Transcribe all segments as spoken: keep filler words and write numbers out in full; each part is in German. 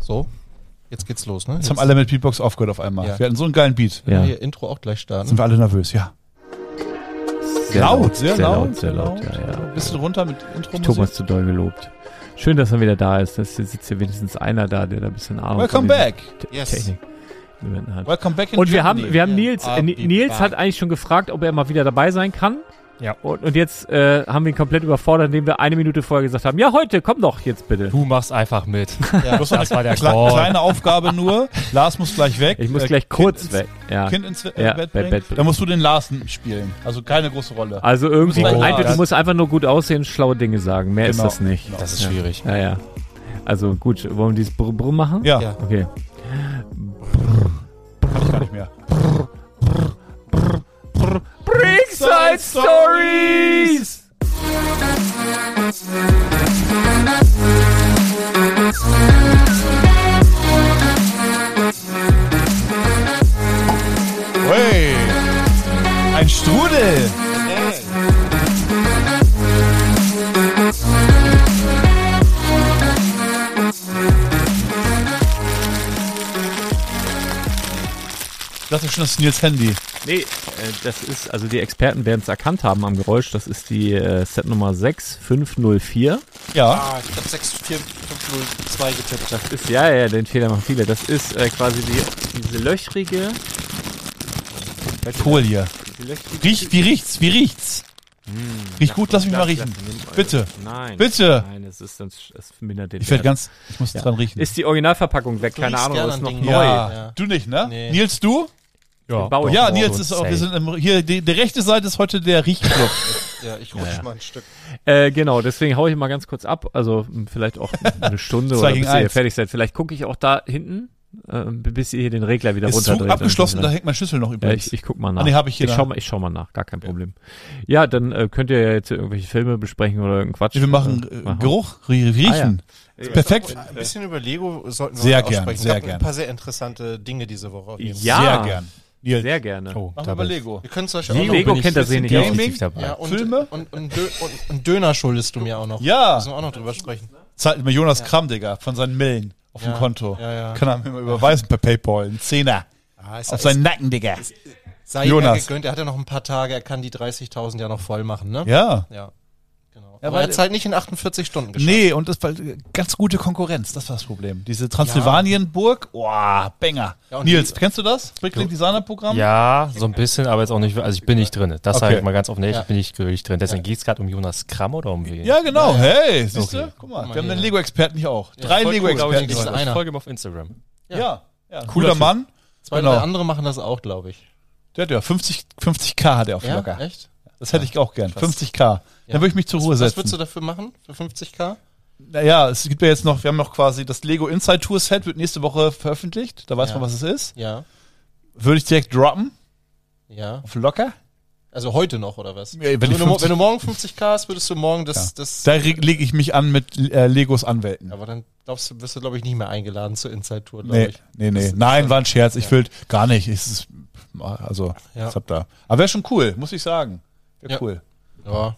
So, jetzt geht's los, ne? Jetzt, jetzt haben alle mit Beatbox aufgehört auf einmal. Ja. Wir hatten so einen geilen Beat. Ja. Hier Intro auch gleich starten. Sind wir alle nervös, ja. Sehr laut, laut, sehr, sehr laut, laut, sehr laut. Ja, ja. Ein bisschen runter mit Intro-Musik. Thomas zu doll gelobt. Schön, dass er wieder da ist. Da sitzt hier wenigstens einer da, der da ein bisschen Ahnung Welcome back. Te- Yes. Technik hat. Welcome back in Und wir Germany. haben, wir haben Nils, Ja. äh, Nils hat eigentlich schon gefragt, ob er mal wieder dabei sein kann. Ja. Und, und jetzt äh, haben wir ihn komplett überfordert, indem wir eine Minute vorher gesagt haben, ja, heute, komm doch jetzt bitte. Du machst einfach mit. Ja, Das war Das war der Kle Call. kleine Aufgabe nur. Lars muss gleich weg. Ich muss Äh, gleich Kind kurz ins, weg. Ja. Kind ins äh, Ja, Bett, Bett- bringen. Bett bringen. Dann musst du den Larsen spielen. Also keine große Rolle. Also irgendwie, Du musst gleich einfach, Lars. du musst einfach nur gut aussehen und schlaue Dinge sagen. Mehr Genau. ist das nicht. Genau. Das ist schwierig. Ja, ja. Also gut, wollen wir dieses Brr Brr machen? Ja, Ja. Okay. kann ich gar nicht mehr. Brickside Stories! Hey, ein Strudel. Das ist schon das Nils Handy. Nee, äh, das ist, also die Experten werden es erkannt haben am Geräusch. Das ist die äh, Set Nummer sechs fünf null vier. Ja, Ah, ich hab sechs vier fünf null zwei getippt. Das ist, ja, ja, den Fehler machen viele. Das ist äh, quasi die, diese löchrige. Folie. Die löchrige Riecht, wie riecht's? Wie riecht's? Riecht gut, lass mich mal riechen. Bitte. Nein. Bitte. Nein, es ist sonst, es mindert den Ich werde Wert. ganz, ich muss Ja. dran riechen. Ist die Originalverpackung weg? Du Keine riechst Ahnung, gern aber ist an noch Dingen. neu. ja, Ja. du nicht, ne? Nee. Nils, du? Ja. Bau ich Ja, auch. Nils ist auch, wir sind im, hier, die, die rechte Seite ist heute der Riechclub. Ja, ich rutsch Ja, ja. mal ein Stück. Äh, genau, deswegen hau ich mal ganz kurz ab. Also m, vielleicht auch eine Stunde Zwei oder gegen bis ihr eins. fertig seid. Vielleicht gucke ich auch da hinten, äh, bis ihr hier den Regler wieder Ist runterdreht. Zug abgeschlossen, da hängt mein Schlüssel noch Ja, übrigens. ich, ich guck mal nach. Ah, nee, hab ich hier ich da. schau mal, ich schau mal nach, gar kein Problem. Ja, dann äh, könnt ihr ja jetzt irgendwelche Filme besprechen oder irgendeinen Quatsch. Wir machen äh, äh, Geruch, rie- riechen. Ah, ja. Perfekt. Ein bisschen über Lego sollten wir Sehr heute auch gern, sprechen. sehr Es gab gern. ein paar sehr interessante Dinge diese Woche auf jeden Fall. Ja. Sehr gern. Nils, Sehr gerne. Oh, machen da wir über bin ich- Lego. Wir können zum Beispiel auch Lego, noch... Lego bin ich kennt das jetzt eh nicht. Gaming? definitiv dabei. Ja, und, Filme? Und, und, Dö und, und Döner schuldest du mir auch noch. Ja. Müssen wir auch noch drüber sprechen. Zahlt mir Jonas Kramm, Digga, von seinen Millen auf dem Ja, Konto. ja, ja. Kann er mir mal überweisen per Paypal. Ein Zehner. Ah, ist Auf seinen Nacken, Digga. sei ihm Jonas. ja gegönnt, er hat ja noch ein paar Tage, er kann die dreißigtausend ja noch voll machen, ne? Ja. Ja, genau. Ja, Aber weil- er hat halt nicht in achtundvierzig Stunden geschafft. Nee, und das war ganz gute Konkurrenz, das war das Problem. Diese Transsilvanienburg, boah, Banger. Ja, und Nils, die- kennst du das? Bricklink Designer Programm? Ja, so ein bisschen, aber jetzt auch nicht, also ich bin nicht drin. Das Okay. sage ich mal ganz offen, nee, Ja. ich bin nicht wirklich drin. Deswegen geht's gerade um Jonas Kramm oder um wen? Ja, genau. Ja, ja. Hey, siehst Okay. du? Guck mal, Guck mal wir haben den hier. Lego-Experten hier auch. Drei voll cool, Lego-Experten. glaub ich, hier ist heute. einer. Ich folge ihm auf Instagram. Ja, ja. Cooler Cooler Typ. Mann. Zwei, Genau. drei andere machen das auch, glaube ich. Der hat ja fünfzig, fünfzig K hat er auf Ja, locker. echt? Das hätte ich auch gern. Krass. fünfzig K. Ja. Dann würde ich mich zur Ruhe Was setzen. würdest du dafür machen? Für fünfzig K? Naja, es gibt ja jetzt noch, wir haben noch quasi das Lego Inside Tour Set, wird nächste Woche veröffentlicht. Da weiß Ja. man, was es ist. Ja. Würde ich direkt droppen. Ja. Auf locker. Also heute noch, oder was? Ja, wenn wenn, ich du, mo- fünfzig wenn du morgen fünfzig K hast, würdest du morgen das... Ja. das Da re- lege ich mich an mit äh, Legos Anwälten. aber dann glaubst du, wirst du, glaube ich, nicht mehr eingeladen zur Inside-Tour, glaube Nee, ich. nee, nee. Das- Nein, war ein Scherz. Ich Ja. will gar nicht. Es ist, also, Ja. das habt da. Aber wäre schon cool, muss ich sagen. Wäre Ja. cool. Ja.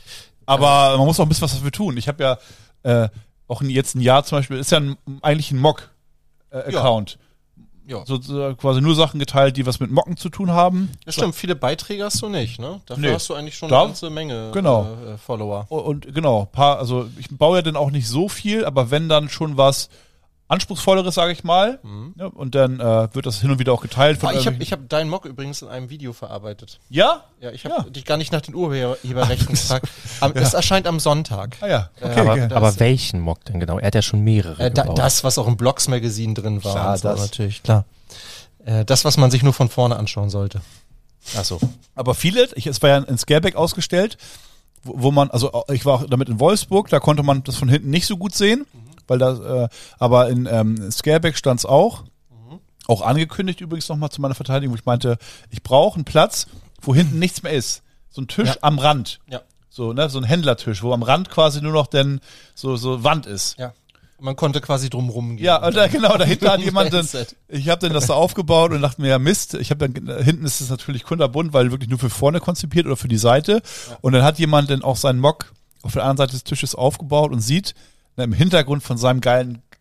Aber man muss auch ein bisschen was dafür tun. Ich habe ja äh, auch ein- jetzt ein Jahr zum Beispiel, ist ja ein, eigentlich ein Mock-Account. Ja. So, so quasi nur Sachen geteilt, die was mit Mocken zu tun haben. Das stimmt, viele Beiträge hast du nicht, ne? Dafür Nee. hast du eigentlich schon Da- eine ganze Menge Genau. äh, äh, Follower. Und, und genau, paar, also ich baue ja dann auch nicht so viel, aber wenn dann schon was Anspruchsvolleres, sage ich mal, Mhm. ja, und dann äh, wird das hin und wieder auch geteilt. Von Ah, ich habe irgendwelchen- ich hab deinen Mock übrigens in einem Video verarbeitet. ja? Ja, ich habe Ja. dich gar nicht nach den Urheberrechten gefragt. Am, Es erscheint am Sonntag. Ah ja, okay. aber okay. das- aber welchen Mock denn genau? Er hat ja schon mehrere Äh, da, gebaut. das, was auch im Blogs Magazine drin war. Klar, und so, das. natürlich, klar. Äh, das, was man sich nur von vorne anschauen sollte. Ach so. Aber viele, ich, es war ja in Scareback ausgestellt, wo, wo man, also ich war auch damit in Wolfsburg, da konnte man das von hinten nicht so gut sehen, weil da, äh, aber in ähm, Scareback stand es auch, auch angekündigt übrigens nochmal zu meiner Verteidigung, wo ich meinte, ich brauche einen Platz, wo hinten nichts mehr ist. So ein Tisch Ja. am Rand. Ja. So, ne, so ein Händlertisch, wo am Rand quasi nur noch denn so, so Wand ist. Ja. Man konnte quasi drumrum gehen. Ja, und da, genau, dahinter hat jemand dann, Mindset. ich habe dann das da aufgebaut und dachte mir, ja Mist, ich habe dann, äh, hinten ist es natürlich kunterbunt, weil wirklich nur für vorne konzipiert oder für die Seite. Und dann hat jemand dann auch seinen Mock auf der anderen Seite des Tisches aufgebaut und sieht na, im Hintergrund von seinem geilen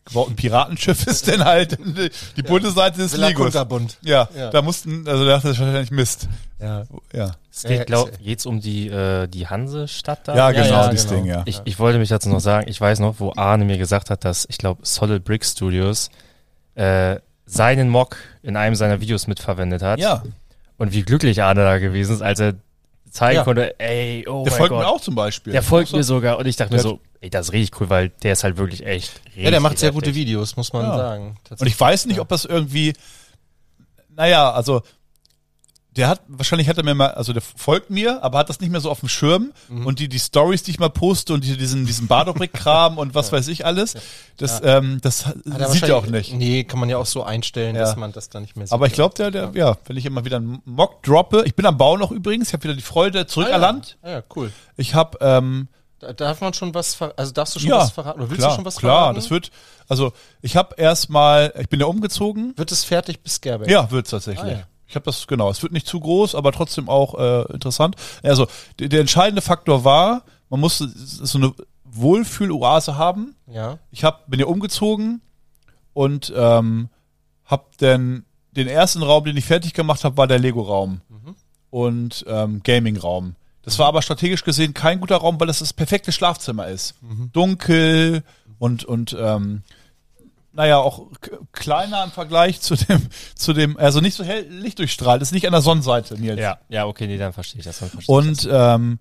gebauten Piratenschiff ist denn halt die, die bunte Seite des Villa Legos. Kunterbund. Ja, Ja. da mussten, also da dachte ich wahrscheinlich Mist. Ja. Ja, Es Ja, geht, ja, glaub, ist- geht's um die, äh, die Hansestadt da? ja, genau, ja, dieses genau. Ding, ja. Ich, ich wollte mich dazu noch sagen, ich weiß noch, wo Arne mir gesagt hat, dass, ich glaube, Solid Brick Studios äh, seinen Mock in einem seiner Videos mitverwendet hat. Ja, Und wie glücklich Arne da gewesen ist, als er zeigen Ja. konnte, ey, oh der mein folgt Gott. mir auch zum Beispiel. Der folgt mir sogar. Und ich dachte mir Der so, ey, das ist richtig cool, weil der ist halt wirklich echt richtig Ja, der macht sehr gute heftig. Videos, muss man Ja. sagen. Und ich weiß nicht, ob das irgendwie, naja, also der hat, wahrscheinlich hat er mir mal, also der folgt mir, aber hat das nicht mehr so auf dem Schirm und die, die Stories, die ich mal poste und die, diesen, diesen Bardobrick-Kram und was weiß ich alles, das, ähm, das Hat er sieht er auch wahrscheinlich- nicht. Nee, kann man ja auch so einstellen, Ja. dass man das dann nicht mehr sieht. Aber ich glaube, der, der, ja, wenn ich immer wieder einen Mock droppe, ich bin am Bau noch übrigens, ich habe wieder die Freude zurückerlangt. Ah, ja. Ah, ja, cool. Ich habe, ähm, Da, darf man schon was ver also darfst du schon ja, was verraten? Oder willst klar, du schon was klar, verraten? das wird, also ich habe erstmal, ich bin ja umgezogen. Wird es fertig bis Scareback? Ja, wird's tatsächlich. Ah, ja. Ich habe das, genau, es wird nicht zu groß, aber trotzdem auch äh, interessant. Also der, der entscheidende Faktor war, man musste so eine Wohlfühl-Oase haben. Ja. Ich hab, bin ja umgezogen und ähm, habe dann den ersten Raum, den ich fertig gemacht habe, war der Lego-Raum und ähm, Gaming-Raum. Das war aber strategisch gesehen kein guter Raum, weil das das perfekte Schlafzimmer ist. Dunkel und und ähm, naja, auch k- kleiner im Vergleich zu dem, zu dem, also nicht so hell lichtdurchstrahlt, ist nicht an der Sonnenseite, Nils. Ja, ja, okay, nee, dann verstehe ich das. Dann verstehe ich Und ähm,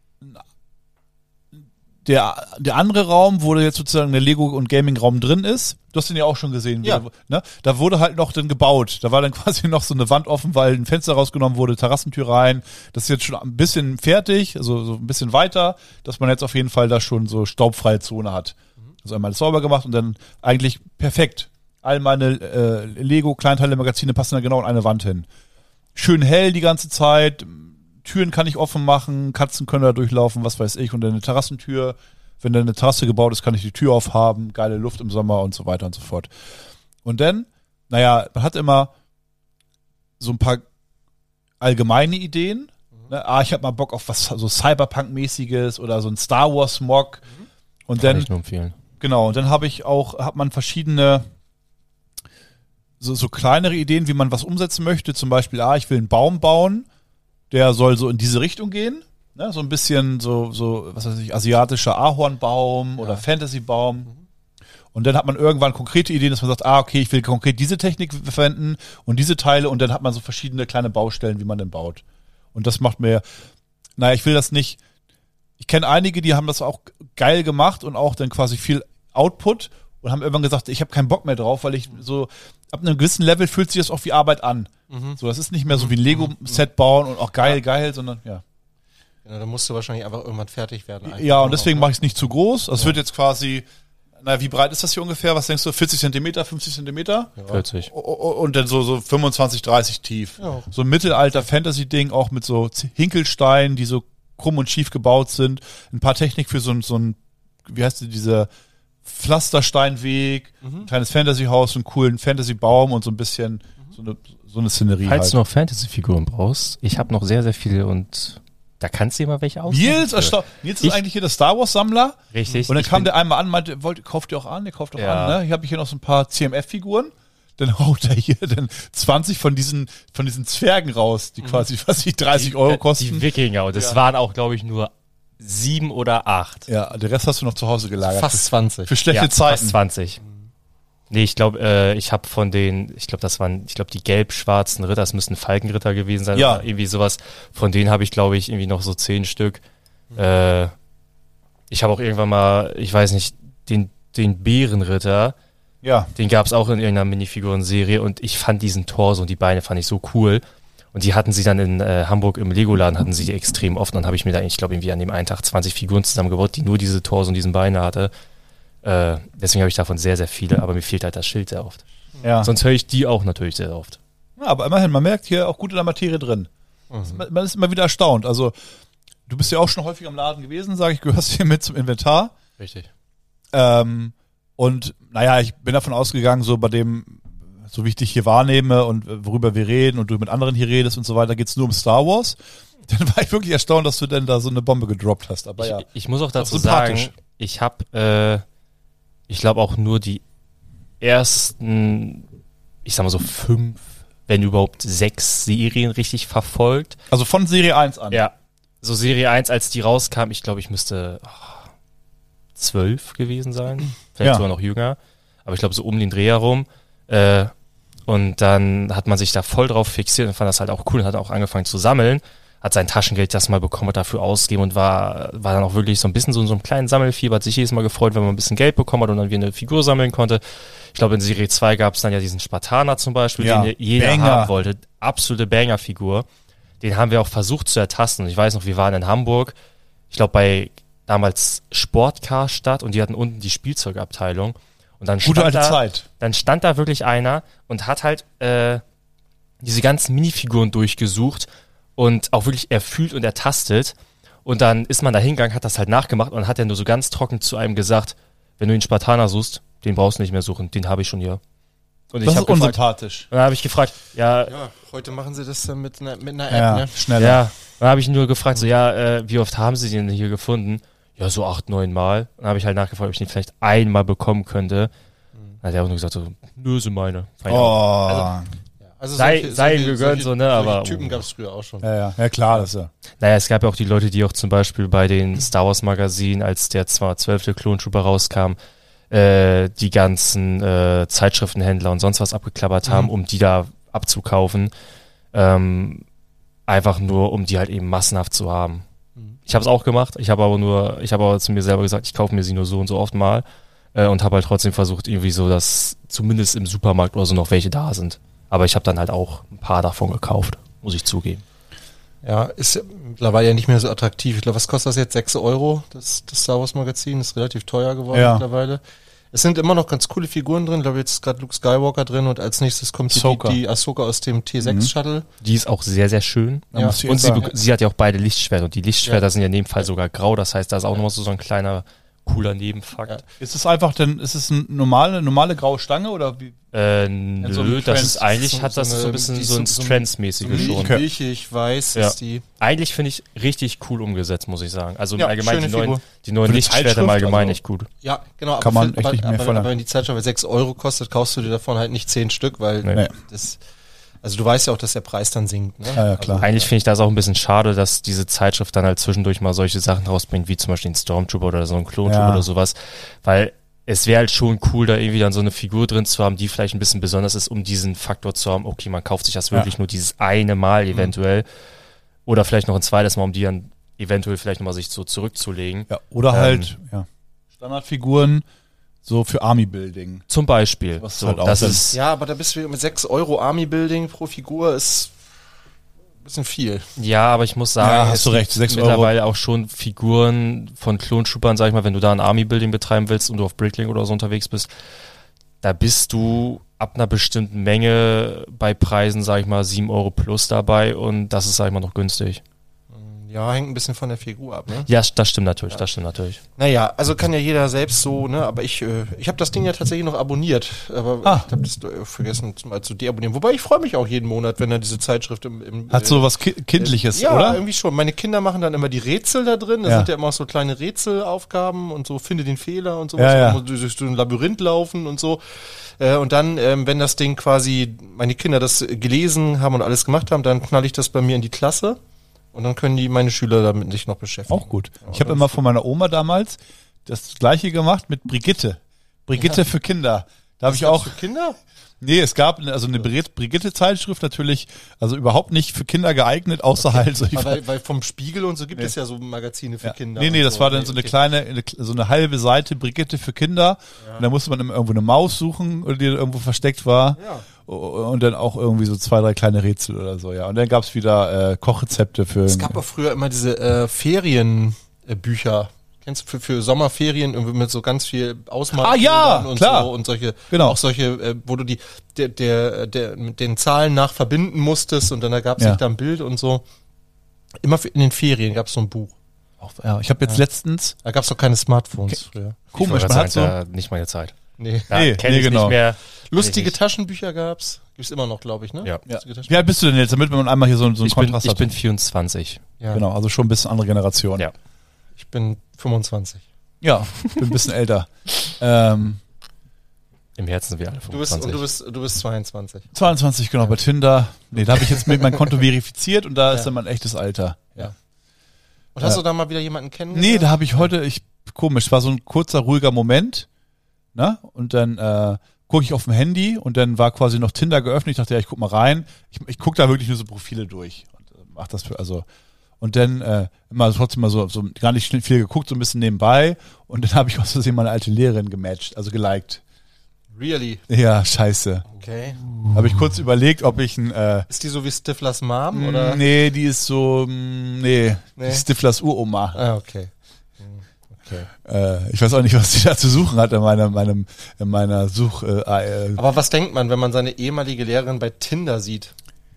der, der andere Raum, wo jetzt sozusagen der Lego- und Gaming-Raum drin ist, du hast den ja auch schon gesehen, Ja. wo- ne? Da wurde halt noch dann gebaut. Da war dann quasi noch so eine Wand offen, weil ein Fenster rausgenommen wurde, Terrassentür rein. Das ist jetzt schon ein bisschen fertig, also so ein bisschen weiter, dass man jetzt auf jeden Fall da schon so staubfreie Zone hat. Also einmal alles sauber gemacht und dann eigentlich perfekt. All meine äh, Lego-Kleinteile-Magazine passen da genau in eine Wand hin. Schön hell die ganze Zeit, Türen kann ich offen machen, Katzen können da durchlaufen, was weiß ich, und dann eine Terrassentür. Wenn da eine Terrasse gebaut ist, kann ich die Tür aufhaben, geile Luft im Sommer und so weiter und so fort. Und dann, naja, man hat immer so ein paar allgemeine Ideen. Ne? Ah, ich habe mal Bock auf was so Cyberpunk-mäßiges oder so ein Star Wars-Mock. Und Kann dann, ich nur empfehlen. genau, und dann habe ich auch, hat man verschiedene so, so kleinere Ideen, wie man was umsetzen möchte. Zum Beispiel, ah, ich will einen Baum bauen, der soll so in diese Richtung gehen. Ne? So ein bisschen so, so, was weiß ich, asiatischer Ahornbaum oder Fantasybaum. Und dann hat man irgendwann konkrete Ideen, dass man sagt, ah, okay, ich will konkret diese Technik verwenden und diese Teile und dann hat man so verschiedene kleine Baustellen, wie man denn baut. Und das macht mir, naja, ich will das nicht, ich kenne einige, die haben das auch geil gemacht und auch dann quasi viel Output und haben irgendwann gesagt, ich habe keinen Bock mehr drauf, weil ich so, ab einem gewissen Level fühlt sich das auch wie Arbeit an. So, das ist nicht mehr so wie ein Lego-Set bauen und auch geil, geil, sondern ja. Genau, da musst du wahrscheinlich einfach irgendwann fertig werden. Einfach Ja, und nur deswegen noch, mache ich es nicht zu groß. Also es wird jetzt quasi, na, wie breit ist das hier ungefähr? Was denkst du? vierzig Zentimeter, fünfzig Zentimeter? vierzig. O- o- Und dann so, so fünfundzwanzig, dreißig tief. Ja. So ein Mittelalter-Fantasy-Ding, auch mit so Z- Hinkelsteinen, die so krumm und schief gebaut sind. Ein paar Technik für so ein, so ein, wie heißt die, dieser Pflastersteinweg, ein kleines Fantasy-Haus, einen coolen Fantasy-Baum und so ein bisschen so eine, so eine Szenerie Falls halt. du noch Fantasy-Figuren brauchst, ich habe noch sehr, sehr viele und da kannst du dir mal welche aussuchen. Nils, ersta- Nils ist Ich- eigentlich hier der Star Wars-Sammler. Richtig. Und dann ich kam bin- der einmal an, meinte, wollt, kauft ihr auch an? Der kauft auch Ja. an, ne? Hier habe ich hier noch so ein paar C M F-Figuren. Dann haut er hier dann zwanzig von diesen, von diesen Zwergen raus, die quasi, was ich, dreißig Euro äh, kosten. Die Wikinger. Und das waren auch, glaube ich, nur sieben oder acht. Ja, der Rest hast du noch zu Hause gelagert. Fast zwanzig. Für schlechte ja, Zeiten. Fast zwanzig. Nee, ich glaube, äh, ich habe von den, ich glaube, das waren, ich glaube, die gelb-schwarzen Ritter, das müssten Falkenritter gewesen sein. Ja. Oder irgendwie sowas. Von denen habe ich, glaube ich, irgendwie noch so zehn Stück. Äh, ich habe auch irgendwann mal, ich weiß nicht, den, den Bärenritter, Ja. den gab es auch in irgendeiner Minifiguren-Serie und ich fand diesen Torso und die Beine fand ich so cool. Und die hatten sie dann in äh, Hamburg im Lego-Laden, hatten sie die extrem oft. Und dann habe ich mir da, ich glaube, irgendwie an dem einen Tag zwanzig Figuren zusammengebaut, die nur diese Torso und diesen Beine hatte. Äh, deswegen habe ich davon sehr, sehr viele, aber mir fehlt halt das Schild sehr oft. Ja. Sonst höre ich die auch natürlich sehr oft. Ja, aber immerhin, man merkt hier auch gut in der Materie drin. Man man ist immer wieder erstaunt. Also, du bist ja auch schon häufig am Laden gewesen, sage ich, gehörst hier mit zum Inventar. Richtig. Ähm, und naja, ich bin davon ausgegangen, so bei dem, so wie ich dich hier wahrnehme und äh, worüber wir reden und du mit anderen hier redest und so weiter, geht's nur um Star Wars. Dann war ich wirklich erstaunt, dass du denn da so eine Bombe gedroppt hast. Aber Ich, ja. ich muss auch dazu sympathisch. sagen, ich habe, äh, ich glaube auch nur die ersten, ich sag mal so fünf, wenn überhaupt sechs Serien richtig verfolgt. Also von Serie eins an. Ja, so Serie eins, als die rauskam, ich glaube, ich müsste oh, zwölf gewesen sein, vielleicht Ja. sogar noch jünger, aber ich glaube so um den Dreh herum. Äh, und dann hat man sich da voll drauf fixiert und fand das halt auch cool und hat auch angefangen zu sammeln, hat sein Taschengeld, das mal bekommen, hat dafür ausgegeben und war, war dann auch wirklich so ein bisschen so in so einem kleinen Sammelfieber, hat sich jedes Mal gefreut, wenn man ein bisschen Geld bekommen hat und dann wieder eine Figur sammeln konnte. Ich glaube, in Serie zwei gab es dann ja diesen Spartaner zum Beispiel, Ja, den jeder Banger. haben wollte. Absolute Banger-Figur. Den haben wir auch versucht zu ertasten. Und ich weiß noch, wir waren in Hamburg, ich glaube bei damals Sportkarstadt und die hatten unten die Spielzeugabteilung. Und dann Gute stand alte da, Zeit. dann stand da wirklich einer und hat halt äh, diese ganzen Minifiguren durchgesucht und auch wirklich erfühlt und ertastet. Und dann ist man da hingegangen, hat das halt nachgemacht und hat dann nur so ganz trocken zu einem gesagt, wenn du den Spartaner suchst, den brauchst du nicht mehr suchen, den habe ich schon hier. Und Das ich ist hab gefragt, unsympathisch. und dann habe ich gefragt, ja, Ja, heute machen sie das dann mit einer, mit einer App, Ja, ne? schneller. ja, dann habe ich ihn nur gefragt, so, ja, äh, wie oft haben sie den hier gefunden? Ja, so acht, neun Mal. Dann habe ich halt nachgefragt, ob ich den vielleicht einmal bekommen könnte. Dann hat er auch nur gesagt, so, nö, sind meine. Fein Oh. aus. Also Sei- sei ihm gegönnt, so, ne, aber- Typen gab es früher auch schon. Ja, ja, ja, klar, das ist ja. Naja, es gab ja auch die Leute, die auch zum Beispiel bei den Star Wars Magazinen, als der zwölfte Klontrooper rauskam, äh, die ganzen äh, Zeitschriftenhändler und sonst was abgeklappert haben, Mhm. um die da abzukaufen. Ähm, einfach nur, um die halt eben massenhaft zu haben. Mhm. Ich habe es auch gemacht. Ich habe aber nur, ich habe aber zu mir selber gesagt, ich kaufe mir sie nur so und so oft mal äh, und habe halt trotzdem versucht, irgendwie so, dass zumindest im Supermarkt oder so noch welche da sind. Aber ich habe dann halt auch ein paar davon gekauft, muss ich zugeben. Ja, ist ja mittlerweile ja nicht mehr so attraktiv. Ich glaube, was kostet das jetzt? sechs Euro, das, das Star Wars Magazin? Ist relativ teuer geworden Ja. mittlerweile. Es sind immer noch ganz coole Figuren drin. Ich glaube, jetzt ist gerade Luke Skywalker drin und als nächstes kommt die, die, Ahsoka. die Ahsoka aus dem T sechs Mhm. Shuttle. Die ist auch sehr, sehr schön. Da Ja. muss ich Und jetzt sie, sagen. be- sie hat ja auch beide Lichtschwerter und die Lichtschwerter Ja. sind ja in dem Fall sogar grau. Das heißt, da ist auch nochmal so, so ein kleiner, cooler Nebenfakt. Ja. Ist es einfach denn, ist es eine normale, normale graue Stange oder wie? Äh, nö, so ein das Trans- ist eigentlich, so- hat so das eine- so ein bisschen die so ein ist so- Strands-mäßige So schon. Okay. milchig, weiß Ja. ist die. Eigentlich finde ich richtig cool umgesetzt, muss ich sagen. Also im Ja, allgemeinen die schöne neuen, Figur. die neuen Für eine Lichtschwerter im Zeitschrift, Allgemeinen also- echt gut. Ja, genau. Kann man für- echt aber, nicht mehr aber, verlangen. aber wenn die Zeitschrift sechs Euro kostet, kaufst du dir davon halt nicht zehn Stück, weil Nee. das, also du weißt ja auch, dass der Preis dann sinkt. Ne? Ja, ja, klar. Eigentlich finde ich das auch ein bisschen schade, dass diese Zeitschrift dann halt zwischendurch mal solche Sachen rausbringt, wie zum Beispiel den Stormtrooper oder so ein Klontrooper Ja. oder sowas. Weil es wäre halt schon cool, da irgendwie dann so eine Figur drin zu haben, die vielleicht ein bisschen besonders ist, um diesen Faktor zu haben, okay, man kauft sich das wirklich Ja. nur dieses eine Mal eventuell. Oder vielleicht noch ein zweites Mal, um die dann eventuell vielleicht nochmal sich so zurückzulegen. Ja, oder Ähm. halt, ja. Standardfiguren, so für Army-Building. Zum Beispiel. Was So, halt auch das dann- ist, Ja, aber da bist du mit sechs Euro Army-Building pro Figur ist ein bisschen viel. ja, aber ich muss sagen, Ja, hast es du recht, gibt sechs Euro. mittlerweile auch schon Figuren von Klontroopern, sag ich mal, wenn du da ein Army-Building betreiben willst und du auf Bricklink oder so unterwegs bist, da bist du ab einer bestimmten Menge bei Preisen, sag ich mal, sieben Euro plus dabei und das ist, sag ich mal, noch günstig. Ja, hängt ein bisschen von der Figur ab, ne? Ja, das stimmt natürlich, das stimmt natürlich. Naja, also kann ja jeder selbst so, ne? Aber ich, äh, ich habe das Ding ja tatsächlich noch abonniert, aber Ah. ich habe das äh, vergessen mal zu deabonnieren. Wobei ich freue mich auch jeden Monat, wenn er diese Zeitschrift im, im Hat so was Ki Kindliches, ja, oder? irgendwie schon. Meine Kinder machen dann immer die Rätsel da drin. Da Ja. sind ja immer auch so kleine Rätselaufgaben und so, finde den Fehler und sowas. Ja, ja. Und muss durch so ein Labyrinth laufen und so. Äh, und dann, ähm, wenn das Ding quasi, meine Kinder das gelesen haben und alles gemacht haben, dann knall ich das bei mir in die Klasse. Und dann können die meine Schüler damit sich noch beschäftigen. Auch gut. Ich habe immer von meiner Oma damals das gleiche gemacht mit Brigitte. Brigitte für Kinder. Da habe ich auch, Für Kinder? nee, es gab also eine Bri- Brigitte-Zeitschrift natürlich, also überhaupt nicht für Kinder geeignet, außer halt so. Aber weil, weil vom Spiegel und so gibt Nee. es ja so Magazine für Ja. Kinder. Nee, nee, und das so. war dann so eine okay. kleine, eine, so eine halbe Seite Brigitte für Kinder. Und da musste man immer irgendwo eine Maus suchen, die dann irgendwo versteckt war. Ja. Und dann auch irgendwie so zwei, drei kleine Rätsel oder so, ja. Und dann gab's wieder äh, Kochrezepte für. Es gab auch früher immer diese äh, Ferienbücher. Kennst du für, für Sommerferien irgendwie mit so ganz viel Ausmalbildern Ah, ja, und klar. so und solche, Genau. auch solche, äh, wo du die der, der, der mit den Zahlen nach verbinden musstest und dann da gab es Ja. da ein Bild und so. Immer für, in den Ferien gab es so ein Buch. Auch, ja, ich habe jetzt letztens, Da gab es doch keine Smartphones früher. komisch, Ich man wollte hat so, sagen, da nicht meine Zeit. Nee. Ja, Nee, kenn nee, ich genau. nicht mehr. Lustige nicht. Taschenbücher gab's. Gibt's immer noch, glaube ich, ne? Ja. ja. Lustige Taschenbücher. Wie alt bist du denn jetzt, damit man einmal hier so, so einen Ich bin, Kontrast ich hat? bin vierundzwanzig. Ja. Genau, also schon ein bisschen andere Generation. Ja. Ich bin fünfundzwanzig. Ja, bin ein bisschen älter. Ähm, Im Herzen sind wir alle Du bist, fünfundzwanzig. und du bist, du bist zweiundzwanzig. zweiundzwanzig, genau, bei Tinder. Nee, da habe ich jetzt mit mein Konto verifiziert und da ist Ja. dann mein echtes Alter. Ja. Und hast du da mal wieder jemanden kennengelernt? Nee, da habe ich heute, ich, komisch, war so ein kurzer, ruhiger Moment, ne? Und dann äh, gucke ich auf dem Handy und dann war quasi noch Tinder geöffnet. Ich dachte, ja, ich guck mal rein. Ich, ich gucke da wirklich nur so Profile durch und äh, mach das für, also und dann äh, immer trotzdem mal so, so gar nicht viel geguckt, so ein bisschen nebenbei und dann habe ich aus Versehen meine alte Lehrerin gematcht, also geliked. Really? Ja, scheiße. Okay. Habe ich kurz überlegt, ob ich ein äh, Ist die so wie Stiflers Mom, oder? nee, die ist so, mm, nee, Nee. die ist Stiflers Uroma. Ah, okay. Hm, Okay. Äh, ich weiß auch nicht, was die da zu suchen hat in meiner, meinem, in meiner Such. Äh, äh, Aber was denkt man, wenn man seine ehemalige Lehrerin bei Tinder sieht?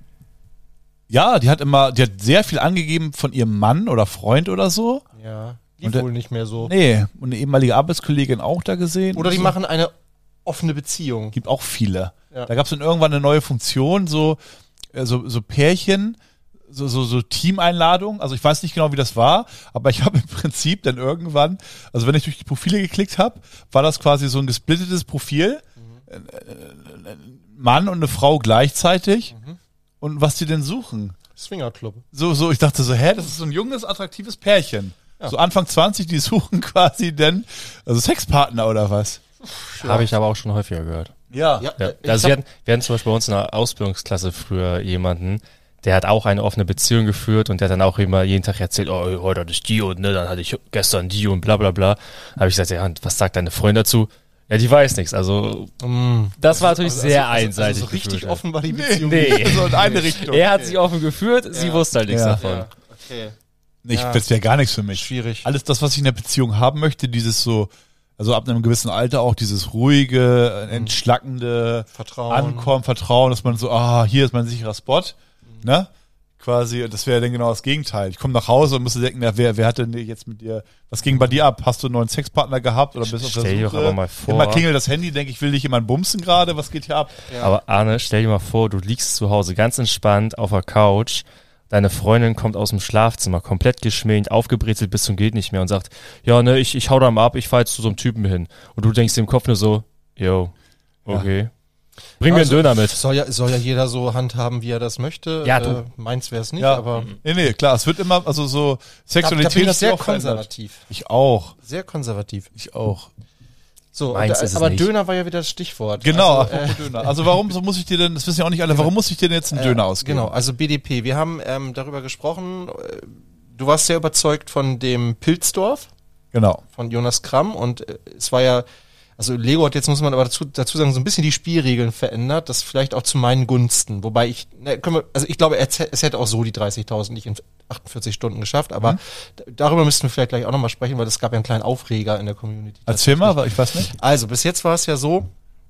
ja, die hat immer, die hat sehr viel angegeben von ihrem Mann oder Freund oder so. Ja. Die Und der- wohl nicht mehr so. Nee, und eine ehemalige Arbeitskollegin auch da gesehen. Oder die so. machen eine offene Beziehung. Gibt auch viele. Ja. Da gab es dann irgendwann eine neue Funktion, so, äh, so, so Pärchen, so, so, so Teameinladungen. Also ich weiß nicht genau, wie das war, aber ich habe im Prinzip dann irgendwann, also wenn ich durch die Profile geklickt habe, war das quasi so ein gesplittetes Profil. Mhm. Äh, äh, ein Mann und eine Frau gleichzeitig. Mhm. Und was die denn suchen? Swingerclub. So, so, ich dachte so, hä, das ist so ein junges, attraktives Pärchen. Ja. So Anfang zwanzig, die suchen quasi denn, also Sexpartner oder was? Habe ich aber auch schon häufiger gehört. Ja. Ja, Ja. äh, ich Also wir hab- hatten, wir hatten zum Beispiel bei uns in der Ausbildungsklasse früher jemanden, der hat auch eine offene Beziehung geführt und der hat dann auch immer jeden Tag erzählt, oh, heute hatte ich die und ne, dann hatte ich gestern die und bla bla bla. Da habe ich gesagt, ja, und was sagt deine Freundin dazu? Ja, die weiß nichts. Also Mm. das war natürlich Also- sehr also- also- einseitig. Also richtig geführt. offen war die Beziehung. Nee. So in eine Richtung. Er hat sie offen geführt, sie Ja. wusste halt nichts Ja. davon. Ja, okay. Nee, ich, Ja. das wäre gar nichts für mich. Schwierig. Alles das, was ich in der Beziehung haben möchte, dieses so, also ab einem gewissen Alter auch dieses ruhige, entschlackende Vertrauen. Ankommen, Vertrauen, dass man so, ah, hier ist mein sicherer Spot, ne? Quasi, das wäre dann genau das Gegenteil. Ich komme nach Hause und müsste denken, ja, wer, wer hat denn jetzt mit dir, was ging bei dir ab? Hast du einen neuen Sexpartner gehabt oder bist du auf der Stell dir Suche? doch aber mal vor- Immer klingelt das Handy, denke ich, will dich jemand bumsen gerade, was geht hier ab? Ja. Aber Arne, stell dir mal vor, du liegst zu Hause ganz entspannt auf der Couch, deine Freundin kommt aus dem Schlafzimmer, komplett geschminkt, aufgebrezelt bis zum geht nicht mehr und sagt, ja, ne, ich, ich hau da mal ab, ich fahr jetzt zu so einem Typen hin. Und du denkst dir im Kopf nur so, yo, okay. Bring mir einen Also, Döner mit. Soll ja, soll ja jeder so handhaben, wie er das möchte. Ja, du- Äh, meins wäre es nicht, Ja. aber Nee, nee, klar, es wird immer, also so, da, da Sexualität bin ich hat sich sehr auch verändert. konservativ. Ich auch, Sehr konservativ. ich auch. So, Meins und, ist es aber nicht. Döner war ja wieder das Stichwort. Genau, Also, apropos Döner. Also warum so muss ich dir denn, das wissen ja auch nicht alle, warum muss ich dir denn jetzt einen äh, Döner ausgeben? Genau, also B D P. Wir haben ähm, darüber gesprochen. äh, Du warst sehr überzeugt von dem Pilzdorf, Genau. von Jonas Kramm. Und äh, es war ja, also Lego hat jetzt, muss man aber dazu, dazu sagen, so ein bisschen die Spielregeln verändert. Das vielleicht auch zu meinen Gunsten. Wobei ich, ne, können wir, also ich glaube, es, es hätte auch so die dreißigtausend nicht in achtundvierzig Stunden geschafft. Aber Mhm. d- darüber müssten wir vielleicht gleich auch nochmal sprechen, weil es gab ja einen kleinen Aufreger in der Community. Erzähl mal, weil ich weiß nicht. Also, bis jetzt war es ja so,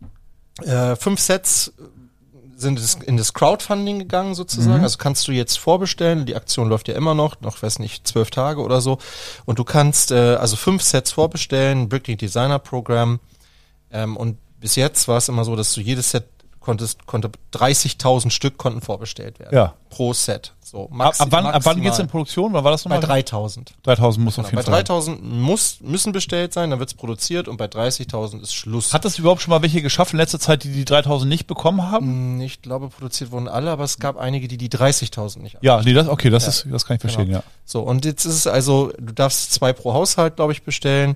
äh, fünf Sets sind es in das Crowdfunding gegangen sozusagen. Mhm. Also kannst du jetzt vorbestellen. Die Aktion läuft ja immer noch, noch, weiß nicht, zwölf Tage oder so. Und du kannst äh, also fünf Sets vorbestellen, Bricklink Designer Programm. Ähm, und bis jetzt war es immer so, dass du jedes Set konntest, konnte dreißigtausend Stück konnten vorbestellt werden. Ja. Pro Set. So, Ab, maxi- ab wann, ab wann maximal. geht's in Produktion? Wann war das Bei nochmal? dreitausend. dreitausend muss Genau, auf bei jeden Fall. dreitausend muss, müssen bestellt sein, dann wird's produziert und bei dreißigtausend ist Schluss. Hat das überhaupt schon mal welche geschafft in letzter Zeit, die die dreitausend nicht bekommen haben? Hm, Ich glaube, produziert wurden alle, aber es gab einige, die die dreißigtausend nicht hatten. Ja, nee, das, okay, das Ja. ist, das kann ich verstehen, Genau. ja. So, und jetzt ist es also, du darfst zwei pro Haushalt, glaube ich, bestellen.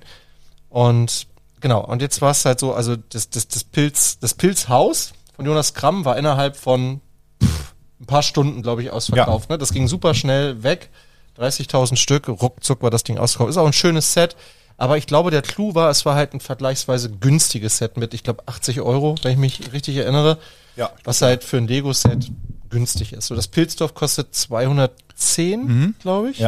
Und genau, und jetzt war es halt so, also das, das, das Pilz, das Pilzhaus von Jonas Kramm war innerhalb von pff, ein paar Stunden, glaube ich, ausverkauft. Ne? Das ging super schnell weg. dreißigtausend Stück, ruckzuck war das Ding ausverkauft. Ist auch ein schönes Set. Aber ich glaube, der Clou war, es war halt ein vergleichsweise günstiges Set mit, ich glaube, achtzig Euro, wenn ich mich richtig erinnere. Ja. Was halt für ein Lego-Set günstig ist. So, das Pilzdorf kostet zweihundertzehn, Mhm. glaube ich. Ja.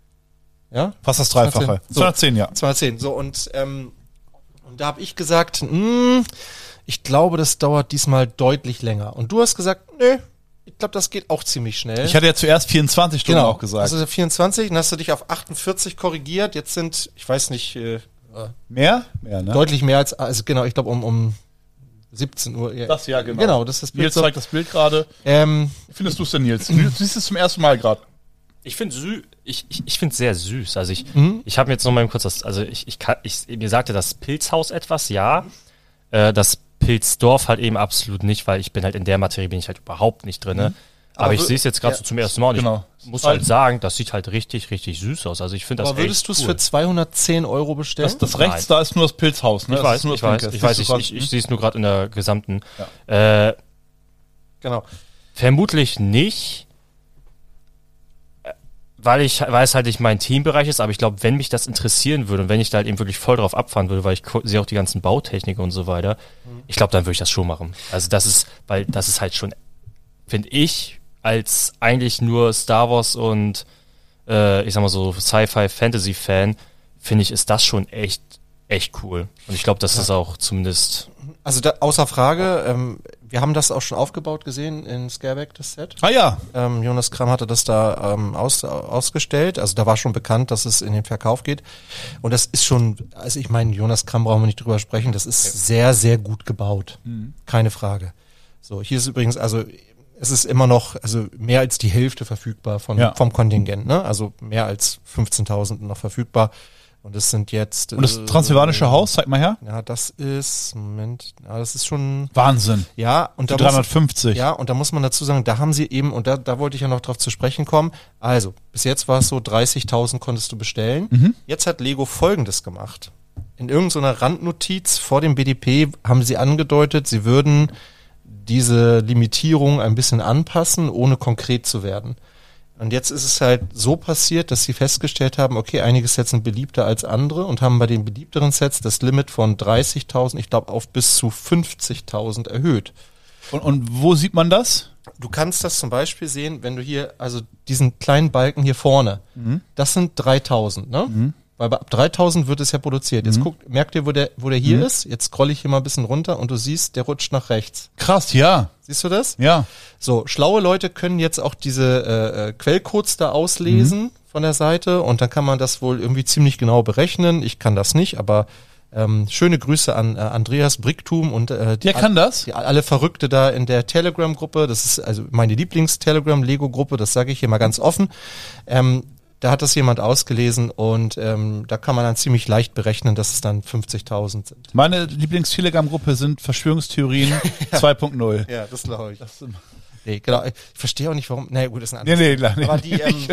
Ja? Fast das Dreifache. So. zweihundertzehn, ja. zweihundertzehn. So, und, ähm, und da habe ich gesagt, hm, ich glaube, das dauert diesmal deutlich länger. Und du hast gesagt, nö, ich glaube, das geht auch ziemlich schnell. Ich hatte ja zuerst vierundzwanzig Stunden auch gesagt. Also vierundzwanzig, dann hast du dich auf achtundvierzig korrigiert. Jetzt sind, ich weiß nicht, äh, mehr? Mehr, ne? deutlich mehr als, also genau, ich glaube um, um siebzehn Uhr. Ja. Das ja, genau. Genau, das ist das Nils Bild. zeigt das Bild gerade. Ähm, Wie findest du es denn, Nils? Du siehst es zum ersten Mal gerade. Ich finde sü ich, ich, ich finde sehr süß. Also ich, Mhm. ich habe jetzt noch mal kurz das, also ich, ich kann, ich, mir sagte das Pilzhaus etwas, ja. Äh, das Pilzdorf halt eben absolut nicht, weil ich bin halt in der Materie bin ich halt überhaupt nicht drin. Mhm. Aber, aber ich sehe es jetzt gerade ja, so zum ersten Mal und genau. ich muss halt sagen, das sieht halt richtig, richtig süß aus. Also ich finde das Aber würdest du es cool. für zweihundertzehn Euro bestellen? Das, das rechts, da ist nur das Pilzhaus, ne? Ich das weiß, ist nur ich das weiß, Linke. ich Das weiß, siehst ich, du ich, grad, ich sehe es nur gerade in der gesamten. Ja. Äh, Genau. Vermutlich nicht, weil ich, weil es halt nicht mein Teambereich ist, aber ich glaube, wenn mich das interessieren würde und wenn ich da halt eben wirklich voll drauf abfahren würde, weil ich ko- sehe auch die ganzen Bautechnik und so weiter, mhm. ich glaube, dann würde ich das schon machen. Also das ist, weil das ist halt schon, finde ich, als eigentlich nur Star Wars und äh, ich sag mal so Sci-Fi-Fantasy-Fan, finde ich, ist das schon echt, echt cool. Und ich glaube, dass ja. das auch zumindest... Also da, außer Frage, ähm, wir haben das auch schon aufgebaut gesehen in Scareback, das Set. Ah ja. Ähm, Jonas Kram hatte das da ähm, aus, ausgestellt. Also da war schon bekannt, dass es in den Verkauf geht. Und das ist schon, also ich meine, Jonas Kram brauchen wir nicht drüber sprechen, das ist okay. sehr, sehr gut gebaut. Mhm. Keine Frage. So, hier ist übrigens, also es ist immer noch, also mehr als die Hälfte verfügbar von, ja. vom Kontingent, ne? Also mehr als fünfzehntausend noch verfügbar. Und das sind jetzt... Und das Transsilvanische äh, Haus, zeig mal her. Ja, das ist, Moment, ja, das ist schon... Wahnsinn. Ja, und da dreihundertfünfzig. Muss, ja, und da muss man dazu sagen, da haben sie eben, und da, da wollte ich ja noch drauf zu sprechen kommen, also, bis jetzt war es so, dreißigtausend konntest du bestellen. Mhm. Jetzt hat Lego Folgendes gemacht. In irgendeiner Randnotiz vor dem B D P haben sie angedeutet, sie würden diese Limitierung ein bisschen anpassen, ohne konkret zu werden. Und jetzt ist es halt so passiert, dass sie festgestellt haben, okay, einige Sets sind beliebter als andere und haben bei den beliebteren Sets das Limit von dreißigtausend, ich glaube, auf bis zu fünfzigtausend erhöht. Und, und wo sieht man das? Du kannst das zum Beispiel sehen, wenn du hier, also diesen kleinen Balken hier vorne, mhm. das sind dreitausend, ne? Mhm. Weil ab dreitausend wird es ja produziert. Jetzt mhm. guck, merkt ihr, wo der, wo der hier mhm. ist? Jetzt scroll ich hier mal ein bisschen runter und du siehst, der rutscht nach rechts. Krass, ja. Siehst du das? Ja. So, schlaue Leute können jetzt auch diese äh, Quellcodes da auslesen mhm. von der Seite und dann kann man das wohl irgendwie ziemlich genau berechnen. Ich kann das nicht, aber ähm, schöne Grüße an äh, Andreas Bricktum und äh, die, der kann das? Die, alle Verrückte da in der Telegram-Gruppe. Das ist also meine Lieblings-Telegram-Lego-Gruppe, das sage ich hier mal ganz offen. Ähm, Da hat das jemand ausgelesen und ähm, da kann man dann ziemlich leicht berechnen, dass es dann fünfzigtausend sind. Meine Lieblings-Telegram-Gruppe sind Verschwörungstheorien ja. zwei Punkt null. Ja, das glaube ich. Das, nee, genau. Ich verstehe auch nicht, warum. Nee, gut, das ist ein anderes. Nee, nee, klar. Nee, aber die, ähm,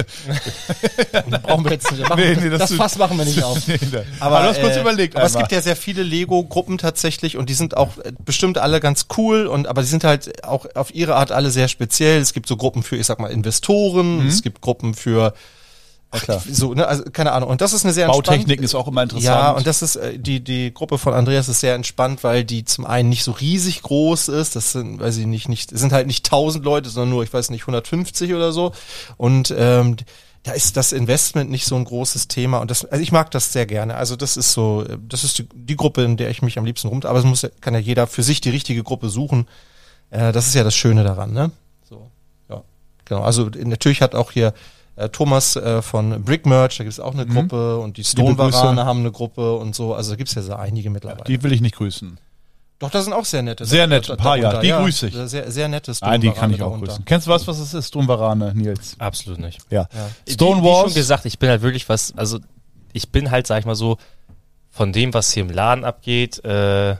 brauchen wir jetzt nicht. Machen, nee, nee, das das Fass machen wir nicht auf. Nee, nee. Aber, aber du hast kurz äh, überlegt. Aber einmal. Es gibt ja sehr viele Lego-Gruppen tatsächlich und die sind auch äh, bestimmt alle ganz cool und aber die sind halt auch auf ihre Art alle sehr speziell. Es gibt so Gruppen für, ich sag mal, Investoren, mhm. es gibt Gruppen für Ja, klar. So, ne, also keine Ahnung. Und das ist eine sehr Bautechniken ist auch immer interessant. Ja, und das ist äh, die die Gruppe von Andreas ist sehr entspannt, weil die zum einen nicht so riesig groß ist. Das sind, weiß ich nicht, nicht sind halt nicht tausend Leute, sondern nur, ich weiß nicht, hundertfünfzig oder so. Und ähm, da ist das Investment nicht so ein großes Thema. Und das, also ich mag das sehr gerne. Also das ist so, das ist die, die Gruppe, in der ich mich am liebsten rum. Aber es muss, kann ja jeder für sich die richtige Gruppe suchen. Äh, das ist ja das Schöne daran, ne? So, ja, genau. Also natürlich hat auch hier Thomas äh, von Brick Merch, da gibt es auch eine mhm. Gruppe und die Stone Varane haben eine Gruppe und so, also da gibt es ja so einige mittlerweile. Die will ich nicht grüßen. Doch, da sind auch sehr nette. Sehr nette, ein paar, ja, die ja, grüße ich. Sehr, sehr nette Stone Nein, die kann ich auch darunter. grüßen. Kennst du was, was es ist, Stone Varane, Nils? Absolut nicht. Ja. ja. Stone Wars. Wie schon gesagt, ich bin halt wirklich was, also ich bin halt, sag ich mal so, von dem, was hier im Laden abgeht, äh,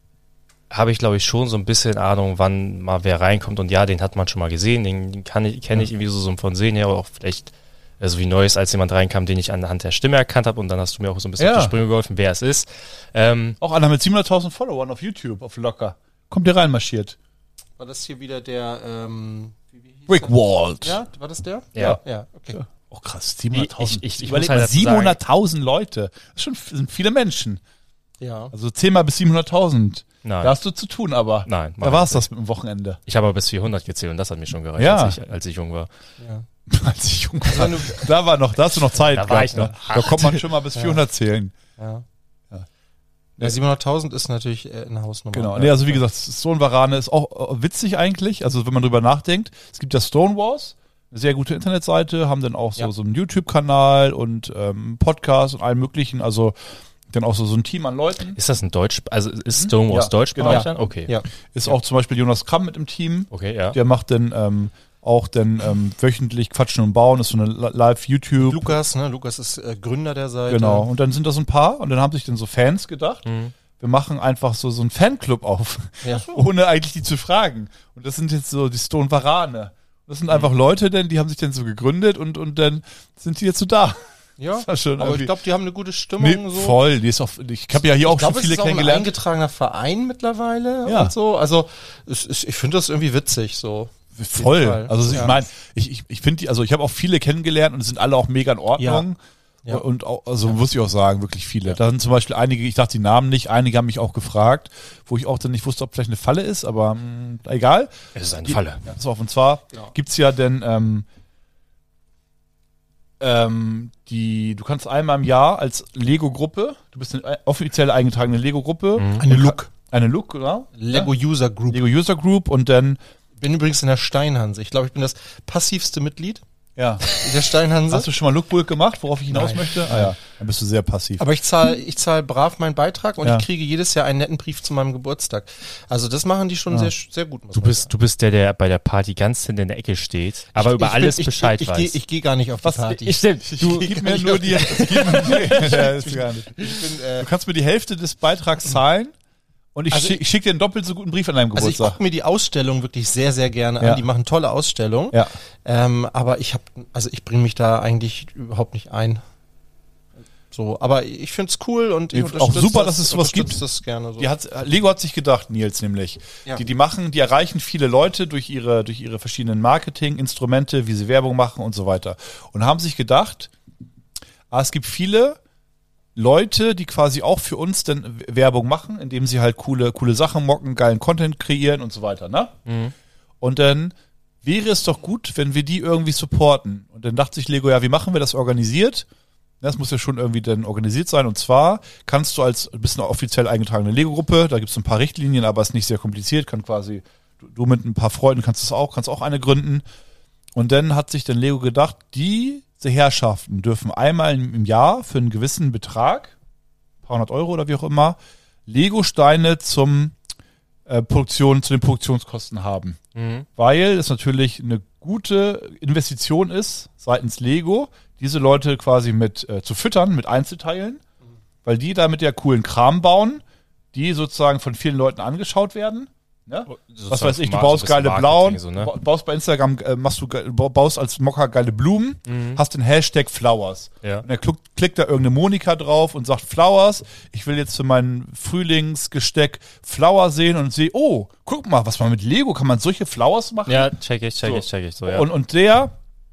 habe ich, glaube ich, schon so ein bisschen Ahnung, wann mal wer reinkommt. Und ja, den hat man schon mal gesehen, den kann ich, kenne ich irgendwie so, so von Sehen her, aber auch vielleicht so wie Neues, als jemand reinkam, den ich anhand der Stimme erkannt habe. Und dann hast du mir auch so ein bisschen ja. auf die Sprünge geholfen, wer es ist. Ähm, auch einer mit siebenhunderttausend Followern auf YouTube, auf locker. Kommt hier reinmarschiert. War das hier wieder der ähm, wie, wie hieß Rick Walt. Ja, war das der? Ja. Ja, okay. Ja. Oh krass, siebenhunderttausend. Ich, ich, ich überleg mal, siebenhunderttausend Leute. Das schon, sind viele Menschen. Ja. Also zehnmal bis siebenhunderttausend. Nein. Da hast du zu tun, aber Nein, da war es das mit dem Wochenende. Ich habe aber bis vierhundert gezählt und das hat mir schon gereicht, ja. als, ich, als ich jung war. Ja. Als ich jung war. Da war noch, da hast du noch Zeit. Da war ich noch. Da kommt man schon mal bis vierhundert zählen. Ja. Ja, ja siebenhunderttausend ist natürlich eine Hausnummer. Genau. Nee, also wie gesagt, Stone Varane ist auch witzig eigentlich, also wenn man drüber nachdenkt. Es gibt ja Stone Wars, eine sehr gute Internetseite, haben dann auch so, ja. so einen YouTube-Kanal und ähm, Podcast und allem möglichen, also dann auch so, so ein Team an Leuten. Ist das ein Deutsch, also ist Stone Wars ja, deutschsprachig genau. dann? Okay. Ja. Ist ja. auch zum Beispiel Jonas Kramm mit im Team. Okay, ja. Der macht dann ähm, auch dann ähm, wöchentlich Quatschen und Bauen, ist so eine Live-YouTube. Lukas, ne? Lukas ist äh, Gründer der Seite. Genau. Und dann sind das ein paar und dann haben sich dann so Fans gedacht, mhm. wir machen einfach so, so einen Fanclub auf, Ja. ohne eigentlich die zu fragen. Und das sind jetzt so die Stone Varane. Das sind einfach Leute, denn die haben sich dann so gegründet und, und dann sind die jetzt so da. Ja, Das war schön aber irgendwie. ich glaube, die haben eine gute Stimmung. Nee, so. voll. Die ist auch, ich habe ja hier auch Ich glaube, schon es viele ist auch ein kennengelernt. eingetragener Verein mittlerweile Ja. und so. Also es, es, ich finde das irgendwie witzig so. Voll. jeden Fall. Also ich Ja. meine, ich, ich, ich finde die, also ich habe auch viele kennengelernt und es sind alle auch mega in Ordnung. Ja. Und auch, also muss ich auch sagen, wirklich viele. Da sind zum Beispiel einige, ich dachte die Namen nicht, einige haben mich auch gefragt, wo ich auch dann nicht wusste, ob vielleicht eine Falle ist, aber mh, egal. Es ist eine Die- Falle. Ja, pass auf, und zwar Ja. gibt's ja denn ähm, ähm, die, du kannst einmal im Jahr als Lego-Gruppe, du bist eine offiziell eingetragene Lego-Gruppe. Eine Look. Eine Look, genau. Lego User Group. Lego User Group und dann, Bin übrigens in der Steinhanse. Ich glaube, ich bin das passivste Mitglied ja. der Steinhanse. Hast du schon mal Lookbook gemacht, worauf ich hinaus Nein. möchte? Ah ja, dann bist du sehr passiv. Aber ich zahle ich zahl brav meinen Beitrag und Ja. ich kriege jedes Jahr einen netten Brief zu meinem Geburtstag. Also das machen die schon Ja. sehr, sehr gut. muss Du man bist, du bist der, der bei der Party ganz hinten in der Ecke steht, aber sagen. über Ich bin- alles ich, Bescheid ich, ich, weiß. Ich, ich gehe gar nicht auf die Party. Ich, stimmt, du, Gib mir nur die, gib mir, nee, ja, ist gar nicht. Ich bin, äh, Du kannst mir die Hälfte des Beitrags zahlen und ich Also schick, ich schick dir einen doppelt so guten Brief an deinem also ich Geburtstag. gucke mir die Ausstellung wirklich sehr, sehr gerne an. Ja. Die machen tolle Ausstellungen. Ja. Ähm, aber ich habe, also ich bringe mich da eigentlich überhaupt nicht ein. So, aber ich find's cool und ich Auch unterstütze super, dass es sowas unterstütze gibt. das gerne so. Die hat, Lego hat sich gedacht, Nils, nämlich. Ja. Die, die machen, die erreichen viele Leute durch ihre, durch ihre verschiedenen Marketing-Instrumente, wie sie Werbung machen und so weiter. Und haben sich gedacht, ah, es gibt viele Leute, die quasi auch für uns dann Werbung machen, indem sie halt coole, coole Sachen mocken, geilen Content kreieren und so weiter, ne? Mhm. Und dann wäre es doch gut, wenn wir die irgendwie supporten. Und dann dachte sich Lego, ja, wie machen wir das organisiert? Das muss ja schon irgendwie dann organisiert sein. Und zwar kannst du als, du bist eine offiziell eingetragene Lego-Gruppe, da gibt es ein paar Richtlinien, aber es ist nicht sehr kompliziert, kann quasi, du, du mit ein paar Freunden kannst das auch, kannst auch eine gründen. Und dann hat sich dann Lego gedacht, diese Herrschaften dürfen einmal im Jahr für einen gewissen Betrag, ein paar hundert Euro oder wie auch immer, Lego-Steine zum äh, Produktion, zu den Produktionskosten haben. Mhm. Weil es natürlich eine gute Investition ist, seitens Lego, diese Leute quasi mit äh, zu füttern, mit Einzelteilen, weil die damit ja coolen Kram bauen, die sozusagen von vielen Leuten angeschaut werden. Ne? Was weiß ich, du baust geile Blauen, So, ne? ba- baust bei Instagram, äh, machst du, ge- ba- baust als Mocker geile Blumen, Mhm. hast den Hashtag Flowers. Ja. Und dann klickt, klickt da irgendeine Monika drauf und sagt Flowers, ich will jetzt für mein Frühlingsgesteck Flower sehen und sehe, oh, guck mal, was man mit Lego, kann man solche Flowers machen? Ja, check ich, check So. ich, check ich. So, ja. Und, und der,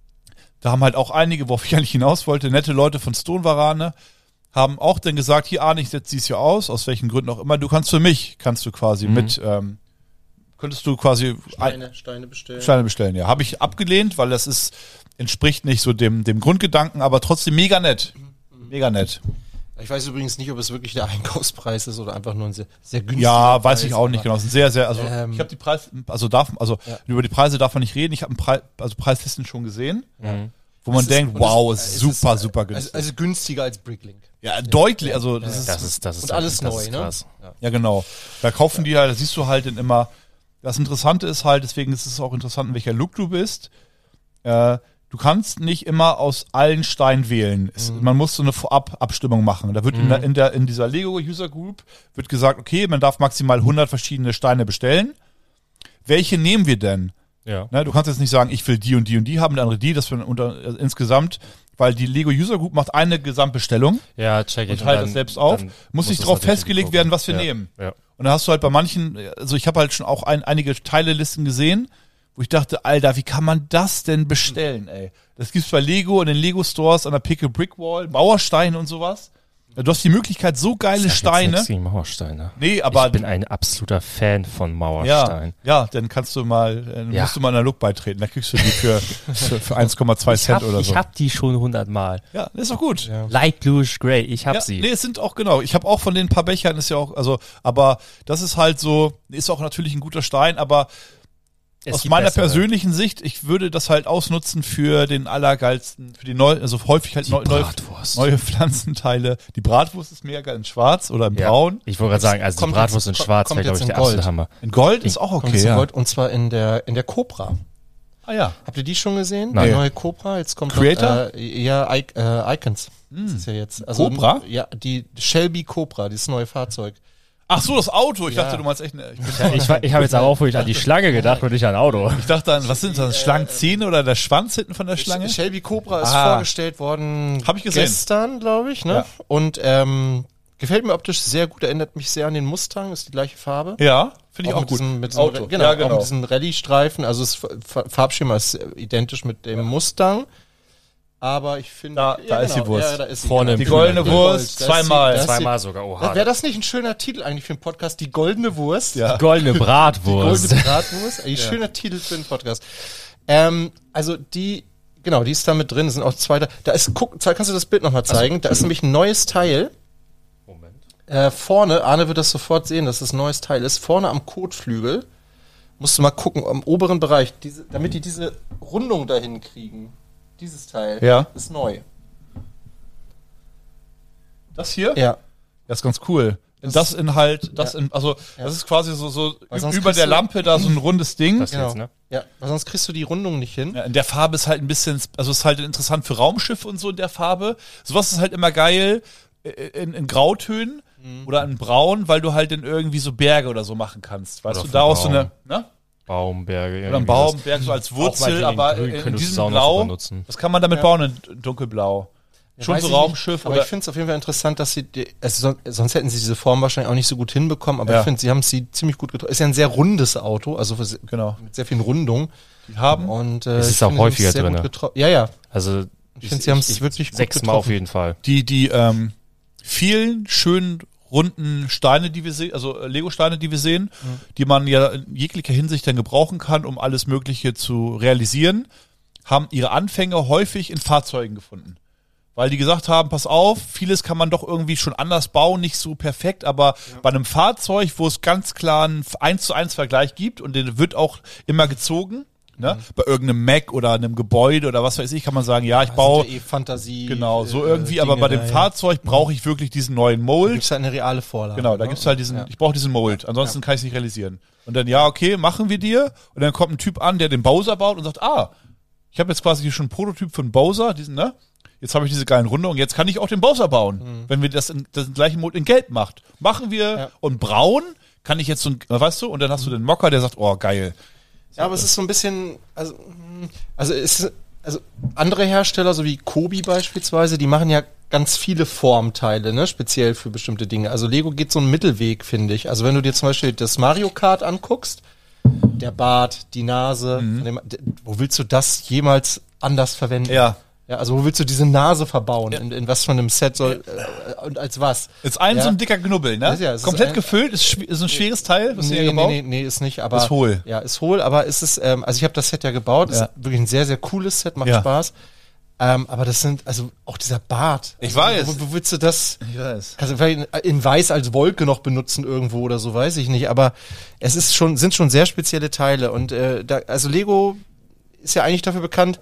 da haben halt auch einige, worauf ich eigentlich hinaus wollte, nette Leute von Stone Varane, haben auch dann gesagt, hier Arne, ich setze dies hier aus, aus welchen Gründen auch immer, du kannst für mich, kannst du quasi Mhm. mit, ähm, könntest du quasi ein, Steine, Steine bestellen. Steine bestellen, ja. Habe ich abgelehnt, weil das ist, entspricht nicht so dem, dem Grundgedanken, aber trotzdem mega nett. Mega nett. Ich weiß übrigens nicht, ob es wirklich der Einkaufspreis ist oder einfach nur ein sehr, sehr günstiger Ja, weiß Preis, ich auch nicht aber- genau. Es sind sehr, sehr, also Ähm, ich habe die Preis, also darf, also Ja. über die Preise darf man nicht reden. Ich habe Preis, also Preislisten schon gesehen, Mhm. wo man Es ist- denkt, und wow, es- ist es super, ist, super Also, günstig. also günstiger als Bricklink. ja, deutlich, also das ist, Das ist, das ist Und alles das neu, ist ne? krass. ja genau. Da kaufen die halt, da siehst du halt dann immer, das Interessante ist halt, deswegen ist es auch interessant, in welcher Look du bist. Äh, du kannst nicht immer aus allen Steinen wählen. Es, Mhm. Man muss so eine Vorab-Abstimmung machen. Da wird in, der, in, der, in dieser Lego-User Group wird gesagt, okay, man darf maximal hundert verschiedene Steine bestellen. Welche nehmen wir denn? Ja. Ne, du kannst jetzt nicht sagen, ich will die und die und die haben, der andere die, das wir unter, äh, insgesamt, weil die Lego User Group macht eine Gesamtbestellung Ja, check ich. und teilt dann- das selbst auf, dann muss nicht es darauf natürlich festgelegt gucken. werden, was wir ja. nehmen. Ja. Und da hast du halt bei manchen, also ich habe halt schon auch ein, einige Teilelisten gesehen, wo ich dachte, Alter, wie kann man das denn bestellen, ey? Das gibt's bei Lego in den Lego Stores an der Pick a Brick Wall, Mauersteine und sowas. Du hast die Möglichkeit, so geile Sag jetzt Steine. nichts gegen Mauersteine. Nee, aber ich bin ein absoluter Fan von ja, Mauerstein. ja, dann kannst du mal, äh, Ja. musst du mal in der Look beitreten. Da kriegst du die für, für, für eins Komma zwei Ich Cent hab, oder so. ich hab die schon hundertmal. Ja, ist doch gut. Ja. Light Bluish Grey, ich hab Ja, sie. nee, es sind auch, genau. Ich habe auch von den paar Bechern, ist ja auch, also, aber das ist halt so, ist auch natürlich ein guter Stein, aber Es aus gibt meiner bessere. persönlichen Sicht, ich würde das halt ausnutzen für den allergeilsten, für die neu, also häufig halt Die neu, neue, Bratwurst. neue Pflanzenteile. Die Bratwurst ist mega geil in schwarz oder in Ja. braun. Ich wollte gerade sagen, also die Kommt Bratwurst jetzt- in schwarz kommt wäre, glaube jetzt ich, in der absolute Gold. Hammer. In Gold ist auch Und, okay, so ja. Gold, und zwar in der, in der Cobra. Ah ja. Habt ihr die schon gesehen? Nein. Die neue Cobra, jetzt kommt Creator? Noch, äh, ja, I äh, Icons. Das ist ja jetzt. Also, Cobra? Ja, die Shelby Cobra, dieses neue Fahrzeug. Ach so, das Auto. Ich Ja. dachte, du meinst echt eine... Ich, bin- Ja, ich war- ich habe jetzt aber auch wirklich an die Schlange gedacht und nicht an Auto. ich dachte an, was sind das? Schlangenzähne oder der Schwanz hinten von der Schlange? Shelby Cobra ist Ah. vorgestellt worden. Hab ich gesehen. Gestern, glaube ich, ne? Ja. Und ähm, gefällt mir optisch sehr gut. Erinnert mich sehr an den Mustang. Ist die gleiche Farbe. Ja, finde ich auch mit gut. Diesem, mit diesem, Auto. Genau, Ja, auch genau. mit diesen Rallye-Streifen. Also das Fa- Farbschema ist identisch mit dem Mustang. Aber ich finde... Da- da ist die Wurst. Ja, da ist sie, Vorne genau. Die goldene Wurst, Da ist zweimal. sie- da ist sie- Zweimal sogar, oha. Wäre das nicht ein schöner Titel eigentlich für einen Podcast? Die goldene Wurst? Ja. Goldene Bratwurst. Goldene Bratwurst? Ein schöner Titel für einen Podcast. Ähm, also die, genau, die ist da mit drin. Das sind auch zwei, da ist, guck, kannst du das Bild nochmal zeigen? Da ist nämlich ein neues Teil. Moment. Äh, vorne, Arne wird das sofort sehen, dass das ein neues Teil ist. Vorne am Kotflügel musst du mal gucken, am oberen Bereich, diese, damit die diese Rundung dahin kriegen. Dieses Teil Ja. ist neu. Das hier? Ja. Das ist ganz cool. Das, das in halt, das Ja. in, also, Ja. das ist quasi so, so Weil sonst über kriegst der du- Lampe da so ein rundes Ding. Das Genau. jetzt, ne? Ja, weil sonst kriegst du die Rundung nicht hin. Ja, in der Farbe ist halt ein bisschen, also ist halt interessant für Raumschiffe und so in der Farbe. Sowas ist halt immer geil äh, in, in Grautönen Mhm. oder in Braun, weil du halt dann irgendwie so Berge oder so machen kannst. Weißt Oder du, für daraus so Baum. eine, ne? Baumberge. Oder ein irgendwie Baum, das. Berg so als Auch Wurzel, meinetwegen aber grün in, in könntest du es diesem auch noch Blau, benutzen. das kann man damit Ja. bauen, in dunkelblau. Ja, Schon weiß so ich nicht. Raumschiff Aber oder, ich finde es auf jeden Fall interessant, dass sie, die, also son- sonst hätten sie diese Form wahrscheinlich auch nicht so gut hinbekommen, aber Ja. ich finde, sie haben sie ziemlich gut getroffen. Ist ja ein sehr rundes Auto, also für, se- genau, mit sehr vielen Rundungen. die haben. Und, äh, Es ist ich auch finde, sie häufiger haben's sehr drinne. gut getro- Ja, ja. Also, Ich finde, sie haben es wirklich gut sechsmal auf getroffen. jeden Fall. Die, die ähm, vielen schönen runden Steine, die wir sehen, also äh, Lego-Steine, die wir sehen, die man ja in jeglicher Hinsicht dann gebrauchen kann, um alles Mögliche zu realisieren, haben ihre Anfänge häufig in Fahrzeugen gefunden. Weil die gesagt haben, pass auf, vieles kann man doch irgendwie schon anders bauen, nicht so perfekt, aber bei einem Fahrzeug, wo es ganz klar einen eins zu eins Vergleich gibt und den wird auch immer gezogen, ne? Bei irgendeinem Mac oder einem Gebäude oder was weiß ich, kann man sagen, ja, ich baue, eh Fantasie. genau, so äh, irgendwie, Dinge aber bei dem da, ja. Fahrzeug brauche ich wirklich diesen neuen Da Mold. gibt's halt eine reale Vorlage. Genau, da ne? gibt's halt diesen, Ja. ich brauche diesen Mold, ansonsten kann ich es nicht realisieren. Und dann, ja, okay, machen wir dir. Und dann kommt ein Typ an, der den Bowser baut und sagt, ah, ich habe jetzt quasi hier schon einen Prototyp für einen Bowser, diesen, ne? Jetzt habe ich diese geilen Runde und jetzt kann ich auch den Bowser bauen. Wenn wir das in das gleichen Mold in Gelb macht. Machen wir Ja. und braun kann ich jetzt so ein, weißt du, und dann hast du den Mocker, der sagt, oh, geil. Ja, aber es ist so ein bisschen, also, mh, also ist, also andere Hersteller, so wie Kobi beispielsweise, die machen ja ganz viele Formteile, ne, speziell für bestimmte Dinge. Also Lego geht so einen Mittelweg, finde ich. Also wenn du dir zum Beispiel das Mario Kart anguckst, der Bart, die Nase, von dem, d- wo willst du das jemals anders verwenden? Ja. Ja, also wo willst du diese Nase verbauen? In, in was von einem Set soll, äh, und als was? Ist ein Ja. so ein dicker Knubbel, ne? Das ist ja, es ist Komplett ein- gefüllt, ist, schw- ist ein schweres Teil, was Nee, ihr nee, gebaut? nee, nee, ist nicht, aber. Ist hohl. Ja, ist hohl, aber ist es, ähm, also ich habe das Set ja gebaut, Ja. ist wirklich ein sehr, sehr cooles Set, macht Ja. Spaß. Ähm, aber das sind, also auch dieser Bart. Ich also, weiß. Wo, wo willst du das, Ich weiß. kannst du vielleicht in, in Weiß als Wolke noch benutzen irgendwo oder so, weiß ich nicht, aber es ist schon, sind schon sehr spezielle Teile und, äh, da, also Lego ist ja eigentlich dafür bekannt,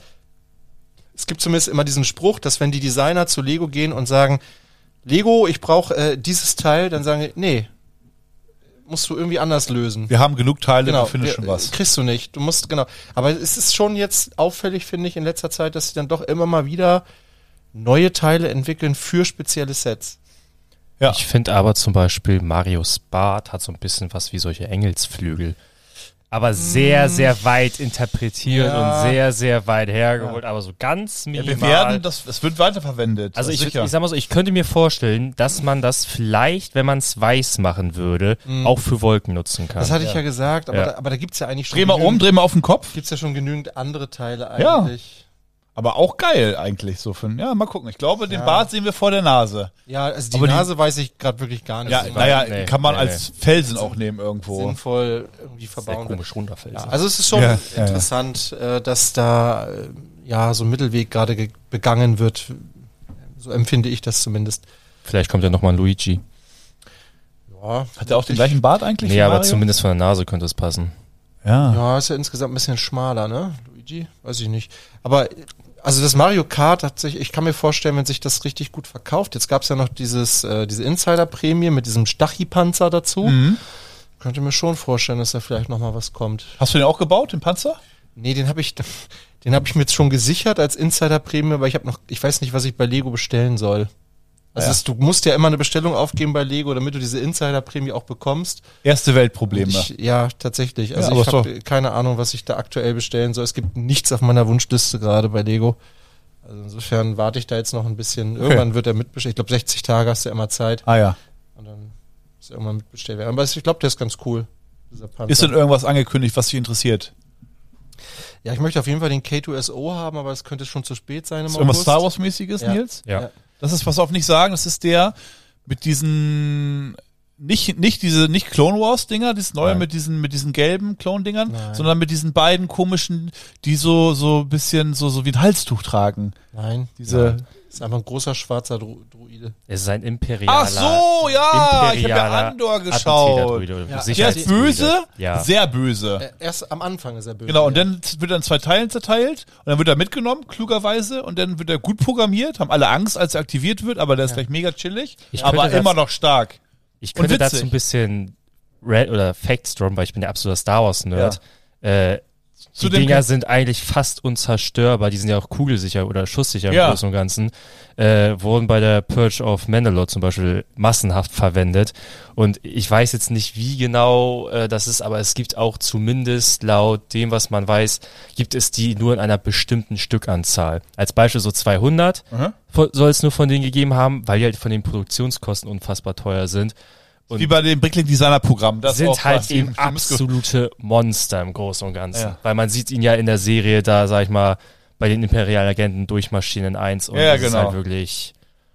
es gibt zumindest immer diesen Spruch, dass wenn die Designer zu Lego gehen und sagen, Lego, ich brauche äh, dieses Teil, dann sagen die, nee, musst du irgendwie anders lösen. Wir haben genug Teile, Genau, wir finden wir- schon was. Kriegst du nicht. Du musst, genau. Aber es ist schon jetzt auffällig, finde ich, in letzter Zeit, dass sie dann doch immer mal wieder neue Teile entwickeln für spezielle Sets. Ja. Ich finde aber zum Beispiel Marios Bart hat so ein bisschen was wie solche Engelsflügel. Aber sehr, sehr weit interpretiert Ja. und sehr, sehr weit hergeholt, aber so ganz Ja, minimal. wir werden, das, es wird weiterverwendet. Also ich, sicher. ich sag mal so, ich könnte mir vorstellen, dass man das vielleicht, wenn man es weiß machen würde, auch für Wolken nutzen kann. Das hatte ich ja gesagt, aber, Ja. da, aber da gibt's ja eigentlich schon dreh mal um, genügend, dreh mal auf den Kopf. gibt's ja schon genügend andere Teile Ja. eigentlich. Aber auch geil eigentlich so für, ja, mal gucken. Ich glaube, den Ja. Bart sehen wir vor der Nase. Ja, also die Aber die- Nase weiß ich gerade wirklich gar nicht. Ja, so naja, nee, kann man nee, als Felsen auch nehmen irgendwo. sinnvoll irgendwie sehr verbauen. komisch runterfällt. Ja, also es ist schon Ja, ja, ja. interessant, äh, dass da äh, ja so ein Mittelweg gerade ge- begangen wird. So empfinde ich das zumindest. Vielleicht kommt ja nochmal ein Luigi. Ja, Hat er auch den gleichen Bart eigentlich? Nee, wie aber Mario? zumindest von der Nase könnte es passen. Ja. ja, ist ja insgesamt ein bisschen schmaler, ne? Luigi? Weiß ich nicht. Aber also das Mario Kart hat sich, ich kann mir vorstellen, wenn sich das richtig gut verkauft. Jetzt gab es ja noch dieses, äh, diese Insider-Prämie mit diesem Stachy-Panzer dazu. Mhm. Könnte mir schon vorstellen, dass da vielleicht noch mal was kommt. Hast du den auch gebaut, den Panzer? Nee, den habe ich, den habe ich mir jetzt schon gesichert als Insider-Prämie, aber ich habe noch, ich weiß nicht, was ich bei Lego bestellen soll. Also Ja. es, du musst ja immer eine Bestellung aufgeben bei Lego, damit du diese Insider-Prämie auch bekommst. Erste Weltprobleme. Ich, ja, tatsächlich. Also Ja, aber ich ist habe keine Ahnung, was ich da aktuell bestellen soll. Es gibt nichts auf meiner Wunschliste gerade bei Lego. Also insofern warte ich da jetzt noch ein bisschen. Irgendwann wird er mitbestellt. Ich glaube, sechzig Tage hast du immer Zeit. Ah ja. Und dann muss er irgendwann mitbestellt werden. Aber ich glaube, der ist ganz cool, dieser Panzer. Ist denn irgendwas angekündigt, was dich interessiert? Ja, ich möchte auf jeden Fall den K zwei S O haben, aber es könnte schon zu spät sein im Ist irgendwas August. Star Wars-mäßiges, Ja. Nils? Ja. Ja. Das ist, pass auf, nicht sagen, das ist der mit diesen, nicht, nicht diese, nicht Clone Wars Dinger, dieses neue Nein. mit diesen, mit diesen gelben Clone-Dingern, Nein. sondern mit diesen beiden komischen, die so, so ein bisschen, so, so wie ein Halstuch tragen. Nein, Diese, das ist einfach ein großer schwarzer Dru Druide. Es ist ein imperialer. ach so, ja, ich habe ja imperialer Andor geschaut. Attentäterdruide. Ja. Der ist böse, Ja. sehr böse. Äh, erst am Anfang ist er böse. Genau, und ja. dann wird er in zwei Teilen zerteilt und dann wird er mitgenommen, klugerweise, und dann wird er gut programmiert, haben alle Angst, als er aktiviert wird, aber der ist Ja. gleich mega chillig, Ich aber könnte das- immer noch stark. Ich könnte Und witzig. dazu ein bisschen Red oder Facts droppen, weil ich bin der absolute Star Wars Nerd. Äh, Zu die dem Dinger kann- sind eigentlich fast unzerstörbar. Die sind ja auch kugelsicher oder schusssicher Ja. im Großen und Ganzen. Äh, wurden bei der Purge of Mandalore zum Beispiel massenhaft verwendet. Und ich weiß jetzt nicht, wie genau äh, das ist, aber es gibt auch zumindest laut dem, was man weiß, gibt es die nur in einer bestimmten Stückanzahl. Als Beispiel so zweihundert Mhm. soll es nur von denen gegeben haben, weil die halt von den Produktionskosten unfassbar teuer sind. Und Wie bei dem Bricklink Designer Programm. Das sind auch halt quasi eben ein schlimmes Ge- absolute Monster im Großen und Ganzen. Ja. Weil man sieht ihn ja in der Serie da, sag ich mal, bei den Imperialagenten durchmaschinen eins und Ja, das ist genau. halt wirklich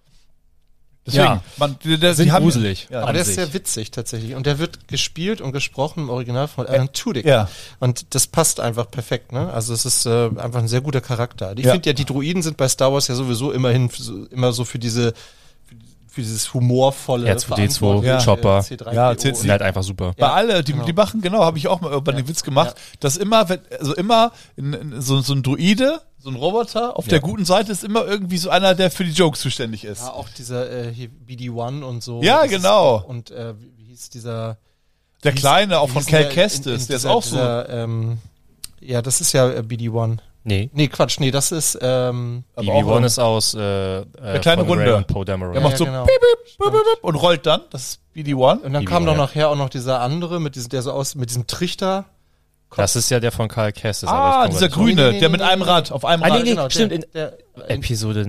Deswegen, Ja. man, der, der, sind die haben, gruselig. Ja, Aber an der ist sich. sehr witzig tatsächlich. Und der wird gespielt und gesprochen im Original von Alan Tudyk. Ja. Und das passt einfach perfekt, ne? Also es ist äh, einfach ein sehr guter Charakter. Ich Ja. finde ja, die Druiden sind bei Star Wars ja sowieso immerhin f- so, immer so für diese für, für dieses humorvolle R zwei D zwei, verantwortlich, Chopper. äh, C drei P O. Ja, C- sind halt einfach super. Bei Ja, alle, die, genau. die machen, genau, habe ich auch mal irgendwann den Witz gemacht, dass immer, wenn, also immer in, in, so, so ein Druide, so ein Roboter, auf Ja. der guten Seite ist immer irgendwie so einer, der für die Jokes zuständig ist. Ja, auch dieser äh, hier B D eins und so. Ja, Das ist genau. auch- Und äh, wie, wie hieß dieser Der wie hieß- Kleine, auch wie von hieß Cal der in- Kestis, in der ist dieser- auch so. dieser, ähm, ja, das ist ja äh, B D eins. Nee. Nee, Quatsch, nee, das ist ähm, Aber B auch B eins ein- ist aus äh, der kleine Runde. und Poe Dameron. Der macht so genau. piep, piep, piep, piep, und rollt dann, das ist B D eins. Und dann B D kam doch eins, ja. nachher auch noch dieser andere mit diesem, der so aus mit diesem Trichter. Das ist ja der von Karl Kestis. aber ich Ah, komme dieser nicht drauf. Grüne, Nee, nee, der nee, mit nee, einem nee. Rad, auf einem Ah, Rad. nee, nee. Genau, stimmt, Der, in- der, Episode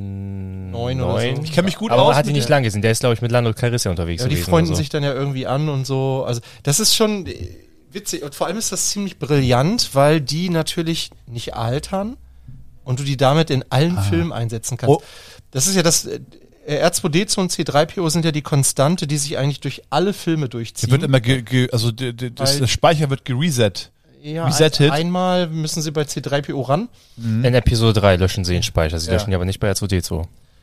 Neun oder neun. so. Ich kenne mich gut Aber aus. man hat ihn mit nicht der- lang gesehen. Der ist, glaube ich, mit Lando Calrissian unterwegs ja, die gewesen freunden oder so. sich dann ja irgendwie an und so. Also das ist schon äh, witzig. Und vor allem ist das ziemlich brillant, weil die natürlich nicht altern und du die damit in allen Filmen einsetzen kannst. Oh. Das ist ja das. äh, R zwei D zwei und C drei P O sind ja die Konstante, die sich eigentlich durch alle Filme durchziehen. Der wird immer, ge, ge, also der, der, das, Weil- der Speicher wird gereset. ja, resettet. ein, einmal müssen sie bei C drei P O ran. In Episode drei löschen sie den Speicher. Sie Ja. löschen ihn aber nicht bei R zwei D zwei.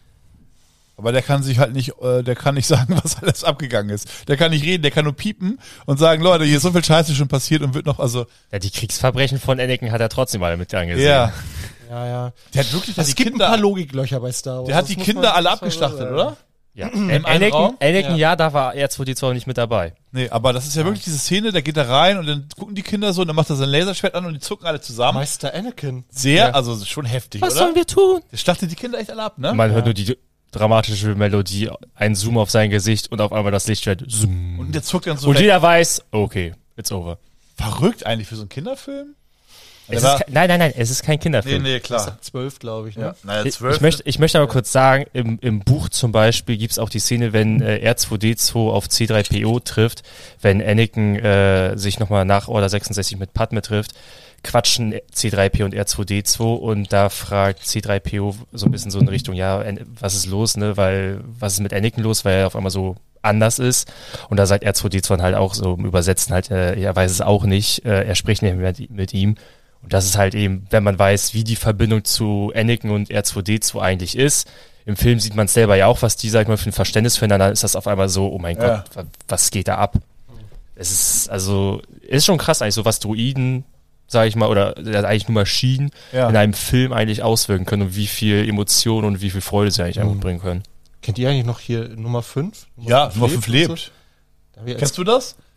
Aber der kann sich halt nicht, äh, der kann nicht sagen, was alles abgegangen ist. Der kann nicht reden, der kann nur piepen und sagen, Leute, hier ist so viel Scheiße schon passiert und wird noch, also, Ja, die Kriegsverbrechen von Anakin hat er trotzdem alle mit angesehen. ja. Ja, ja. Der hat wirklich Es die gibt ein Kinder, paar Logiklöcher bei Star Wars. der hat Das die muss Kinder man- alle muss man so abgeschlachtet, sagen. oder? Ja. einem Anakin, Raum? Anakin Ja. ja. da war R zwei D zwei nicht mit dabei. Nee, aber das ist ja wirklich diese Szene, der geht da rein und dann gucken die Kinder so und dann macht er sein Laserschwert an und die zucken alle zusammen. Meister Anakin. Sehr, Ja. also schon heftig, Was oder? sollen wir tun? Der schlachtet die Kinder echt alle ab, ne? Man hört nur die dramatische Melodie, ein Zoom auf sein Gesicht und auf einmal das Lichtschwert. Zoom. Und der zuckt dann so Und weg. jeder weiß, okay, it's over. Verrückt eigentlich für so einen Kinderfilm. Es Der ist war- kein, nein, nein, nein, es ist kein Kinderfilm. nee, Das ist ab zwölf, glaube ich. Ne? Ja. Naja, Ich, ich, möchte, ich möchte aber kurz sagen, im, im Buch zum Beispiel gibt's auch die Szene, wenn äh, R zwei D zwei auf C drei P O trifft, wenn Anakin äh, sich nochmal nach Order sechsundsechzig mit Padme trifft, quatschen C drei P O und R zwei D zwei und da fragt C drei P O so ein bisschen so in Richtung, ja, An- was ist los, ne, weil, was ist mit Anakin los, weil er auf einmal so anders ist und da sagt R zwei D zwei halt auch so im Übersetzen halt, äh, er weiß es auch nicht, äh, er spricht nicht mehr mit, mit ihm. Und das ist halt eben, wenn man weiß, wie die Verbindung zu Anakin und R zwei D zwei eigentlich ist. Im Film sieht man es selber ja auch, was die, sag ich mal, für ein Verständnis füreinander ist, das auf einmal so, oh mein Ja. Gott, wa- was geht da ab? Es ist, also, ist schon krass eigentlich, so was Droiden, sag ich mal, oder äh, eigentlich nur Maschinen Ja. in einem Film eigentlich auswirken können und wie viel Emotion und wie viel Freude sie eigentlich einfach bringen können. Kennt ihr eigentlich noch hier Nummer fünf? Ja, Nummer fünf lebt. Da hab ich als, Kennst du das?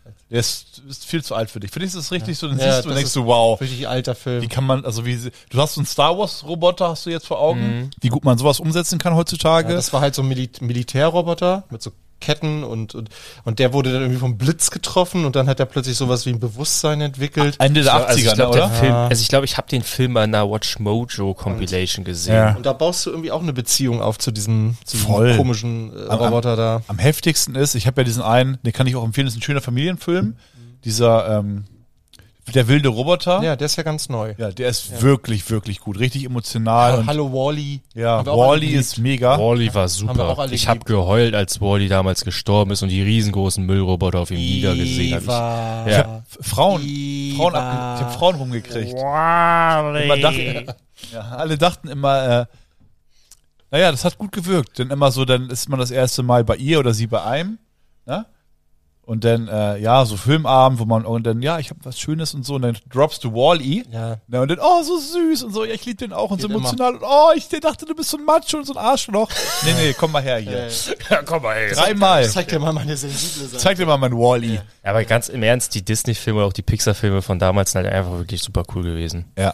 Der ist, ist viel zu alt für dich. Für dich ist es richtig so, dann Ja, siehst du und das denkst ist du, wow. Richtig alter Film. Wie kann man, also wie, du hast so einen Star Wars Roboter, hast du jetzt vor Augen, wie gut man sowas umsetzen kann heutzutage. Ja, das war halt so ein Mil- Militärroboter mit so Ketten und, und, und der wurde dann irgendwie vom Blitz getroffen und dann hat er plötzlich sowas wie ein Bewusstsein entwickelt. Ende der Also achtziger, ich glaube, ne, der oder? Film, Ja. also ich glaube, ich habe den Film bei einer Watch Mojo Compilation gesehen. Ja. Und da baust du irgendwie auch eine Beziehung auf zu diesem, zu diesem Voll. komischen äh, Am- Roboter da. Am heftigsten ist, ich habe ja diesen einen, den kann ich auch empfehlen, das ist ein schöner Familienfilm, dieser, ähm, der wilde Roboter. Ja, der ist ja ganz neu. Ja, der ist wirklich, wirklich gut, richtig emotional. Und, Hallo Wall-E. ja, Haben wir auch alle Wall-E geliebt. ist mega. Wall-E war Haben wir super. auch alle Ich habe geliebt. geheult, als Wall-E damals gestorben ist und die riesengroßen Müllroboter auf ihm niedergesehen habe. Eva. Ich- Ich hab Frauen, Eva. Frauen abge ich hab Frauen rumgekriegt. Immer dachten, ja, alle dachten immer, äh, naja, das hat gut gewirkt. Denn immer so, dann ist man das erste Mal bei ihr oder sie bei einem, ne? Und dann, äh, ja, so Filmabend, wo man, und dann, ja, ich habe was Schönes und so, und dann droppst du Wall-E. Ja. Ne, und dann, oh, so süß und so, ja, ich lieb den auch und so Geht immer. emotional und oh, ich dachte, du bist so ein Macho und so ein Arschloch. Nee, nee, komm mal her hier. Ja, komm mal, ey. Dreimal. Zeig dir mal meine sensible Seite. Zeig dir mal mein Wall-E. Ja, aber ganz im Ernst, die Disney-Filme oder auch die Pixar-Filme von damals sind halt einfach wirklich super cool gewesen. Ja.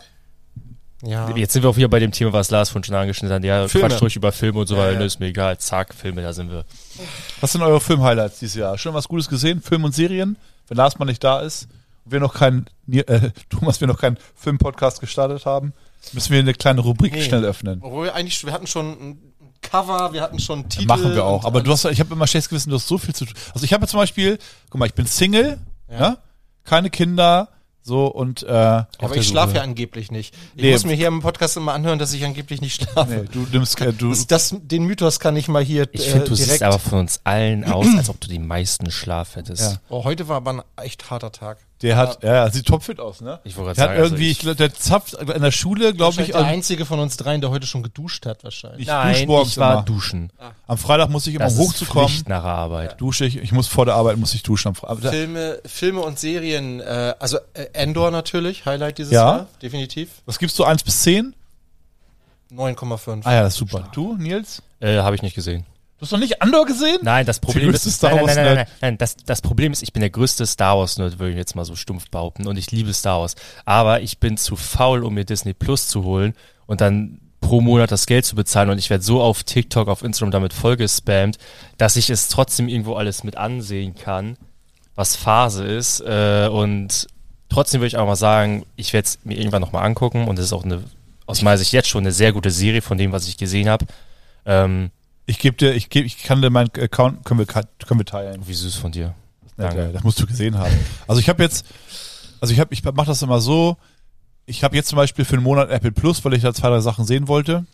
Ja. Jetzt sind wir auch wieder bei dem Thema, was Lars vorhin schon angeschnitten hat. Ja, Filme. quatsch ruhig über Filme und so Ja, weiter, ja. ne, ist mir egal. Zack, Filme, da sind wir. Was sind eure Film-Highlights dieses Jahr? Schon was Gutes gesehen? Film und Serien? Wenn Lars mal nicht da ist und wir noch keinen, äh, Thomas, wir noch keinen Film-Podcast gestartet haben, müssen wir eine kleine Rubrik Nee. schnell öffnen. Obwohl wir eigentlich, wir hatten schon ein Cover, wir hatten schon einen Titel. Machen wir auch. und Aber du alles. hast, ich habe immer schlechtes Gewissen, du hast so viel zu tun. Also ich habe zum Beispiel, guck mal, ich bin Single, Ja. ne? Keine Kinder, so und äh, Aber ich schlafe ja angeblich nicht. Ich Nee. muss mir hier im Podcast immer anhören, dass ich angeblich nicht schlafe. Nee, du nimmst, äh, du, Das, das, den Mythos kann ich mal hier Ich äh, finde, du direkt. siehst aber von uns allen aus, als ob du die meisten Schlaf hättest. Ja. Oh, heute war aber ein echt harter Tag. der hat, ja, sieht topfit aus, ne? Ich wollte Der gerade hat sagen, irgendwie, also ich, glaub, der zapft in der Schule, glaube ich, der an, einzige von uns dreien, der heute schon geduscht hat, wahrscheinlich. ich Nein, dusch morgens ich war immer. duschen. Am Freitag muss ich immer, Das um ist hochzukommen, Pflicht nach der Arbeit. dusche ich, ich muss vor der Arbeit, muss ich duschen am Freitag. Filme, Filme und Serien, äh, also äh, Endor natürlich, Highlight dieses Ja. Jahr, definitiv. Was gibst du, eins bis zehn? neun Komma fünf. Ah ja, das ist super. Du, Nils? Äh, habe ich nicht gesehen. Du hast noch nicht Andor gesehen? Nein, das Problem größte ist, Star nein, nein, Wars nein, nein, Nerd. nein, nein, das, das Problem ist, ich bin der größte Star Wars Nerd, würde ich jetzt mal so stumpf behaupten, und ich liebe Star Wars. Aber ich bin zu faul, um mir Disney Plus zu holen und dann pro Monat das Geld zu bezahlen, und ich werde so auf TikTok, auf Instagram damit vollgespammt, dass ich es trotzdem irgendwo alles mit ansehen kann, was Phase ist, äh, und trotzdem würde ich auch mal sagen, ich werde es mir irgendwann nochmal angucken, und es ist auch eine, aus meiner Sicht jetzt schon eine sehr gute Serie von dem, was ich gesehen habe. Ähm, Ich gebe dir, ich gebe, ich kann dir meinen Account, können wir, können wir teilen. wie süß von dir. Ja, Danke. geil, das musst du gesehen haben. Also ich habe jetzt, also ich habe, ich mache das immer so. Ich habe jetzt zum Beispiel für einen Monat Apple Plus, weil ich da zwei, drei Sachen sehen wollte.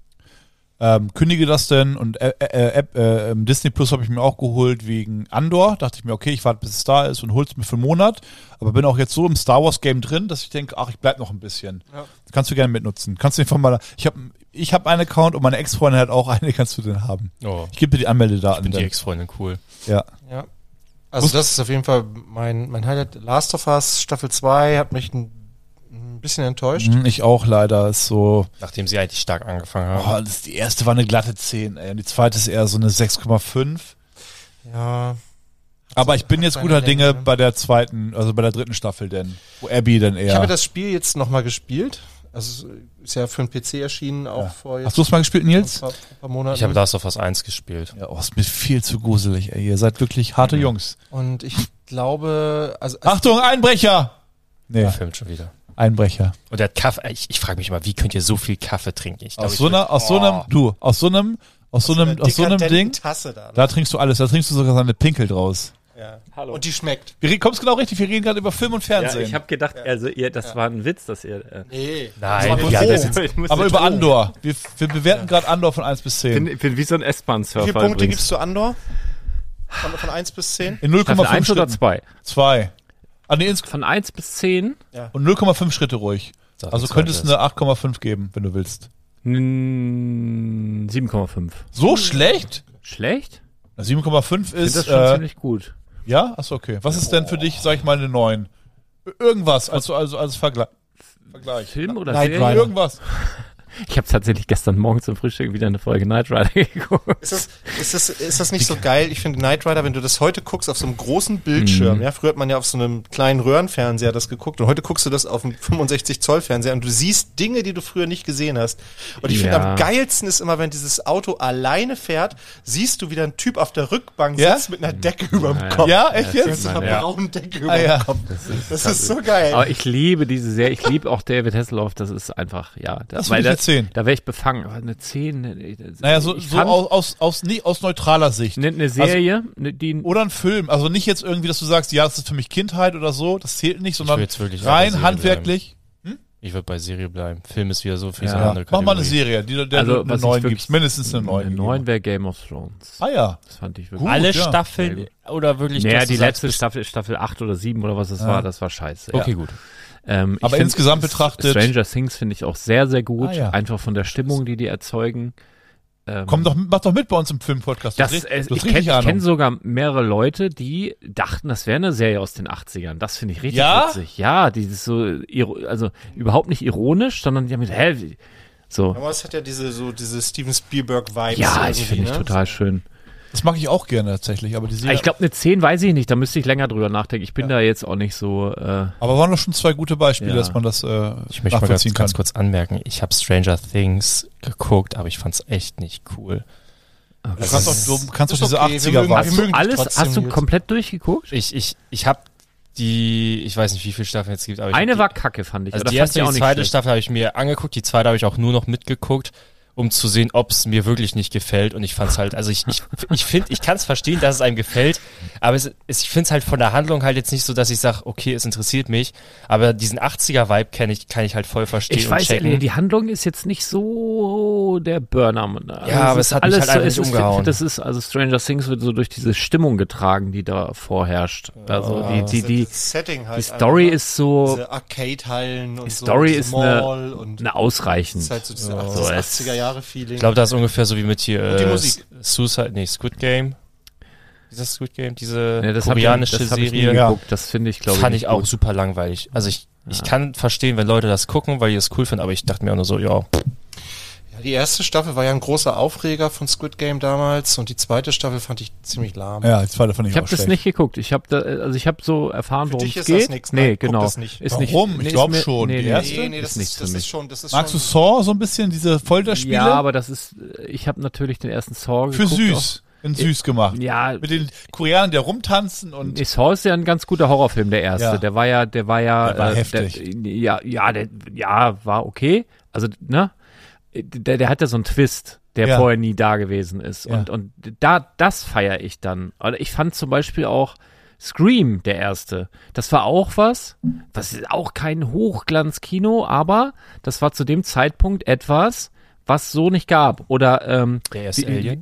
Ähm, kündige das denn und äh, äh, App, äh, Disney Plus habe ich mir auch geholt wegen Andor. Dachte ich mir, okay, ich warte bis es da ist und hol's mir für einen Monat. Aber bin auch jetzt so im Star Wars Game drin, dass ich denke, ach, ich bleib noch ein bisschen. Ja. Das kannst du gerne mitnutzen. Kannst du einfach mal, ich habe, ich habe einen Account und meine Ex-Freundin hat auch eine, kannst du den haben. Oh, Ich gebe dir die Anmeldedaten. ich bin die dann. Ex-Freundin, cool. Ja. Ja. Also das ist auf jeden Fall mein, mein Highlight. Last of Us Staffel zwei hat mich ein, ein bisschen enttäuscht. Hm, Ich auch leider. Ist so. Nachdem sie eigentlich stark angefangen haben. Oh, das, die erste war eine glatte zehn, ey. Und die zweite ist eher so eine sechs Komma fünf. Ja. Aber ich bin jetzt seine guter Länge, Dinge ne? bei der zweiten, also bei der dritten Staffel denn. Wo Abby dann Ich eher. habe das Spiel jetzt nochmal gespielt. Also ist ja für den P C erschienen, auch Ja. vor jetzt Hast du es mal gespielt, Nils? ein paar, paar Monaten. Ich habe Last of Us eins gespielt. Ja, oh, ist mir viel zu gruselig, ey. Ihr seid wirklich harte Mhm. Jungs. Und ich glaube, also, also Achtung, Einbrecher! Nee, Der filmt schon wieder. Einbrecher. Und der hat Kaffee. Ich, ich frage mich immer, wie könnt ihr so viel Kaffee trinken? Ich glaub, Aus ich so einer, würd- aus so einem, du, aus so einem, aus so einem, aus so einem Ding, Tasse da. da trinkst du alles, da trinkst du sogar seine Pinkel draus. Ja. Hallo. Und die schmeckt. Wir reden, kommst genau richtig, wir reden gerade über Film und Ja, Fernsehen. ich habe gedacht, also ihr, das war ein Witz, dass ihr. Äh, Nee. Nein, Das war ja, nur das Drohung. ist, ich muss Aber jetzt- über Andor. Wir, wir bewerten gerade Andor von eins bis Ich bin, zehn. ich bin wie so ein Wie S-Bahn-Surfer. viele Punkte übrigens. gibst du Andor? Von, von eins bis zehn? In null Komma Staffel fünf eins oder Schritten. zwei? Zwei. Ah, nee, ins, Von eins bis zehn? und null Komma fünf Schritte ruhig. Sag Also uns könntest du weiter. eine acht Komma fünf geben, wenn du willst. N- sieben Komma fünf. So schlecht? Schlecht? Na, sieben Komma fünf Ich finde ist, das schon äh, ziemlich gut. ja? Achso, okay. Was ist denn für dich, sag ich mal, eine neun? Ir- Irgendwas, also, also als Vergleich. Vergleich. Film oder Knight Serie? Rider. Irgendwas. Ich habe tatsächlich gestern Morgen zum Frühstück wieder eine Folge Knight Rider geguckt. Ist das, ist das, ist das nicht so geil? Ich finde Knight Rider, wenn du das heute guckst auf so einem großen Bildschirm, Mhm. ja, früher hat man ja auf so einem kleinen Röhrenfernseher das geguckt und heute guckst du das auf einem fünfundsechzig Zoll Fernseher und du siehst Dinge, die du früher nicht gesehen hast. Und ich finde Ja. am geilsten ist immer, wenn dieses Auto alleine fährt, siehst du, wie da ein Typ auf der Rückbank Ja? sitzt mit einer Decke über dem Ja, ja. Kopf. Ja, echt das jetzt? Mit ist so einer meine- ja. braunen Decke über Ah, ja. dem Kopf. Das ist so geil. Aber ich liebe diese Serie, ich liebe auch David Hasselhoff, das ist einfach, ja. Da, Das weil würde ich da, eine zehn. Da wäre ich befangen, aber eine zehn. ne, das- Naja, so, ich so fand, aus, aus, aus, nicht aus neutraler Sicht. eine, eine Serie, ne, die, Oder ein Film. Also nicht jetzt irgendwie, dass du sagst, ja, das ist für mich Kindheit oder so. Das zählt nicht, sondern will jetzt wirklich auch bei rein Serie handwerklich. Ich würde bei Serie bleiben. Film ist wieder so viel Ja. so eine andere Mach mal eine Kategorie. Serie, die der Also, du eine was ich neuen wirklich- gibst. Mindestens eine neuen. eine neun wäre Game of Thrones. Ah ja. Das fand ich wirklich. Gut, Alle ja. Staffeln oder wirklich? Naja, dass du die sagst, letzte bis- Staffel, Staffel acht oder sieben oder was es Ja. war, das war scheiße. Okay, ja. gut. Ähm, ich Aber find, insgesamt betrachtet- Stranger Things finde ich auch sehr, sehr gut. Ah, ja. Einfach von der Stimmung, die die erzeugen. Ähm, Komm doch, mach doch mit bei uns im Filmpodcast. Du Das, hast äh, richtig- du ich hast kenne richtig Ahnung. kenn sogar mehrere Leute, die dachten, das wäre eine Serie aus den achtzigern. Das finde ich richtig Ja? witzig. Ja, die ist so, iro- also überhaupt nicht ironisch, sondern die haben mit, hä, wie- so. Aber es hat ja diese, so, diese Steven Spielberg-Vibes. Ja, ich irgendwie, finde ich ne? total schön. Das mag ich auch gerne tatsächlich, aber die Serie. Ich glaube, eine zehn weiß ich nicht, da müsste ich länger drüber nachdenken. Ich bin da jetzt auch nicht so, äh, aber waren doch schon zwei gute Beispiele, Ja. dass man das äh, Ich möchte mal ganz, nachvollziehen kann. ganz kurz anmerken, ich habe Stranger Things geguckt, aber ich fand's echt nicht cool. Du kannst doch, du kannst doch ist diese okay, wir achtziger mögen- Vibes. hast du mögen dich alles, trotzdem, hast du Nils. komplett durchgeguckt? Ich, ich, ich habe die, ich weiß nicht, wie viele Staffeln es gibt, aber ich hab Eine die, war kacke, fand ich. also Oder die fand erste ich und auch die nicht zweite schlecht. Staffel habe ich mir angeguckt, die zweite habe ich auch nur noch mitgeguckt, um zu sehen, ob es mir wirklich nicht gefällt. Und ich fand's halt, also ich, ich, ich finde, ich kann es verstehen, dass es einem gefällt, aber es, es, ich finde es halt von der Handlung halt jetzt nicht so, dass ich sage, okay, es interessiert mich, aber diesen achtziger-Vibe kenn ich, kann ich halt voll verstehen Ich und weiß, checken. nee, die Handlung ist jetzt nicht so der Burner. Also Ja, aber ist es hat mich halt so- einfach es nicht ist, umgehauen. Das ist, also Stranger Things wird so durch diese Stimmung getragen, die da vorherrscht. Also die, die, die, Das Setting halt die Story einfach, ne? ist so, Diese Arcade-Hallen und die so. Story diese ist Mall eine, und eine ausreichend. ist halt so dieses So, es- achtziger-Jahre-Feeling. Ich glaube, das ist ungefähr so wie mit hier Und die äh, Musik. Suicide, nee, Squid Game. Dieses Squid Game, diese Nee, das hab ich- koreanische das hab ich nie Serie. Ja. geguckt. Das finde ich, glaube ich, Fand nicht ich auch gut. super langweilig. Also ich, ich Ja. kann verstehen, wenn Leute das gucken, weil die es cool finden, aber ich dachte mir auch nur so, ja, Ja, die erste Staffel war ja ein großer Aufreger von Squid Game damals und die zweite Staffel fand ich ziemlich lahm. Ja, die zweite fand ich, Ich habe auch das schlecht. nicht geguckt. Ich habe da, also ich habe so erfahren, Für worum dich es ist das geht. nix, nee, nein, guck genau. das nicht. Ist Warum? Nicht, Ich ist glaub mir- schon. Nee, Die nee, erste? Nee, nee, das ist ist, nichts das für ist mich. schon, das ist Magst du schon, Saw so ein bisschen, diese Folterspiele? Ja, aber das ist, ich habe natürlich den ersten Saw Für geguckt. süß. In süß gemacht. Auch. Ja, Mit den Koreanern, die rumtanzen und nee, Saw ist ja ein ganz guter Horrorfilm, der erste. Ja. Der war ja, der war ja, Der war äh, heftig. Der, ja, ja, der, ja, war okay. Also, ne? Der, der hat ja so einen Twist, der Ja. vorher nie da gewesen ist. Ja. Und, und da, das feiere ich dann. Oder ich fand zum Beispiel auch Scream, der erste. Das war auch was, das ist auch kein Hochglanzkino, aber das war zu dem Zeitpunkt etwas, was so nicht gab. Oder, ähm, der erste wie- Alien.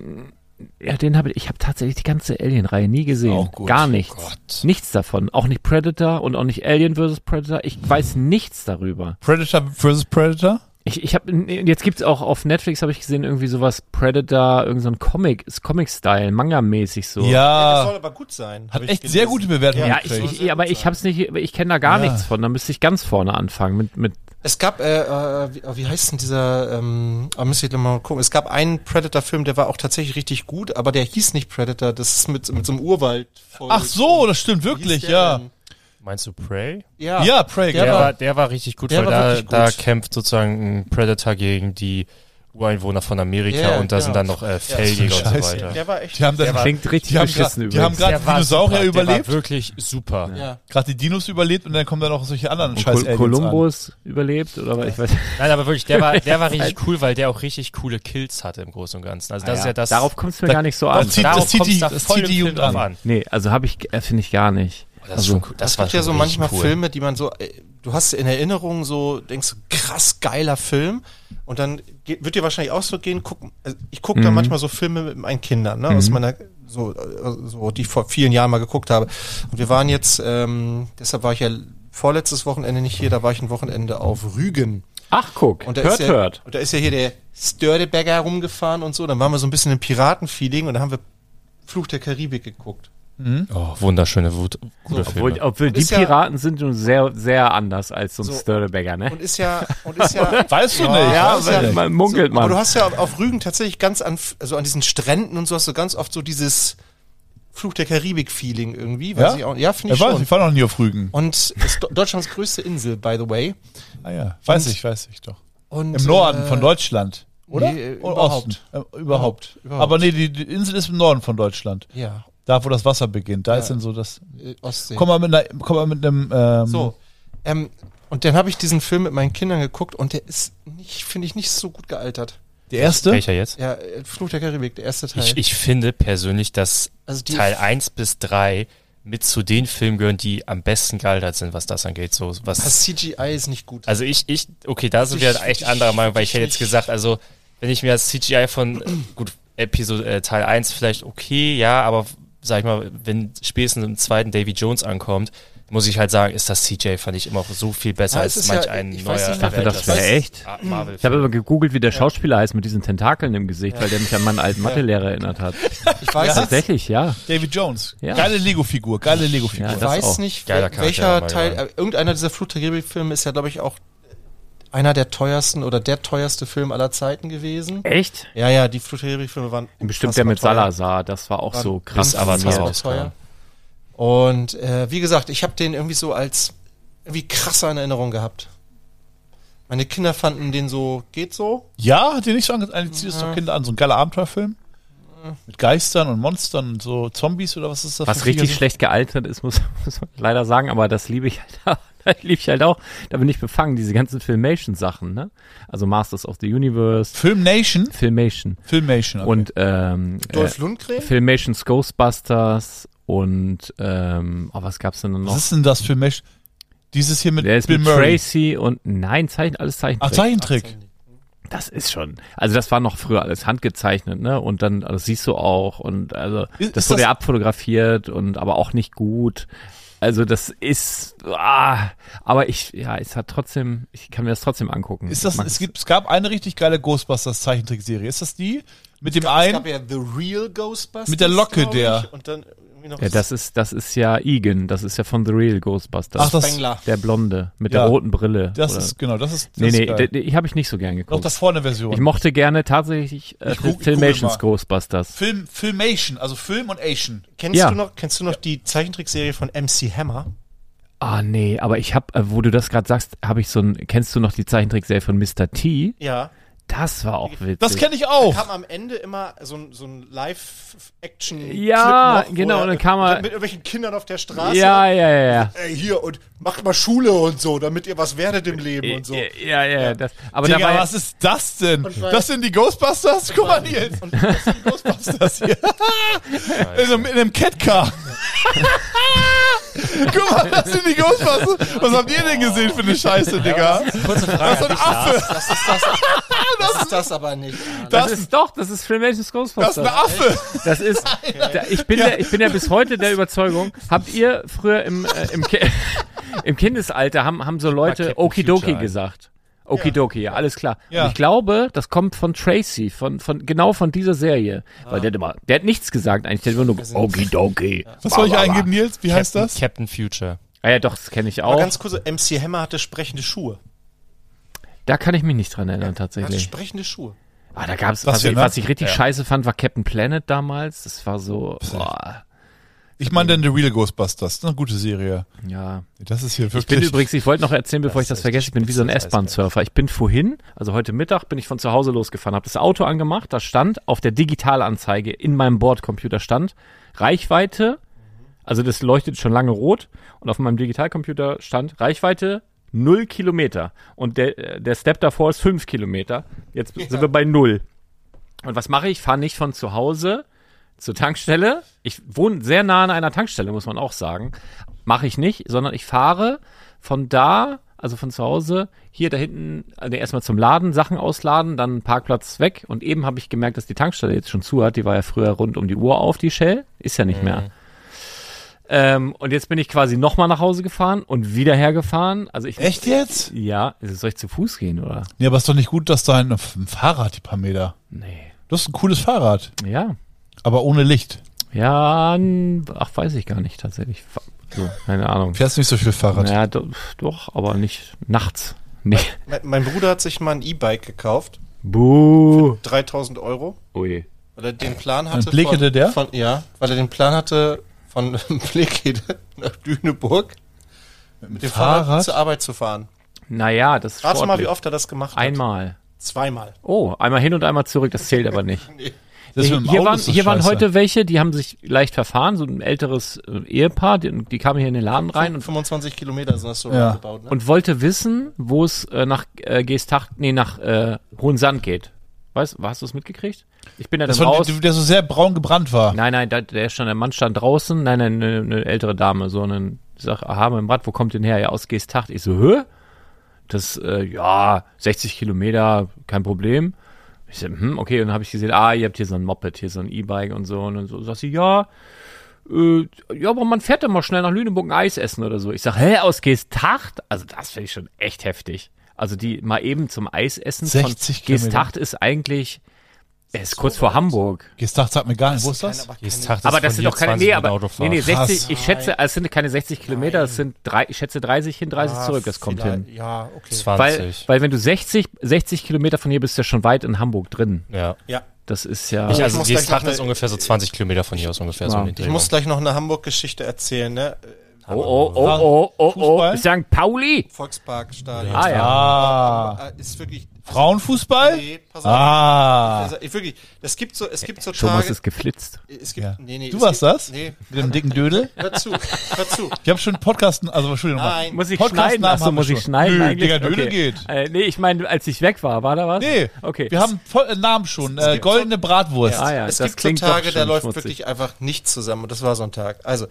ja, den habe ich, ich habe tatsächlich die ganze Alien-Reihe nie gesehen. Auch gut. Gar nichts. Oh Gott. Nichts davon. Auch nicht Predator und auch nicht Alien versus Predator. Ich weiß nichts darüber. Predator versus Predator? Ich, ich habe jetzt gibt's auch auf Netflix habe ich gesehen irgendwie sowas Predator, irgend so ein Comic, ist Comic-Style, Manga-mäßig so. ja, das soll Ja, aber gut sein. hat hab ich echt gelesen. sehr gute Bewertungen Ja, gekriegt. ich, soll ich, sehr aber gut ich sein. hab's nicht, ich kenne da gar Ja. nichts von. Da müsste ich ganz vorne anfangen mit mit. Es gab, äh, äh, wie, wie heißt denn dieser, ähm, oh, müsste ich mal gucken. Es gab einen Predator-Film, der war auch tatsächlich richtig gut, aber der hieß nicht Predator, das ist mit, mit so einem Urwald. Ach so, das stimmt Wie hieß wirklich, der ja. denn? Meinst du Prey? Ja. Ja, Prey, Der Der, genau. war- war, der war richtig gut, der weil war da, wirklich gut. da kämpft sozusagen ein Predator gegen die Ureinwohner von Amerika Ja, und da genau. sind dann noch äh, Feldjäger und so Scheiße. weiter. Der war echt. Die haben dann, Der war- Klingt richtig die haben beschissen grad- die haben übrigens. grad Der war Dinosaurier super, überlebt. Der war wirklich super. ja. Gerade die Dinos überlebt und dann kommen da noch solche anderen Und scheiß Col Aliens Columbus überlebt oder was? Ich weiß. Nein, aber wirklich, der war, der war richtig cool, weil der auch richtig coole Kills hatte im Großen und Ganzen. Also das ist ja das. Darauf kommt es mir Da- gar nicht so das an. zieht- darauf zieht kommt's die- da das voll zieht im die Film Jugend drauf an. an. Nee, also habe ich, äh, finde ich gar nicht. Das ist Also, schon cool. Das Es war gibt ja so schon richtig manchmal cool. Filme, die man so, äh, du hast in Erinnerung so, denkst, krass geiler Film und dann geht, wird dir wahrscheinlich auch so gehen, guck, also ich gucke da Mhm. manchmal so Filme mit meinen Kindern, ne, aus Mhm. meiner, so, äh, so, die ich vor vielen Jahren mal geguckt habe. Und wir waren jetzt, ähm, deshalb war ich ja vorletztes Wochenende nicht hier, da war ich ein Wochenende auf Rügen. Ach, guck, Und da hört, ist ja, hört. Und da ist ja hier der Störteberger rumgefahren und so, dann waren wir so ein bisschen im Piratenfeeling und dann haben wir Fluch der Karibik geguckt. Oh, wunderschöne, Wut, gute Obwohl, Filme. obwohl die ist ja- Piraten sind nun sehr, sehr anders als so ein So. Störtebecker, ne? Und ist ja, und ist ja, Weißt du Ja, nicht? Ja, weißt du weil nicht. man munkelt aber man. du hast ja auf Rügen tatsächlich ganz an, also an diesen Stränden und so hast du ganz oft so dieses Fluch der Karibik-Feeling irgendwie. Weiß Ja? ich auch, ja, finde Ich ich weiß, schon. ich war noch nie auf Rügen. Und ist Do- Deutschlands größte Insel, by the way. Ah ja, weiß Und- ich, weiß ich doch. Und, Im Norden äh, von Deutschland, oder? nee, äh, Oder überhaupt. Osten? Äh, überhaupt. Überhaupt. Aber nee, die, die Insel ist im Norden von Deutschland. Ja, Da, wo das Wasser beginnt. Da Ja. ist dann so das... äh, Ostsee. Komm mal mit, einer, komm mal mit einem... Ähm, So. Ähm, und dann habe ich diesen Film mit meinen Kindern geguckt und der ist nicht, finde ich, nicht so gut gealtert. Der erste? Welcher jetzt? Ja, äh, Fluch der Karibik, der erste Teil. Ich, ich finde persönlich, dass also die Teil eins bis drei mit zu den Filmen gehören, die am besten gealtert sind, was das angeht. So, was, das C G I ist nicht gut. also ich, ich, okay, da sind wir Ich- echt ich- anderer Meinung, weil ich hätte jetzt ich- gesagt, also wenn ich mir das C G I von, äh, gut, Episode, äh, Teil eins vielleicht okay, ja, aber sag ich mal, wenn spätestens im zweiten Davy Jones ankommt, muss ich halt sagen, ist das C G I, fand ich immer so viel besser Ja, es als ist manch ja- ein ich neuer weiß nicht, Ich dachte, Avengers. das wäre echt. Ah, Marvel. Ich habe aber gegoogelt, wie der Schauspieler heißt mit diesen Tentakeln im Gesicht, weil der mich an meinen alten Mathelehrer erinnert hat. Ich weiß, jetzt, Tatsächlich, ja. David Jones. Ja. Geile Lego-Figur, geile Lego-Figur. Ja, ich das weiß auch. nicht, Geiler wel- Charakter, welcher mal Teil, gesagt. äh, irgendeiner dieser Fluch der Karibik-Filme ist ja, glaube ich, auch einer der teuersten oder der teuerste Film aller Zeiten gewesen. Echt? Ja, ja, die Fluch der Karibik-Filme waren Bestimmt der mit unfassbar teuer. Salazar, das war auch Waren so krass. Avatar unfassbar rauskam. teuer. Und äh, wie gesagt, ich habe den irgendwie so als irgendwie krasser in Erinnerung gehabt. Meine Kinder fanden den so, geht so. Ja, hat dir nicht so angezogen? Eigentlich zieht es Ja. doch Kinder an. So ein geiler Abenteuerfilm. Mit Geistern und Monstern und so Zombies oder was ist das? Was für richtig Viecher? schlecht gealtert ist, muss, muss man leider sagen, aber das liebe ich halt, das liebe ich halt auch. Da bin ich befangen, diese ganzen Filmation-Sachen, ne? Also Masters of the Universe, Film Nation? Filmation Filmation. Okay. und ähm, Dolph äh, Lundgren? Filmations Ghostbusters und ähm, oh, was gab's denn noch? was ist denn das Filmation? Dieses hier mit Der ist Bill mit Murray. Tracy und nein, Zeichen, alles Ach, Zeichentrick. Zeichentrick. Das ist schon, also das war noch früher alles handgezeichnet, ne? Und dann, also das siehst du auch und also Ist- das ist wurde das- ja abfotografiert und aber auch nicht gut. Also das ist, ah, aber ich, ja, es hat trotzdem, ich kann mir das trotzdem angucken. Ist das, Ich mag es, gibt, es gab eine richtig geile Ghostbusters Zeichentrickserie. Ist das die? Mit dem Es einen? gab ja The Real Ghostbusters. Mit der Locke, glaub ich, der. Und dann irgendwie noch Ja, das ist, das ist ja Egan, das ist ja von The Real Ghostbusters. Ach, das- Spengler. Der Blonde mit Ja, der roten Brille. Das oder- ist, genau, das ist, das nee, ist nee, geil. d- d- ich habe ich nicht so gern Noch geguckt. das vorne Version. Ich mochte gerne tatsächlich äh, Ich guck- ich Filmations google mal. Ghostbusters. Film, Filmation, also Film und Asian. Kennst Ja. du noch, kennst du noch die Zeichentrickserie von M C Hammer? Ah, nee, aber ich hab, äh, wo du das gerade sagst, habe ich so ein, kennst du noch die Zeichentrickserie von Mister T? Ja. Das war auch witzig. Das kenne ich auch. Kam am Ende immer so ein, so ein Live-Action. Ja, genau, und dann kam er- Mit irgendwelchen Kindern auf der Straße. Ja, ja, ja, ja. Ey, hier, und macht mal Schule und so, damit ihr was werdet im Leben und so. Ja, ja, ja, Ja. das, aber Digga, da war ja, was ist das denn? Und weil- Das sind die Ghostbusters? Guck mal, Nils. Und Das sind die Ghostbusters hier. in, einem, in einem Catcar. Guck mal, das sind die Ghostbusters. Was habt ihr denn gesehen für eine Scheiße, Digga? Kurze Frage. Das ist ein Affe. das ist das, das ist das aber nicht. das, das- ist doch, das ist Filmations Das ist Ghostbusters. ein Affe. Das ist, da, ich bin ja, ich bin ja bis heute der Überzeugung, habt ihr früher im, äh, im, Ki im Kindesalter haben, haben so Leute Captain Okidoki Future ein. gesagt. Okidoki, ja, alles klar. Ja. Und ich glaube, das kommt von Tracy, von, von, genau von dieser Serie. Weil der hat immer, der hat nichts gesagt eigentlich, der hat immer nur Okidoki. Was soll ich eingeben, Nils? Wie heißt das? Captain Future. Ah ja, doch, das kenne ich Aber auch. ganz kurz, M C Hammer hatte sprechende Schuhe. Da kann ich mich nicht dran erinnern, Er hatte tatsächlich. sprechende Schuhe. Ah, da gab's, Das was, hier, ich, ne? was ich richtig Ja. scheiße fand, war Captain Planet damals. Das war so, boah, Ich meine denn The Real Ghostbusters. Das ist eine gute Serie. ja. Das ist hier Ich bin wirklich... übrigens, ich wollte noch erzählen, bevor Das ich das ist vergesse, ich bin wie so ein Spitze des S-Bahn-Surfer. Ich bin vorhin, also heute Mittag, bin ich von zu Hause losgefahren, habe das Auto angemacht, da stand auf der Digitalanzeige in meinem Bordcomputer stand Reichweite, also das leuchtet schon lange rot und auf meinem Digitalcomputer stand Reichweite null Kilometer und der, der Step davor ist fünf Kilometer. Jetzt sind wir bei null. Und was mache ich? Ich fahre nicht von zu Hause zur Tankstelle. Ich wohne sehr nah an einer Tankstelle, muss man auch sagen. Mache ich nicht, sondern ich fahre von da, also von zu Hause, hier da hinten, also erstmal zum Laden, Sachen ausladen, dann einen Parkplatz weg. Und eben habe ich gemerkt, dass die Tankstelle jetzt schon zu hat. Die war ja früher rund um die Uhr auf, die Shell. Ist ja nicht mehr. Ähm, und jetzt bin ich quasi nochmal nach Hause gefahren und wieder hergefahren. Also ich, Echt jetzt? Ja, soll ich zu Fuß gehen, oder? Ja, aber ist doch nicht gut, dass da ein, ein Fahrrad, die paar Meter. Nee. Das ist ein cooles Fahrrad, Ja. aber ohne Licht. Ja, n- ach, weiß ich gar nicht tatsächlich. So, keine Ahnung. Fährst nicht so viel Fahrrad. Ja, do, doch, aber nicht nachts. Nicht. Mein, mein Bruder hat sich mal ein E-Bike gekauft. Buh. dreitausend Euro. Ui. Weil er den Plan hatte. Blekede von, der? Von, ja, weil er den Plan hatte, von Blekede nach Lüneburg mit dem Fahrrad? Fahrrad? zur Arbeit zu fahren. Naja, das ist Rate mal, wie sportlich. oft er das gemacht hat. Einmal. Zweimal. Oh, einmal hin und einmal zurück, das zählt aber nicht. Nee. Das mit dem hier Auto waren, ist das hier waren scheiße. heute welche, die haben sich leicht verfahren, so ein älteres äh, Ehepaar, die, die kamen hier in den Laden rein und, fünfundzwanzig Kilometer sind das so Ja. gebaut, ne? und wollte wissen, wo es äh, nach äh, Geesthacht, nee, nach äh, Hohensand geht. Weißt, hast du es mitgekriegt? Ich bin ja Das dann von, raus. der, der so sehr braun gebrannt war. Nein, nein, da, der stand, der Mann stand draußen. Nein, nein, eine, eine ältere Dame, so einen, ich sag, aha, mit dem Rad, wo kommt denn her? Ja, aus Geesthacht. Ich so, hä? Das, äh, ja, sechzig Kilometer, kein Problem. Ich so, hm, okay, und dann habe ich gesehen, ah, ihr habt hier so ein Moped, hier so ein E-Bike und so. Und dann so sagt sie, ja, äh, ja, aber man fährt dann mal schnell nach Lüneburg ein Eis essen oder so. Ich sag, hä, aus Geesthacht? Also das finde ich schon echt heftig. Also die mal eben zum Eis essen von sechzig Kilometer. Geesthacht ist eigentlich, er ist kurz vor Hamburg. Gestern sagt mir gar nicht, wo ist das? Keine- Jeden Tag Aber ist das von sind hier doch keine, zwanzig nee, Minuten aber, nee, Autofahrt. nee, sechzig, Krass. ich schätze, es sind keine sechzig Kilometer, es sind drei, ich schätze dreißig hin, dreißig Ah, zurück, das kommt vielleicht- hin. Ja, okay. Weil, zwanzig. weil wenn du sechzig, sechzig Kilometer von hier bist, du ja schon weit in Hamburg drin. Ja. Ja. Das ist ja, Ich, ich also muss gleich Geesthacht noch ist eine- ungefähr so zwanzig Kilometer von hier aus ungefähr so Ja. in den Ich Dreh muss rum. gleich noch eine Hamburg-Geschichte erzählen, ne? oh, oh, oh, oh, oh, oh, Fußball? Sankt Pauli? Volksparkstadion. Ah, ja. Ah. Äh, Ist wirklich. Frauenfußball? Nee, pass auf. Ah. Also, ich wirklich, es gibt so, es gibt so Thomas Tage. ist geflitzt. Es gibt, Ja. nee, nee, Du es warst gibt, das? Nee, Mit dem dicken Dödel? hör zu, hör zu. Ich habe schon Podcasten, also Entschuldigung nochmal. Nein. Muss ich Podcast-Namen schneiden? Achso, haben wir muss ich schon. schneiden Nö, eigentlich? Digga, Dödel Okay. geht. Äh, nee, ich meine, als ich weg war, war da was? Nee, Okay. wir haben voll, äh, Namen schon. Äh, gibt goldene Bratwurst. Ah ja, es das gibt so klingt doch Tage, da schon läuft schmutzig. wirklich einfach nichts zusammen. Und das war so ein Tag. Also,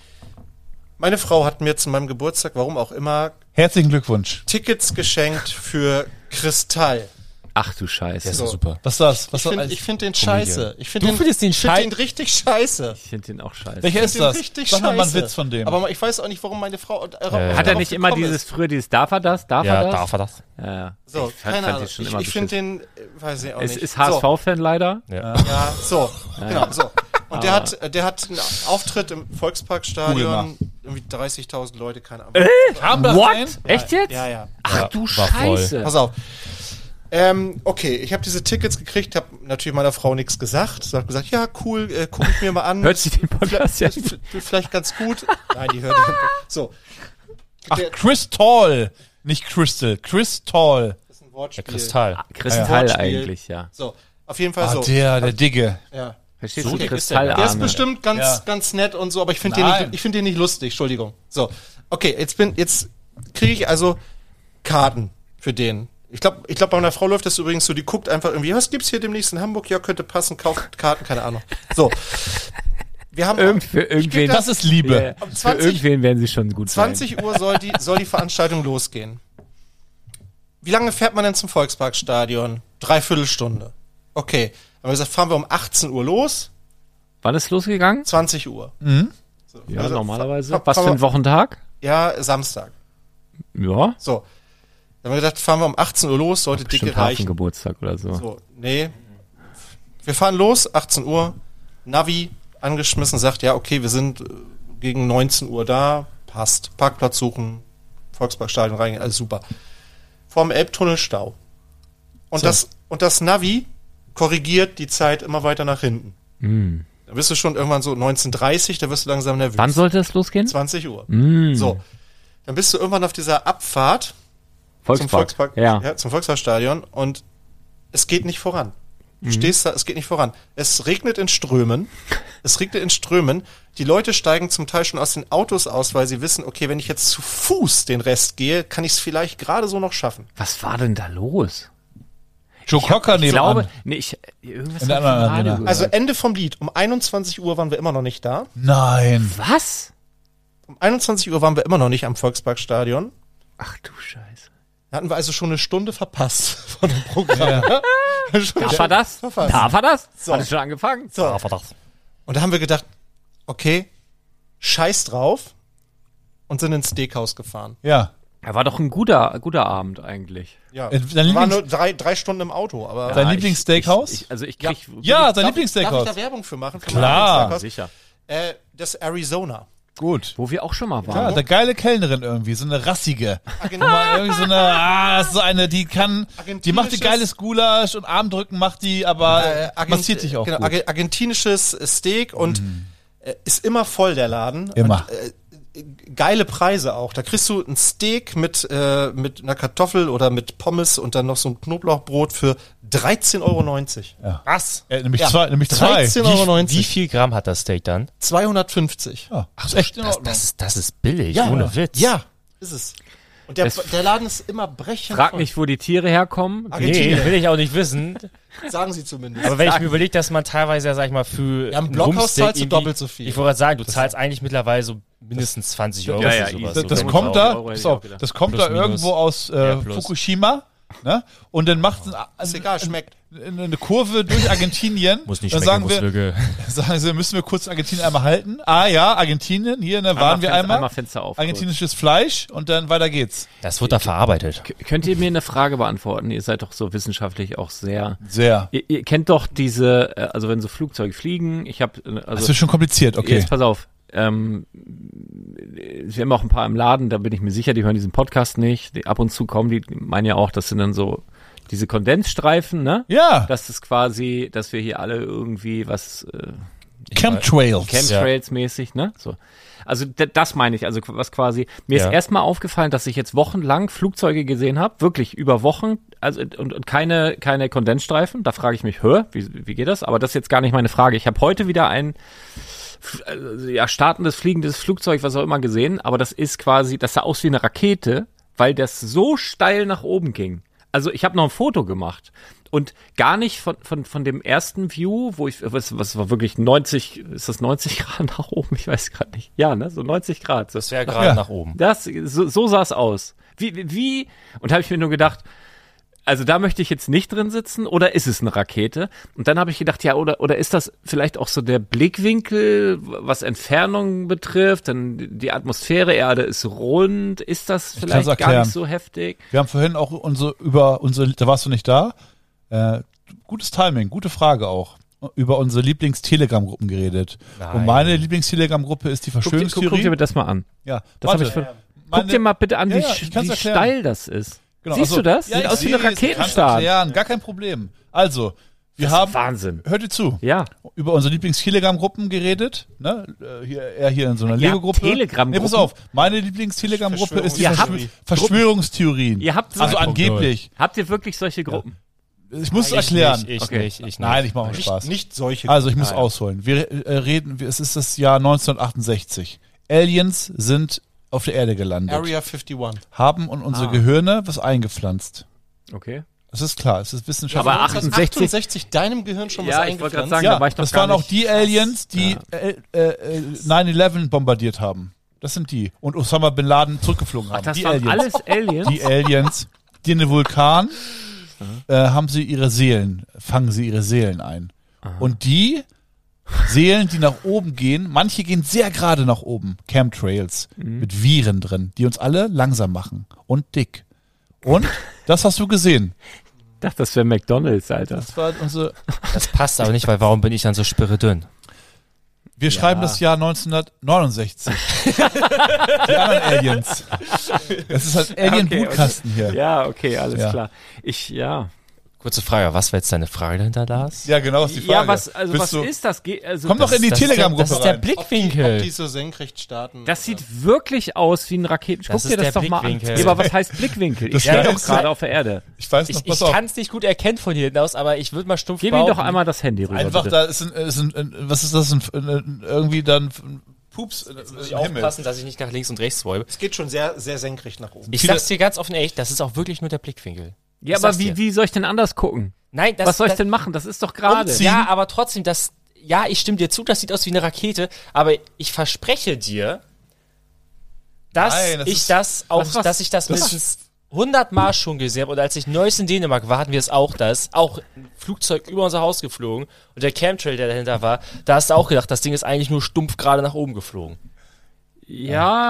meine Frau hat mir zu meinem Geburtstag, warum auch immer, Herzlichen Glückwunsch. Tickets geschenkt für Kristall. Ach du Scheiße. Der ist So. doch super. Was ist das? Was Ich finde das? ich find den Comedian. scheiße. Ich find Du den, findest den ich find schei- den richtig scheiße. Ich finde den auch scheiße. Welcher Ich ist find den das? richtig Sag mal mal einen scheiße. Witz von dem. Aber ich weiß auch nicht, warum meine Frau. Äh, Hat er nicht immer dieses, früher dieses, darf er das, darf Ja, er das? darf er das? Ja, ja. So, ich fand, keine fand Ahnung. den schon Ich, immer ich finde beschissen. den, äh, weiß ich auch Es nicht. ist H S V-Fan leider. Ja. So, ja, so, genau, so. Und der hat, der hat einen Auftritt im Google Volksparkstadion, irgendwie dreißigtausend Leute, keine Ahnung. Haben das What? einen? Echt jetzt? Ja, ja. Ach du war voll. Scheiße. Pass auf. Ähm, okay, ich habe diese Tickets gekriegt, habe natürlich meiner Frau nichts gesagt. Sie hat gesagt, ja, cool, äh, guck ich mir mal an. Hört sie den Podcast ja? Vielleicht, vielleicht ganz gut. Nein, die hört den. So. Ach, Crystal. Nicht Crystal. Crystal. Das ist ein Wortspiel. Der Kristall. Kristall Wortspiel. eigentlich, ja. So, auf jeden Fall Ah, so. der, der Digge. Ja. Verstehst So du? dick ist Kristallarme. Der ist bestimmt ganz, Ja. ganz nett und so, aber ich finde den, Nein. nicht- ich find den nicht lustig, Entschuldigung. So, okay, jetzt bin, jetzt kriege ich also Karten für den. Ich glaube, ich glaube, bei meiner Frau läuft das übrigens so, die guckt einfach irgendwie, was gibt's hier demnächst in Hamburg? Ja, könnte passen, kauft Karten, keine Ahnung. So. Wir haben Irgend, für ich geb irgendwen, Das ist Liebe. ja, Um für zwanzig irgendwen werden sie schon gut zwanzig Uhr soll die, soll die Veranstaltung losgehen. Wie lange fährt man denn zum Volksparkstadion? Dreiviertel Stunde. Okay. Dann haben wir gesagt, fahren wir um achtzehn Uhr los, sein. Wann ist losgegangen? zwanzig Uhr. So, Ja, also, normalerweise. fahr- Was fahren für wir- ein Wochentag? Ja, Samstag. Ja. So. Dann haben wir gedacht, fahren wir um achtzehn Uhr los, sollte dicke Bestimmt reichen. Hafengeburtstag oder so. So, nee. Wir fahren los, achtzehn Uhr, Navi angeschmissen, sagt, ja, okay, wir sind äh, gegen neunzehn Uhr da, passt. Parkplatz suchen, Volksparkstadion reingehen, alles super. Vorm Elbtunnel Stau. Und, So. das, und das Navi korrigiert die Zeit immer weiter nach hinten. Mm. Da bist du schon irgendwann so neunzehn Uhr dreißig, da wirst du langsam nervös. Wann sollte es losgehen? zwanzig Uhr. Mm. So. Dann bist du irgendwann auf dieser Abfahrt zum Volkspark. Volkspark, Ja. ja, zum Volksparkstadion und es geht nicht voran. Du Mhm. stehst da, es geht nicht voran. Es regnet in Strömen. Es regnet in Strömen. Die Leute steigen zum Teil schon aus den Autos aus, weil sie wissen, okay, wenn ich jetzt zu Fuß den Rest gehe, kann ich es vielleicht gerade so noch schaffen. Was war denn da los? Joe Cocker Ich nebenan. glaube, nee, ich, irgendwas In der hab ich im anderen Radio Arena. gehört. Also Ende vom Lied. Um einundzwanzig Uhr waren wir immer noch nicht da. Nein. was? Um einundzwanzig Uhr waren wir immer noch nicht am Volksparkstadion. Ach du Scheiße. Da hatten wir also schon eine Stunde verpasst von dem Programm. Ja. Darf er das? Verfasst. Darf er das? So. Hat es schon angefangen? So. Darf er das? Und da haben wir gedacht, okay, scheiß drauf und sind ins Steakhouse gefahren. Ja. Er war doch ein guter, guter Abend eigentlich. Ja. Äh, dein Wir waren Lieblings- nur drei, drei Stunden im Auto, aber. Dein Ja, Lieblingssteakhouse? Ich, ich, also ich krieg Ja, sein Darf, Lieblingssteakhouse. darf ich da Werbung für machen? Für Klar. mein Lieblingssteakhouse? sicher. Äh, das Arizona. Gut. Wo wir auch schon mal waren. Ja, der geile Kellnerin irgendwie, so eine rassige. Genau. Mal irgendwie so eine, ah, das ist so eine, die kann, die macht die Argentinisches- geiles Gulasch und Armdrücken macht die, aber Äh, Argent- massiert dich auch genau, gut. Arge- argentinisches Steak und äh, ist immer voll, der Laden. Immer. Und, äh, geile Preise auch. Da kriegst du ein Steak mit, äh, mit einer Kartoffel oder mit Pommes und dann noch so ein Knoblauchbrot für dreizehn Euro neunzig. Was? Äh, nämlich Ja. zwei, nämlich zwei. dreizehn Euro Wie, neunzig. wie viel Gramm hat das Steak dann? zweihundertfünfzig. Ja, ist echt in Das, Ordnung. das, ist, das ist billig, Ja, ohne Witz. Ja, ist es. Und der, Es- der Laden ist immer brechend Frag voll. nicht, wo die Tiere herkommen. Nee, Argentinien, will ich auch nicht wissen. sagen sie zumindest. Aber wenn ich mir überlege, dass man teilweise, ja, sag ich mal, für Ja, im ein Blockhaus Rumpsteak zahlst du irgendwie- doppelt so viel. Ich wollte gerade sagen, du zahlst eigentlich mittlerweile so mindestens zwanzig Euro Ja, für ja, sowas. easy. Das, So das fünf kommt Euro da, hätte pass ich auf, auch wieder. das kommt Plus, da minus. irgendwo aus äh, Ja, plus. Fukushima, ne? Und dann macht ein, Ist egal, schmeckt. eine, eine Kurve durch Argentinien. Muss nicht dann schmecken, sagen muss wir, Lücke. sagen sie, müssen wir kurz Argentinien einmal halten. Ah ja, Argentinien, hier, ne, waren wir Fenster, einmal. einmal Fenster auf. Argentinisches Fleisch und dann weiter geht's. Das wird da verarbeitet. K- Könnt ihr mir eine Frage beantworten? Ihr seid doch so wissenschaftlich auch sehr. Sehr. Ihr, ihr kennt doch diese, äh, also wenn so Flugzeuge fliegen, ich habe, Das also ist schon kompliziert, okay. jetzt pass auf. Ähm, wir haben auch ein paar im Laden, da bin ich mir sicher, die hören diesen Podcast nicht. Die, ab und zu kommen die, meinen ja auch, das sind dann so diese Kondensstreifen, ne? Ja, Das ist quasi, dass wir hier alle irgendwie was äh, Chemtrails. Chemtrails-mäßig, ne? So. Also d- das meine ich, also was quasi, mir Ja. ist erstmal aufgefallen, dass ich jetzt wochenlang Flugzeuge gesehen habe, wirklich über Wochen, also und, und keine, keine Kondensstreifen. Da frage ich mich, hör, wie, wie geht das? Aber das ist jetzt gar nicht meine Frage. Ich habe heute wieder ein f- also, ja, startendes, fliegendes Flugzeug, was auch immer gesehen, aber das ist quasi, das sah aus wie eine Rakete, weil das so steil nach oben ging. Also ich habe noch ein Foto gemacht und gar nicht von, von, von dem ersten View, wo ich, was, was war wirklich neunzig, ist das neunzig Grad nach oben? Ich weiß gerade nicht. Ja, ne, so neunzig Grad. Das wäre gerade Ja. nach oben. Das, so, so sah es aus. Wie, wie- wie, und habe ich mir nur gedacht, also da möchte ich jetzt nicht drin sitzen oder ist es eine Rakete? Und dann habe ich gedacht, ja, oder, oder ist das vielleicht auch so der Blickwinkel, was Entfernung betrifft? Dann die Atmosphäre, Erde ist rund. Ist das vielleicht gar erklären. nicht so heftig? Wir haben vorhin auch unsere, über unsere, da warst du nicht da, äh, gutes Timing, gute Frage auch, über unsere Lieblings-Telegram-Gruppen geredet. Nein. Und meine Lieblings-Telegram-Gruppe ist die Guck, dir- guck, Verschwörungstheorie. guck dir mir das mal an. ja, Das hab warte. ich für, Meine- guck dir mal bitte an, Ja, wie, ja, sch- ich kann's wie erklären. steil das ist. Genau, Siehst also- du das? Ja, Sieht ich aus wie eine seh's, ich kann's Raketenstart. erklären, gar kein Problem. Also, wir Das ist haben, Wahnsinn. hört ihr zu, Ja. über unsere Lieblings-Telegram-Gruppen geredet, ne? Äh, Hier, er hier in so einer Ihr habt Lego-Gruppe. Telegram-Gruppen? Nee, pass auf, meine Lieblings-Telegram-Gruppe ist die Ihr Verschwör habt Verschwörungstheorien. Ihr habt also so- angeblich. Habt ihr wirklich solche Gruppen? Ich muss es Ich erklären. nicht, ich Okay. nicht, ich nicht. Nein, ich mache Nicht, Spaß. nicht solche. Also ich muss Ah, ja. ausholen. Wir äh, reden, wir- es ist das Jahr neunzehnhundertachtundsechzig. Aliens sind auf der Erde gelandet, Area einundfünfzig. haben in unsere Ah. Gehirne was eingepflanzt. Okay. Das ist klar, es ist wissenschaftlich. Aber achtundsechzig achtundsechzig deinem Gehirn schon Ja, was ich wollte gerade eingepflanzt? sagen, ja, da war ich noch das gar waren auch nicht. die Aliens, die äh, äh, äh, neun elf bombardiert haben. Das sind die. Und Osama Bin Laden zurückgeflogen haben. Ach, das die waren Aliens. alles Aliens? Die Aliens, die in den Vulkan äh, haben sie ihre Seelen, fangen sie ihre Seelen ein. Und die Seelen, die nach oben gehen, manche gehen sehr gerade nach oben, Chemtrails, mit Viren drin, die uns alle langsam machen und dick. Und das hast du gesehen. Ich dachte, das wäre McDonalds, Alter. Das war unsere. Das passt aber nicht, weil warum bin ich dann so spirredünn? Wir schreiben das Jahr neunzehnhundertneunundsechzig. Die anderen Aliens. Das ist halt Alien-Brutkasten hier. Ja, okay, alles Ja. klar. Ich, ja. Kurze Frage, was war jetzt deine Frage dahinter, Lars? Ja, genau, ist die Frage. Ja, was, also Bist was du, ist das? Ge- Also Komm das, doch in die Das ist der- Telegram-Gruppe Das ist der rein. Ob die, Blickwinkel. ob die so senkrecht starten. das sieht wirklich aus wie ein Raketen. Guck Das dir ist das der doch mal an. Blickwinkel. Ja, aber was heißt Blickwinkel? Ich Das stehe doch heißt- gerade auf der Erde. Ich weiß noch, Ich, pass ich auf. kann es nicht gut erkennen von hier hinten aus, aber ich würde mal stumpf Gib ihm doch behaupten, einmal das Handy rüber. Einfach, bitte. da ist ein, ist ein, ein was ist das, ein, ein, irgendwie dann ein Pups äh, muss ich im Himmel. aufpassen, dass ich nicht nach links und rechts swipe. Es geht schon sehr, sehr senkrecht nach oben. Ich Viele- sag's dir ganz offen echt, das ist auch wirklich nur der Blickwinkel. Ja, Ich aber sag's wie, dir. wie soll ich denn anders gucken? Nein, das Was soll ich das, denn machen? Das ist doch gerade. Umziehen. Ja, aber trotzdem, das, ja, ich stimme dir zu, das sieht aus wie eine Rakete, aber ich verspreche dir, dass Nein, das ich ist- das auch, Was, was? dass ich das, Das- mindestens hundert Mal schon gesehen habe und als ich neues in Dänemark war, hatten wir es auch, da ist auch ein Flugzeug über unser Haus geflogen und der Chemtrail, der dahinter war, da hast du auch gedacht, das Ding ist eigentlich nur stumpf gerade nach oben geflogen. Ja.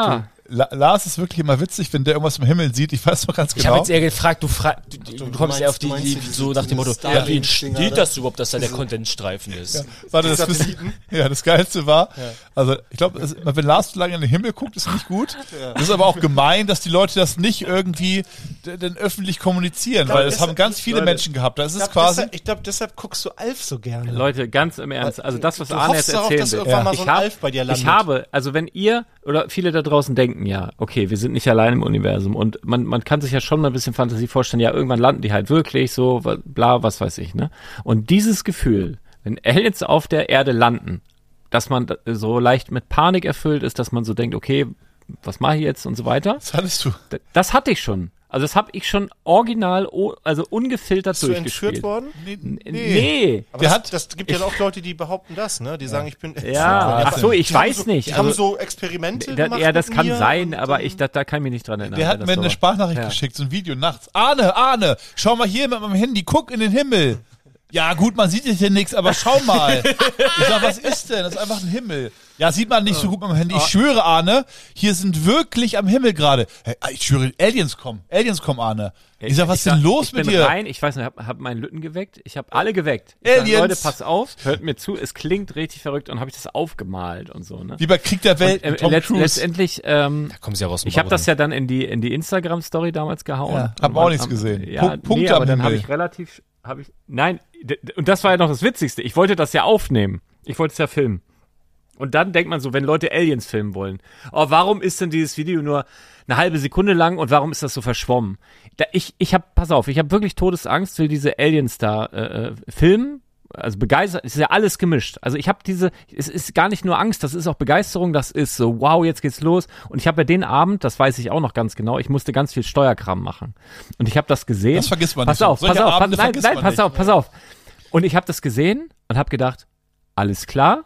La- Lars ist wirklich immer witzig, wenn der irgendwas im Himmel sieht. Ich weiß noch ganz Ich habe genau. jetzt eher gefragt, du, fra du, du, Du du kommst meinst- eher auf du die meinst Idee, diese- so nach dem Motto, diese ja, wie Starlink-Dinger, entsteht ne? das überhaupt, dass da der Kondensstreifen ist? Warte, das, das, ja, das Geilste war, also ich glaube, wenn Lars zu lange in den Himmel guckt, ist nicht gut. Das ist aber auch gemein, dass die Leute das nicht irgendwie d- denn öffentlich kommunizieren, glaube, weil das das- haben ganz viele Leute, Menschen gehabt. Das Ich ist glaube, quasi, deshalb, ich glaub, deshalb guckst du Alf so gerne. Leute, ganz im Ernst, also das, was Du Arne hoffst jetzt darauf, erzählen dass will. irgendwann mal so Ich ein hab- Alf bei dir landet. Ich habe, also wenn ihr oder viele da draußen denken, ja, okay, wir sind nicht allein im Universum und man, man kann sich ja schon mal ein bisschen Fantasie vorstellen, ja, irgendwann landen die halt wirklich so, wa- bla, was weiß ich, ne? Und dieses Gefühl, wenn Aliens auf der Erde landen, dass man da- so leicht mit Panik erfüllt ist, dass man so denkt, okay, was mache ich jetzt und so weiter, was hattest du? d- das hatte ich schon. Also das habe ich schon original, o- also ungefiltert Bist du durchgespielt. entführt worden? Nee. Nee. Aber Der das, hat- das gibt ja auch Leute, die behaupten das, ne? Die sagen, ich bin. Ja, ach so, ich Die haben weiß so, nicht. Die haben Also, so Experimente da, gemacht. ja, das mit kann mir sein, und, aber ähm, ich, da, da kann ich mich nicht dran erinnern. Der hat wer das mir eine war. Sprachnachricht Ja. geschickt, so ein Video nachts. Arne, Arne, schau mal hier mit meinem Handy, guck in den Himmel. Ja gut, man sieht hier nichts, aber schau mal. Ich sag, was ist denn? Das ist einfach ein Himmel. Ja, sieht man nicht so gut mit dem Handy. Ich schwöre, Arne, hier sind wirklich am Himmel gerade. Hey, ich schwöre, Aliens kommen. Aliens kommen, Arne. Ich sag, was ist denn sag, los ich mit bin dir? rein, ich weiß nicht, hab, hab meinen Lütten geweckt. Ich habe alle geweckt. Ich sag, Aliens. Leute, pass auf, hört mir zu, es klingt richtig verrückt und habe ich das aufgemalt und so, ne? Wie bei Krieg der Welt Und, mit äh, Tom letzt, Cruise. letztendlich, ähm, Da kommen sie ja raus. dem ich habe das Bauch ja dann in die in die Instagram-Story damals gehauen. Ja, hab Und auch man- nichts am- gesehen. Ja, Punkt- Punkte nee, aber am dann habe Himmel. ich relativ, habe ich, nein, d- d- und das war ja noch das Witzigste. Ich wollte das ja aufnehmen. Ich wollte es ja filmen. Und dann denkt man so, wenn Leute Aliens filmen wollen, oh, warum ist denn dieses Video nur eine halbe Sekunde lang und warum ist das so verschwommen? Da, ich, ich habe, pass auf, ich habe wirklich Todesangst, will diese Aliens da äh, filmen, also begeistert, es ist ja alles gemischt. Also ich habe diese, es ist gar nicht nur Angst, das ist auch Begeisterung, das ist so, wow, jetzt geht's los. Und ich habe ja den Abend, das weiß ich auch noch ganz genau, ich musste ganz viel Steuerkram machen. Und ich habe das gesehen. Das vergisst man pass nicht. Auf, Solche pass auf, pass Abende nein, vergisst nein, man pass nicht. auf, pass auf. Und ich habe das gesehen und habe gedacht, alles klar,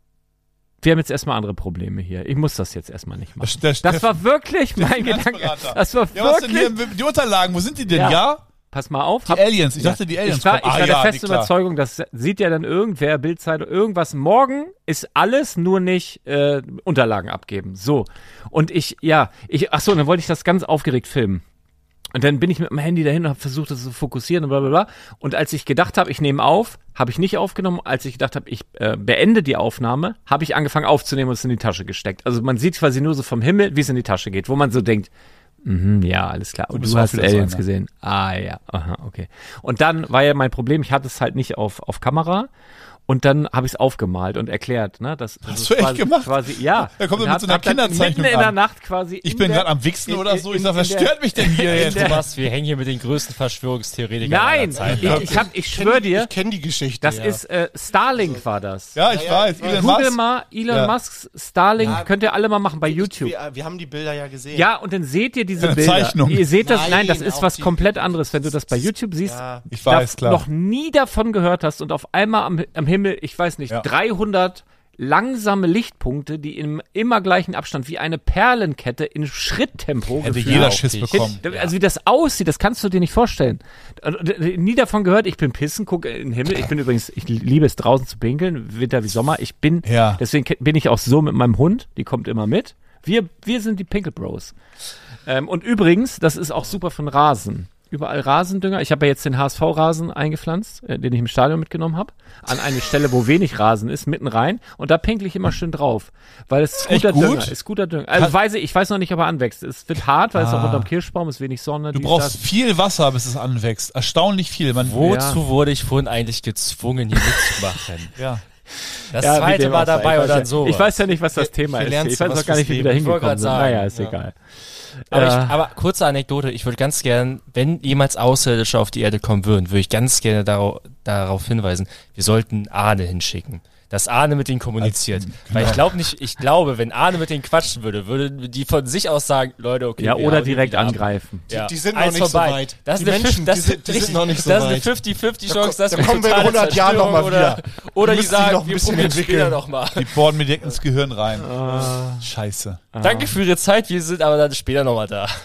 wir haben jetzt erstmal andere Probleme hier. Ich muss das jetzt erstmal nicht machen. Der- der- Das war wirklich mein Gedanke. Finanzberater. Das war Ja, was denn wirklich. hier? Die Unterlagen, wo sind die denn? Ja. Ja? Pass mal auf. Die Aliens. Ich dachte, die Aliens Ich war, kommen. ich Ah, war der ja, festen die, klar. Überzeugung, das sieht ja dann irgendwer, Bildzeitung, irgendwas. Morgen ist alles, nur nicht äh, Unterlagen abgeben. So. Und ich, ja, ich, ach so, dann wollte ich das ganz aufgeregt filmen. Und dann bin ich mit dem Handy dahin und habe versucht, das zu fokussieren und bla bla bla. Und als ich gedacht habe, ich nehme auf, habe ich nicht aufgenommen. Als ich gedacht habe, ich äh, beende die Aufnahme, habe ich angefangen aufzunehmen und es in die Tasche gesteckt. Also man sieht quasi nur so vom Himmel, wie es in die Tasche geht, wo man so denkt, mhm, ja, alles klar. Und bist du auch hast wieder Aliens so einer. gesehen. Ah ja, aha, okay. Und dann war ja mein Problem, ich hatte es halt nicht auf, auf Kamera. Und dann habe ich es aufgemalt und erklärt, ne? Das, das Hast ist du echt quasi, gemacht? quasi, ja. Da kommt er Und mit hab- so einer hab dann Kinderzeichnung mitten in der an. Nacht quasi. Ich in bin der- gerade am Wichsen in- oder so. Ich in- sag, in was der- stört mich denn hier jetzt? Thomas, wir hängen hier mit den größten Verschwörungstheoretikern Nein, aller Zeiten. ich, ich, hab, ich schwöre dir, Ich kenne die Geschichte. das ja. ist äh, Starlink war das. Ja, ich Ja, ja, weiß. ja. Elon Google Musk. mal Elon Ja. Musks Starlink, Ja, könnt ihr alle mal machen bei YouTube. Wir, wir haben die Bilder ja gesehen. Ja, und dann seht ihr diese Eine Bilder. Zeichnung. Ihr seht das, Nein, nein, das ist auch was die- komplett anderes, wenn du das bei YouTube siehst. Ja. Ich weiß, da klar. noch nie davon gehört hast und auf einmal am, am Himmel, ich weiß nicht, Ja. dreihundert langsame Lichtpunkte, die im immer gleichen Abstand wie eine Perlenkette in Schritttempo Hätte gefühlt- jeder auch Schiss die- bekommen. Also wie das aussieht, das kannst du dir nicht vorstellen. Also, d- Nie davon gehört, ich bin pissen, gucke in den Himmel. Ich bin übrigens, ich liebe es draußen zu pinkeln, Winter wie Sommer. Ich bin, Ja. deswegen ke- bin ich auch so mit meinem Hund, die kommt immer mit. Wir, wir sind die Pinkelbros. Ähm, und übrigens, das ist auch super für den Rasen. Überall Rasendünger. Ich habe ja jetzt den H S V-Rasen eingepflanzt, äh, den ich im Stadion mitgenommen habe, an eine Stelle, wo wenig Rasen ist, mitten rein. Und da pinkle ich immer schön drauf, weil es ist Echt guter gut? Dünger. Ist guter Dünger. Also weiß ich, ich weiß noch nicht, ob er anwächst. Es wird hart, weil es Ah. auch unterm Kirschbaum ist, wenig Sonne. Du dies, brauchst das. viel Wasser, bis es anwächst. Erstaunlich viel. Man, Wozu wurde ich vorhin eigentlich gezwungen, hier mitzumachen? ja. Das Ja, wie zweite dem Mal auch sei. dabei Ich und weiß dann ja, so. Ich weiß ja nicht, was das Thema hier ist. lernst Ich du weiß was auch gar nicht, fürs wie wir da Leben. Ich wollte hingekommen grad sind. sagen, Naja, ist ja. egal. Aber, Äh, ich, aber kurze Anekdote, ich würde ganz gern, wenn jemals Außerirdische auf die Erde kommen würden, würde ich ganz gerne darauf, darauf hinweisen, wir sollten Arne hinschicken. Dass Arne mit denen kommuniziert. Weil ich glaube nicht, ich glaube, wenn Arne mit denen quatschen würde, würden die von sich aus sagen, Leute, okay. Ja, wir oder hauen die direkt wieder ab. angreifen. Ja. Die sind noch Eins nicht von so beiden. weit. Das Die ist eine Menschen, fünf- das die sind- ist die sind richtig- noch nicht so Das ist eine weit. fünfzig fünfzig Da Chance, ko- dass da wir kommen wir in totale hundert Jahren noch mal Zerstörung oder, wieder. oder Wir die müssen die sagen, noch ein wir bisschen probieren später entwickeln. noch mal. Die bohren mir direkt ins Gehirn rein. Ah. Scheiße. Danke für Ihre Zeit, wir sind aber dann später noch mal da.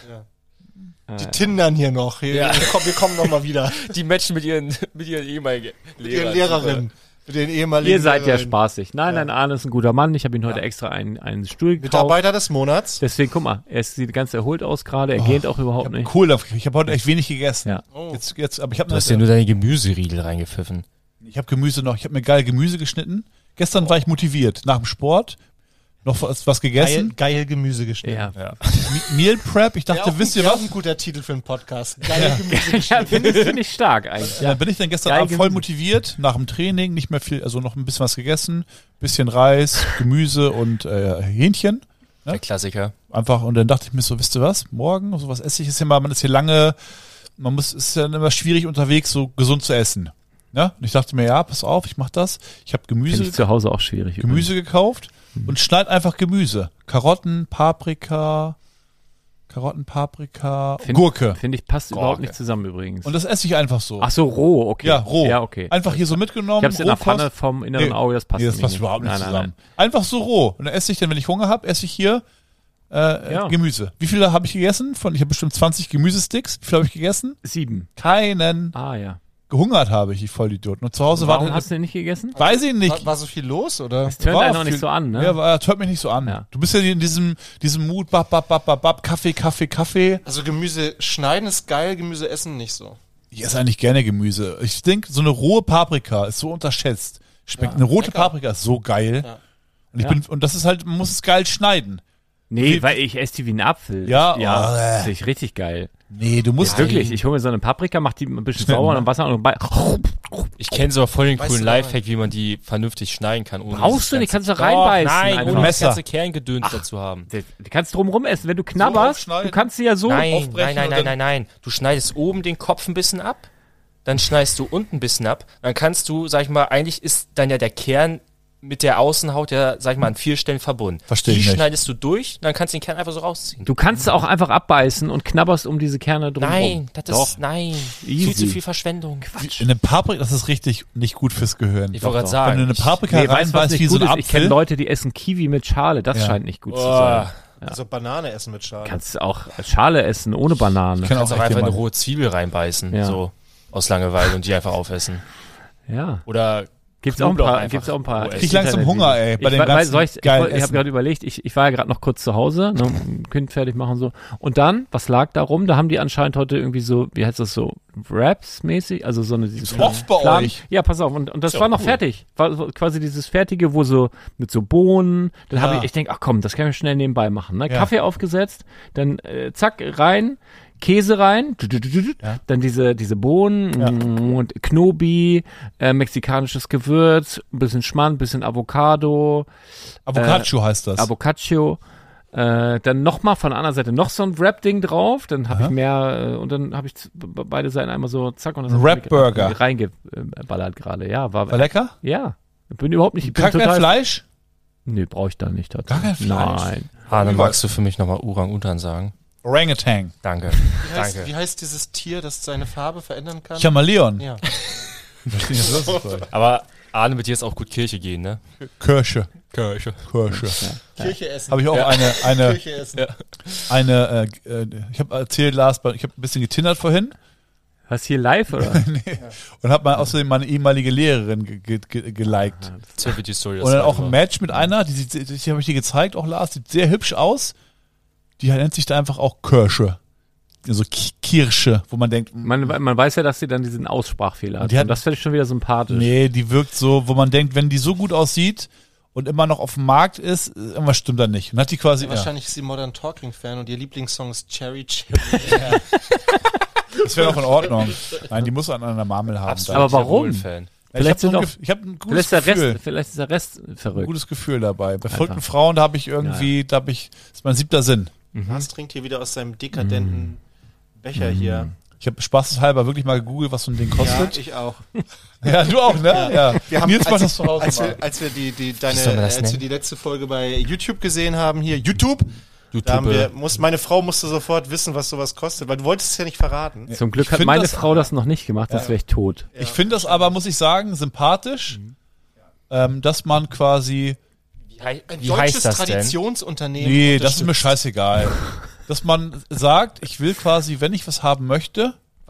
Die tindern hier noch. Hier, Ja. wir, kommen, wir kommen noch mal wieder. Die matchen mit ihren, mit ihren ehemaligen Ihre Lehrerin. Mit den ehemaligen Ihr seid ja Lehrerinnen. spaßig. Nein, nein, Arne ist ein guter Mann. Ich habe ihn heute extra einen, einen Stuhl gekauft. Mitarbeiter des Monats. Deswegen, guck mal, er sieht ganz erholt aus gerade. Er gähnt auch überhaupt Ich nicht. hab Kohle aufgekriegt. Ich habe heute echt wenig gegessen. Ja. Oh. Jetzt, jetzt, aber ich habe Du hast ja nur deine Gemüseriegel reingepfiffen. ich habe Gemüse noch. Ich habe mir geil Gemüse geschnitten. Gestern war ich motiviert. Nach dem Sport noch was, was Geil, gegessen. geil Gemüse geschnitten. Ja. Ja. Me- Meal Prep. Ich dachte, Ja, auch wisst ein, ihr ja, was? auch ein guter Titel für einen Podcast. Geil Gemüse geschnitten. Ja, finde ich, find ich stark eigentlich. Ja. Dann bin ich dann gestern Geil Abend voll Gemüse. motiviert. Nach dem Training nicht mehr viel, also noch ein bisschen was gegessen. Bisschen Reis, Gemüse und äh, Hähnchen. Der Klassiker. Einfach, und dann dachte ich mir so, wisst ihr was, morgen, so was esse ich, ist ja mal, man ist hier lange, man muss, ist ja immer schwierig unterwegs, so gesund zu essen. Ja? Und ich dachte mir, ja, pass auf, ich mach das. Ich habe Finde Gemüse, ich zu Hause auch schwierig. Gemüse gekauft und schneid einfach Gemüse. Karotten, Paprika, Karotten, Paprika, Find- Gurke. Finde ich, passt überhaupt Gurke. nicht zusammen übrigens. Und das esse ich einfach so. Ach so, roh, okay. Ja, roh. Ja, okay. Einfach hier so mitgenommen. Ich habe es in der Rohkost. Pfanne vom inneren Nee. Auge, das passt Nee, das nicht. passt überhaupt nicht Nein, nein, zusammen. Einfach so roh. Und dann esse ich dann, wenn ich Hunger habe, esse ich hier äh, Ja. Gemüse. Wie viele habe ich gegessen? Von, ich habe bestimmt zwanzig Gemüsesticks. Wie viele habe ich gegessen? nein. Sieben. Keinen. Ah, ja. Gehungert habe ich, die Vollidioten. Und zu Hause Warum war hast du den nicht gegessen? weiß ich nicht. War, war so viel los, oder? Das tönt War einen noch viel- nicht so an, ne? Ja, war, das hört mich nicht so an. Ja. Du bist ja in diesem, diesem Mut, bap, bap, bap, bap, bap, Kaffee, Kaffee, Kaffee. Also Gemüse schneiden ist geil, Gemüse essen nicht so. Ich esse eigentlich gerne Gemüse. Ich denke, so eine rohe Paprika ist so unterschätzt. Schmeckt Ja, eine rote lecker. Paprika ist so geil. Ja. Und ich Ja. bin, und das ist halt, man muss es geil schneiden. Nee, weil ich esse die wie ein Apfel. Ja, ja. oh, äh. Finde ich richtig geil. Nee, du musst Wirklich, ich hole mir so eine Paprika, mach die ein bisschen Schneiden, sauer ne? und Wasser und bei. Ich kenne so voll den Weißt coolen du, Lifehack, wie man die vernünftig schneiden kann. Ohne Brauchst dieses du nicht, ganze- kannst du Doch, reinbeißen Nein, einfach. ohne das Messer. ganze Kerngedöns dazu haben. Die, die kannst du drumrum essen. Wenn du knabberst, aufschneiden? du kannst sie ja so Nein, aufbrechen nein, nein, und nein, dann- nein, nein. Du schneidest oben den Kopf ein bisschen ab, dann schneidest du unten ein bisschen ab. Dann kannst du, sag ich mal, eigentlich ist dann ja der Kern mit der Außenhaut ja, sag ich mal, an vier Stellen verbunden. Versteh Die ich nicht. schneidest du durch, dann kannst du den Kern einfach so rausziehen. Du kannst auch einfach abbeißen und knabberst um diese Kerne drumherum. Nein, das Doch. ist, nein. Easy. Viel zu viel Verschwendung. in eine Paprika, das ist richtig nicht gut fürs Gehirn. Ich wollte gerade doch. sagen. Wenn du eine ich- Paprika Nee, weißt du, was reinbeißt nicht wie so gut ein ist? Ich kenne Apfel. Leute, die essen Kiwi mit Schale. Das Ja. scheint nicht gut zu Oh, sein. Also Banane essen mit Schale. Kannst du auch Schale essen ohne Banane. Ich kenn kannst auch echt einfach eine jemanden. rohe Zwiebel reinbeißen, Ja. so aus Langeweile und die einfach aufessen. Ja. Oder Gibt's auch ein Knoblauch paar, einfach gibt's auch ein paar. roh essen. Krieg langsam Hunger, ey, bei ich, dem wa- weil, ganzen soll ich, ich, geilen wollt- ich habe Essen. gerade überlegt, ich, ich war ja gerade noch kurz zu Hause, ne, Kind fertig machen so. Und dann, was lag da rum? Da haben die anscheinend heute irgendwie so, wie heißt das so, Wraps-mäßig, also so eine dieses Oft bei Fladen. euch. Ja, pass auf, und, und das Ist ja war noch cool. fertig. War so quasi dieses fertige, wo so mit so Bohnen. Dann Ja. habe ich, ich denke, ach komm, das kann ich schnell nebenbei machen. Ne? Ja. Kaffee aufgesetzt, dann äh, zack rein. Käse rein, Ja. dann diese, diese Bohnen Ja. mm, und Knobi, äh, mexikanisches Gewürz, ein bisschen Schmand, ein bisschen Avocado, Avocaccio heißt das. Avocaccio, äh, dann nochmal von der anderen Seite noch so ein Wrap-Ding drauf, dann habe Aha. ich mehr, äh, und dann habe ich z- be- beide Seiten einmal so zack und dann Ein Wrap-Burger. reingeballert gerade, ja, war, War lecker? ja, bin überhaupt nicht, ich bin Gar kein total, Fleisch? nee, brauche ich da nicht. Gar kein Fleisch? Nein. Hane, magst du für mich nochmal Orang-Utan sagen? Orangutan. Danke. Wie heißt, Danke. wie heißt dieses Tier, das seine Farbe verändern kann? Chameleon. Ja. Verstehe ich, was das ist. Aber Arne wird jetzt auch gut Kirche gehen, ne? Kirche. Kirche. Kirche. Kirche essen. Habe ich auch eine, eine, Kirche essen. eine, äh, äh, ich habe erzählt, Lars, ich habe ein bisschen getindert vorhin Was hier live, oder? und habe mal außerdem meine ehemalige Lehrerin ge ge ge geliked. Erzähl mir die Story. das Und dann zweite auch ein Mal. Match mit einer, die sieht, die habe ich dir gezeigt, auch Lars, sieht sehr hübsch aus. Die nennt sich da einfach auch Kirsche. Also Ki- Kirsche, wo man denkt, Man, man weiß ja, dass sie dann diesen Aussprachfehler hat. Die hat- Und das finde ich schon wieder sympathisch. nee, die wirkt so, wo man denkt, wenn die so gut aussieht und immer noch auf dem Markt ist, irgendwas stimmt da nicht. Und hat die quasi, ja, Wahrscheinlich ist sie Modern Talking Fan und ihr Lieblingssong ist Cherry Cherry. das wäre doch in Ordnung. Nein, die muss an einer Marmel haben. Absolut. Aber warum? Fan. Vielleicht ich habe sind ein, auch- Gef- ich hab ein gutes Vielleicht ist, der Gefühl. Rest, vielleicht ist der Rest Ein verrückt. gutes Gefühl dabei. Bei verrückten Einfach. Frauen, da habe ich irgendwie, da habe ich, das ist mein siebter Sinn. Lars trinkt hier wieder aus seinem dekadenten Becher hier. Ich habe spaßeshalber wirklich mal gegoogelt, was so ein Ding Ja, kostet. ich auch. Ja, du auch, ne? Ja. Wir haben, Nils macht als, das zu Hause als, mal. wir, als wir die, die, deine, soll man das als wir nennen? die letzte Folge bei YouTube gesehen haben, hier, YouTube, YouTube. da haben wir, muss, meine Frau musste sofort wissen, was sowas kostet, weil du wolltest es ja nicht verraten. Zum Glück Ich hat find meine das- Frau das noch nicht gemacht, das wäre ich tot. Ich finde das aber, muss ich sagen, sympathisch, ähm, dass man quasi, wie hei- Ein wie deutsches heißt das denn? Traditionsunternehmen. nee, das ist mir unterstützt. scheißegal, dass man sagt, ich will quasi, wenn ich was haben möchte,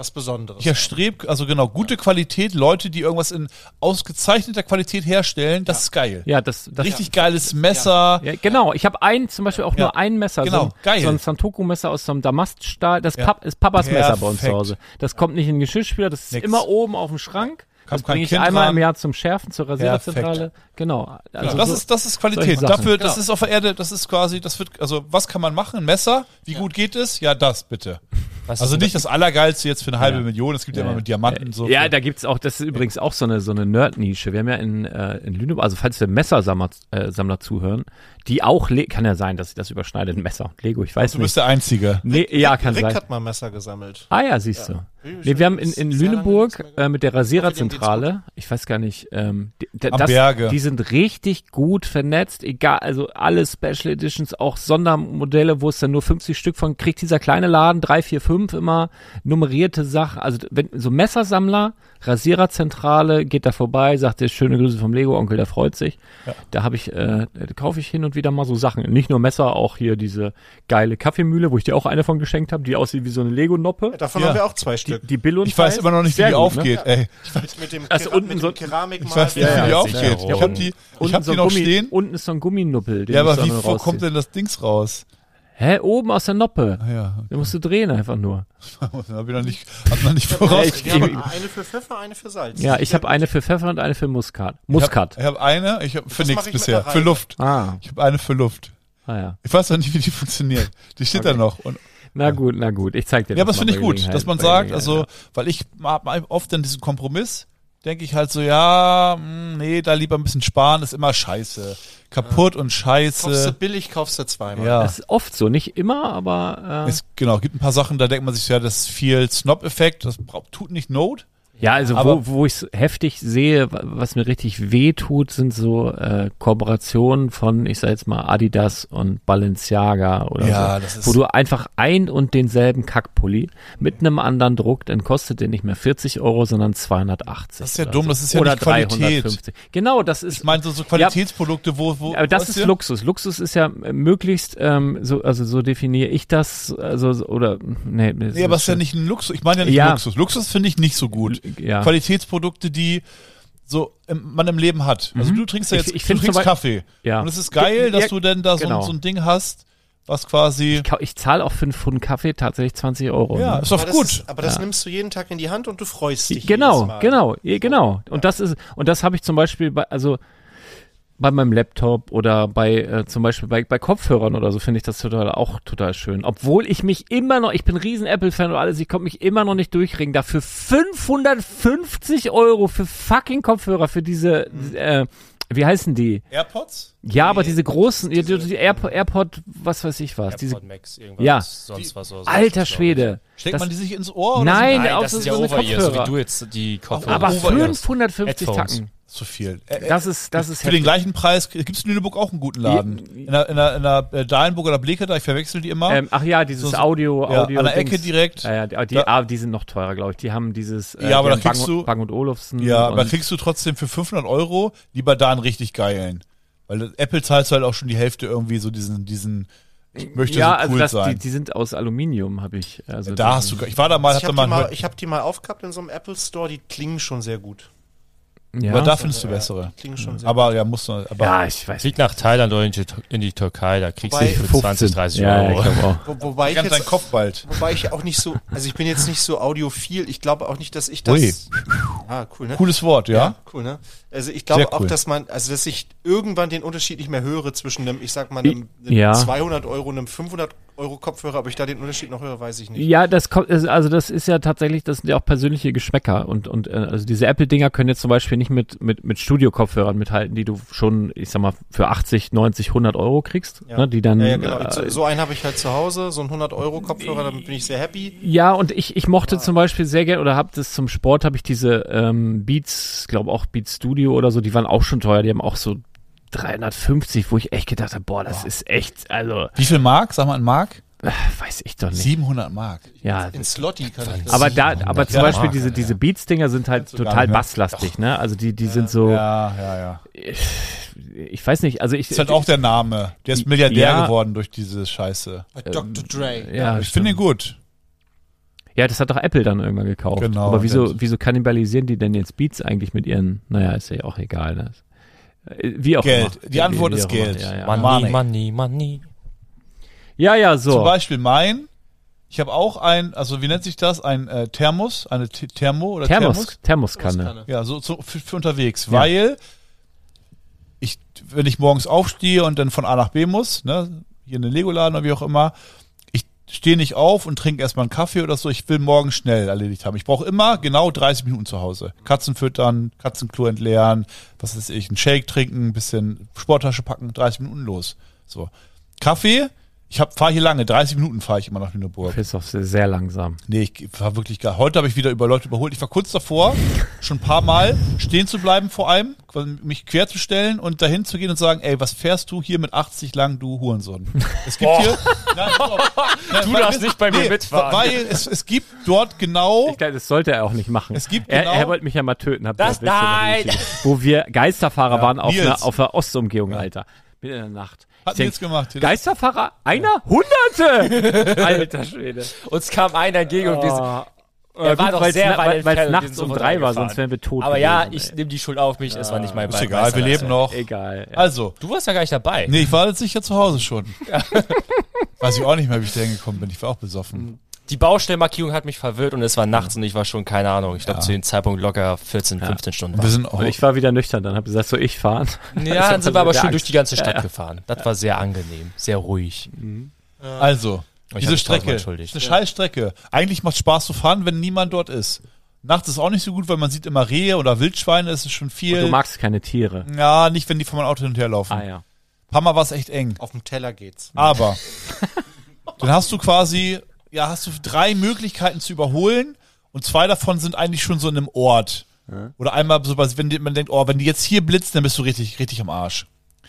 Was Besonderes. Ich erstrebe, also genau, gute Qualität, Leute, die irgendwas in ausgezeichneter Qualität herstellen, das ist geil. Ja, das, das Richtig geiles Messer. Ja, genau, ich habe ein, zum Beispiel auch Ja. nur ein Messer, Genau, so, ein, geil. so ein Santoku-Messer aus so einem Damaststahl, das Ja. Pap ist Papas Messer bei uns zu Perfekt. Hause. Das kommt nicht in den Geschirrspüler, das ist Nix. immer oben auf dem Schrank. Das kein bringe ich Kind einmal ran. im Jahr zum Schärfen, zur Rasiererzentrale. Genau. Also das so, ist, das ist Qualität. solche Sachen. Dafür, das Genau. ist auf der Erde, das ist quasi, das wird, also was kann man machen? Ein Messer? Wie gut geht es? Ja, das bitte. Was Also ist nicht das Allergeilste jetzt für eine halbe Ja. Million. Es gibt ja, Ja. immer mit Diamanten so. Ja, für- da gibt's auch, das ist übrigens auch so eine, so eine Nerd-Nische. Wir haben ja in, äh, in Lüneburg, also falls wir Messersammler äh, Sammler zuhören, die auch, Le kann ja sein, dass ich das überschneidet, ein Messer. Lego, ich weiß du nicht. bist der Einzige. Nee, ja, kann Rick sein. hat mal Messer gesammelt. Ah ja, siehst du. Nee, wir haben in, in Sehr lange Lüneburg nichts mehr äh, mit der gehört. Rasiererzentrale, ich weiß gar nicht, ähm, die, d- Am das, Berge. die sind richtig gut vernetzt, egal, also alle Special Editions, auch Sondermodelle, wo es dann nur fünfzig Stück von kriegt dieser kleine Laden, drei, vier, fünf immer, nummerierte Sachen, also wenn so Messersammler, Rasiererzentrale, geht da vorbei, sagt der schöne Grüße vom Lego-Onkel, der freut sich. Ja. Da habe ich, äh, da kaufe ich hin und wieder mal so Sachen, nicht nur Messer, auch hier diese geile Kaffeemühle, wo ich dir auch eine von geschenkt habe, die aussieht wie so eine Lego-Noppe. Davon Ja. haben wir auch zwei Stück. Die Bill und Ich weiß immer noch nicht, wie Sehr die gut, ne? aufgeht, ey. Mit dem, Also Kera unten mit so- dem Keramik Ich weiß nicht, Ja, wie die ja, aufgeht. sicher. Ich Ja, hab die, ich Unten hab so die ein noch Gummi, stehen. Unten ist so ein Gumminuppel. Den Ja, musst aber du wie, auch wo nur kommt rausziehen. denn das Dings raus? Hä, oben aus der Noppe. Ah, ja, Den musst du drehen einfach nur. hab ich noch nicht, hab noch nicht Ja, voraus. ich- Wir haben eine für Pfeffer, eine für Salz. Ja, ich habe eine für Pfeffer und eine für Muskat. Muskat. Ich habe hab eine, ich habe für Das nichts mach ich mit bisher. der Für Reibe. Luft. Ah, Ich habe eine für Luft. ah ja. Ich weiß noch nicht, wie die funktioniert. Die steht da noch. Und, Na gut, na gut. Ich zeig dir ja, das aber das mal finde ich bei gut, Gelegenheit, dass man bei sagt, Gelegenheit, also, weil ich hab oft dann diesen Kompromiss, denke ich halt so, ja, mh, nee, da lieber ein bisschen sparen, ist immer scheiße. Kaputt und Kaufst du scheiße. billig, kaufst du zweimal. Ja. Das ist oft so, nicht immer, aber äh, Es, genau, gibt ein paar Sachen, da denkt man sich, ja, das ist viel Snob-Effekt, das braucht, tut nicht Not. ja, also aber- wo, wo ich heftig sehe, wa- was mir richtig weh tut, sind so äh, Kooperationen von, ich sag jetzt mal, Adidas und Balenciaga oder Ja, so, das ist- wo du einfach ein und denselben Kackpulli mit einem anderen Druck, dann kostet der nicht mehr vierzig Euro, sondern zweihundertachtzig. Das ist ja oder dumm, so. das ist ja oder nicht Qualität. dreihundertfünfzig. Genau, das ist Ich meine, so, so Qualitätsprodukte, wo, wo. aber das weißt ist du? Luxus. Luxus ist ja äh, möglichst, ähm, so, also so definiere ich das, also so- oder nee, das Nee, aber es ist ja nicht ein Luxus. Ich meine ja nicht Ja. Luxus. Luxus finde ich nicht so gut. ja. Qualitätsprodukte, die so im, man im Leben hat. Also Mhm. du trinkst ja Ich- jetzt, ich du find zum trinkst Beispiel- Kaffee. Ja. Und es ist geil, Ja, dass du denn da so, genau. ein, so ein Ding hast, was quasi. Ich, kau- ich zahle auch für einen Pfund Kaffee tatsächlich zwanzig Euro. Ja, ne? ist doch Aber das, gut. ist, aber das Ja. nimmst du jeden Tag in die Hand und du freust dich. Genau, jedes Mal. genau, ja, genau. Und das ist, und das habe ich zum Beispiel bei, also bei meinem Laptop oder bei äh, zum Beispiel bei, bei Kopfhörern oder so finde ich das total auch total schön. Obwohl ich mich immer noch, ich bin ein riesen Apple-Fan und alles, ich konnte mich immer noch nicht durchringen. Dafür fünfhundertfünfzig Euro für fucking Kopfhörer, für diese, äh, wie heißen die? AirPods? Ja, aber diese großen, die, die Airpod, AirPod, was weiß ich was. Diese, AirPod Max, irgendwas, Ja. sonst was. Oder alter sonst was, Schwede. Steckt Das- man die sich ins Ohr? Oder Nein, so? Nein, auch das so- ist ja so eine Over-Ear, so wie Kopfhörer. du jetzt die Kopfhörer. Aber Over-Ear. fünfhundertfünfzig Headphones. Tacken. Zu viel. Äh, Das ist, das ist Für den gleichen Preis gibt es in Lüneburg auch einen guten Laden. In der, in der, in der äh, Dahlenburg oder Bleketa, ich verwechsel die immer. Ähm, ach ja, dieses So- so- Audio, ja, Audio. an der Ecke Dings. direkt. Ja, ja, die, die, Da- ah, die sind noch teurer, glaube ich. Die haben dieses. Äh, Ja, aber die da haben kriegst Bang, du- Bang und Olufsen. Ja, und, aber kriegst du trotzdem für fünfhundert Euro lieber da einen richtig geilen. Weil Apple zahlst du halt auch schon die Hälfte irgendwie so diesen, diesen, ich möchte ja, so also cool das, sein. die, die sind aus Aluminium, habe ich. Also da die- hast du, ich war da mal, Ich hab da habe mal, die, mal, gehört, ich hab die mal aufgehabt in so einem Apple Store, die klingen schon sehr gut. Ja, aber da findest du bessere. Klingen schon sehr Aber ja, musst du, aber ja, ich weiß. Flieg nach Thailand oder in die, in die Türkei, da kriegst du Wobei- die für zwanzig, dreißig ja, Euro. ich glaube auch. Wo, wobei, ich ganz dein jetzt, Kopf bald. wobei ich auch nicht so, also ich bin jetzt nicht so audiophil. Ich glaube auch nicht, dass ich das. Ui. Ah, cool, ne? Cooles Wort, ja? Cool, ne? Also ich glaube Sehr cool. auch, dass man, also dass ich irgendwann den Unterschied nicht mehr höre zwischen einem, ich sag mal, einem, einem Ja. zweihundert Euro und einem fünfhundert Euro Kopfhörer, ob ich da den Unterschied noch höre, weiß ich nicht. Ja, das kommt, also das ist ja tatsächlich, das sind ja auch persönliche Geschmäcker und und äh, also diese Apple-Dinger können jetzt zum Beispiel nicht mit mit mit Studio-Kopfhörern mithalten, die du schon, ich sag mal, für achtzig, neunzig, hundert Euro kriegst, Ja. ne, die dann. Ja, ja, genau. äh, so, so einen habe ich halt zu Hause, so ein hundert Euro Kopfhörer, damit bin ich sehr happy. Ja, und ich, ich mochte zum Beispiel sehr gerne, oder hab das zum Sport, habe ich diese ähm, Beats, glaube auch Beats Studio oder so, die waren auch schon teuer, die haben auch so dreihundertfünfzig, wo ich echt gedacht habe, boah, das ist echt, also, Wie viel Mark? Sag mal in Mark? äh, weiß ich doch nicht. siebenhundert Mark. Ja, In Slotty kann ich das. aber da, aber zum Ja, Beispiel Mark, diese, ja. diese Beats-Dinger sind halt du gar total nicht, ne? basslastig, ne? Also die, die sind so, Ja, ja, ja. ich weiß nicht, also ich. Ist halt auch der Name. Der ist Milliardär Ja. geworden durch diese Scheiße. Doktor Dre. ja, Ich finde ihn gut. Ja, das hat doch Apple dann irgendwann gekauft. Genau, Aber wieso, das- wieso kannibalisieren die denn jetzt Beats eigentlich mit ihren, naja, ist ja auch egal. Ne? Äh, Wie auch Geld. immer. Die Antwort Wie ist auch immer. Geld. Ja, ja. Mann. Money, Money. money, money. ja, ja, so. Zum Beispiel mein, ich habe auch ein, also wie nennt sich das? Ein äh, Thermos, eine T Thermo oder Thermos? Thermos, Thermoskanne. Ja, so, so für, für unterwegs, weil ich, wenn ich morgens aufstehe und dann von A nach B muss, ne, hier in den Lego-Laden oder wie auch immer, ich stehe nicht auf und trinke erstmal einen Kaffee oder so, ich will morgen schnell erledigt haben. Ich brauche immer genau dreißig Minuten zu Hause. Katzen füttern, Katzenklo entleeren, was weiß ich, einen Shake trinken, ein bisschen Sporttasche packen, dreißig Minuten los. So. Kaffee, ich fahre hier lange, dreißig Minuten fahre ich immer nach Lüneburg. Du bist doch sehr, sehr langsam. Nee, ich war wirklich gar. Heute habe ich wieder über Leute überholt. Ich war kurz davor, schon ein paar Mal stehen zu bleiben vor einem, mich quer zu stellen und dahin zu gehen und sagen, ey, was fährst du hier mit achtzig lang, du Hurensohn? Es gibt hier... Nein, pass auf. Nein, Du weil- darfst nicht bei mir nee, mitfahren. Weil es, es gibt dort genau... Ich glaube, das sollte er auch nicht machen. Es gibt er, genau- er wollte mich ja mal töten. Habt ihr Das- wisst ihr noch nein! nicht. Wo wir Geisterfahrer Ja, waren auf Nils. einer, auf der Ostumgehung, Alter. Mitten in der Nacht. Hat Ich denk, Nils gemacht. Geisterfahrer? Einer? Hunderte! Alter Schwede. Uns kam einer entgegen und wir sind, Oh. er war doch weil's sehr na- weit weil- entfernt Weil's und nachts den um sofort drei war, angefahren. sonst wären wir tot Aber ja, gewesen, ich ey. nehme die Schuld auf mich, es war nicht mein Ist egal, wir leben noch. Egal. Ja. Also, Du warst ja gar nicht dabei. nee, ich war jetzt sicher zu Hause schon. Weiß ich auch nicht mehr, wie ich da hingekommen bin. Ich war auch besoffen. Die Baustellenmarkierung hat mich verwirrt und es war nachts und ich war schon, keine Ahnung, ich glaube Ja. zu dem Zeitpunkt locker vierzehn, Ja. fünfzehn Stunden Wir wach. sind auch... Und ich war wieder nüchtern, dann habe ich gesagt, so ich fahren. Ja, dann sind wir aber wieder schön Angst. durch die ganze Stadt Ja, ja. gefahren. Das war sehr angenehm, sehr ruhig. Also, Ich hab diese mich tausendmal Strecke, entschuldigt. ist eine scheiß Strecke. Eigentlich macht Spaß zu fahren, wenn niemand dort ist. Nachts ist auch nicht so gut, weil man sieht immer Rehe oder Wildschweine, das ist schon Und viel. du magst keine Tiere. Ja, nicht, wenn die von meinem Auto hinterherlaufen. Ah ja. Ein paar Mal war es echt eng. Auf dem Teller geht's. Aber dann hast du quasi, ja, hast du drei Möglichkeiten zu überholen und zwei davon sind eigentlich schon so in einem Ort. Oder einmal so, wenn die, man denkt, oh, wenn die jetzt hier blitzt, dann bist du richtig, richtig am Arsch.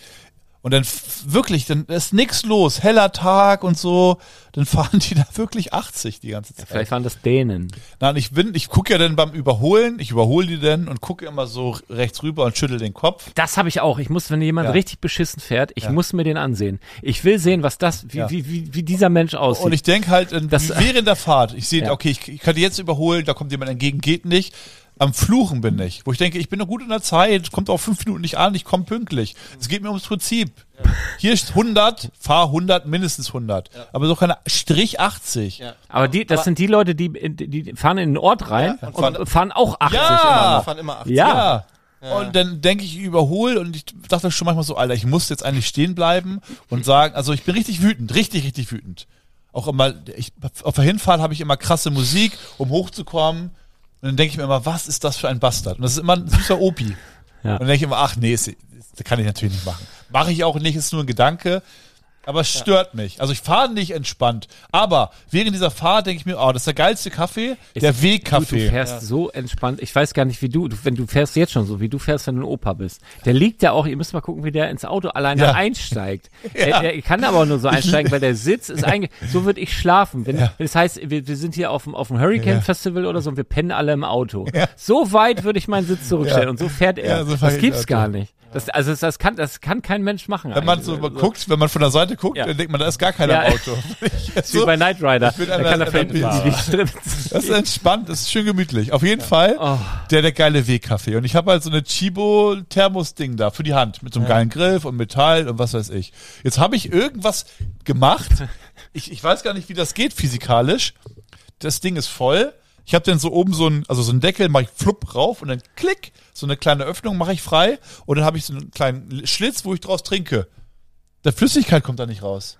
Und dann f- wirklich, dann ist nix los, heller Tag und so, dann fahren die da wirklich achtzig die ganze Zeit. Vielleicht waren das Dänen. Nein, ich bin, ich gucke ja dann beim Überholen, ich überhole die dann und gucke immer so rechts rüber und schüttel den Kopf. Das habe ich auch. Ich muss, wenn jemand Ja. richtig beschissen fährt, ich Ja. muss mir den ansehen. Ich will sehen, was das, wie, Ja. wie, wie, wie dieser Mensch aussieht. Und ich denke halt, äh, Das- während der Fahrt, ich sehe, Ja. okay, ich, ich kann die jetzt überholen, da kommt jemand entgegen, geht nicht. Am Fluchen bin ich, wo ich denke, ich bin noch gut in der Zeit, kommt auf fünf Minuten nicht an, ich komme pünktlich. Es geht mir ums Prinzip. Hier ist hundert, fahr hundert, mindestens hundert. Aber so keine Strich achtzig. Ja. Aber die, das sind die Leute, die, die, die fahren in den Ort rein Ja. und fahren- fahren, auch achtzig Ja. immer Wir noch. fahren immer achtzig. Ja. Ja. Und dann denke ich, ich überhole und ich dachte schon manchmal so, Alter, ich muss jetzt eigentlich stehen bleiben und sagen, also ich bin richtig wütend, richtig, richtig wütend. Auch immer, ich, auf der Hinfahrt habe ich immer krasse Musik, um hochzukommen. Und dann denke ich mir immer, was ist das für ein Bastard? Und das ist immer ein süßer Opi. Ja. Und dann denke ich immer, ach nee, ist, das kann ich natürlich nicht machen. Mache ich auch nicht, ist nur ein Gedanke. Aber es stört mich. Also ich fahre nicht entspannt. Aber während dieser Fahrt denke ich mir, oh, das ist der geilste Kaffee, der Du, du Wegkaffee. fährst so entspannt. Ich weiß gar nicht, wie du, du, wenn du fährst jetzt schon so, wie du fährst, wenn du ein Opa bist. Der liegt ja auch, ihr müsst mal gucken, wie der ins Auto alleine Ja. einsteigt. Er, er kann aber auch nur so einsteigen, weil der Sitz ist eigentlich, so würde ich schlafen. Wenn, Ja. wenn das heißt, wir, wir sind hier auf dem, auf dem Hurricane Ja. Festival oder so und wir pennen alle im Auto. Ja. So weit würde ich meinen Sitz zurückstellen Ja. und so fährt er. Ja, so fahr das ich gibt's Auto. gar nicht. Das, also das, das, kann, das kann kein Mensch machen. Wenn man eigentlich. so mal Also, guckt, wenn man von der Seite guckt, Ja. dann denkt man, da ist gar keiner Ja. im Auto. Das ist wie bei Knight Rider. ich bin Da an kann der- er vielleicht an der nicht drin. Das ist entspannt, das ist schön gemütlich. Auf jeden Fall Oh. der, der geile Wegkaffee. Und ich habe halt so eine Chibo Thermos-Ding da für die Hand mit so einem geilen Griff und Metall und was weiß ich. Jetzt habe ich irgendwas gemacht. Ich, ich weiß gar nicht, wie das geht physikalisch. Das Ding ist voll. Ich habe dann so oben so ein, also so einen Deckel, mache ich flupp rauf und dann klick, so eine kleine Öffnung mache ich frei und dann habe ich so einen kleinen Schlitz, wo ich draus trinke. Der Flüssigkeit kommt da nicht raus.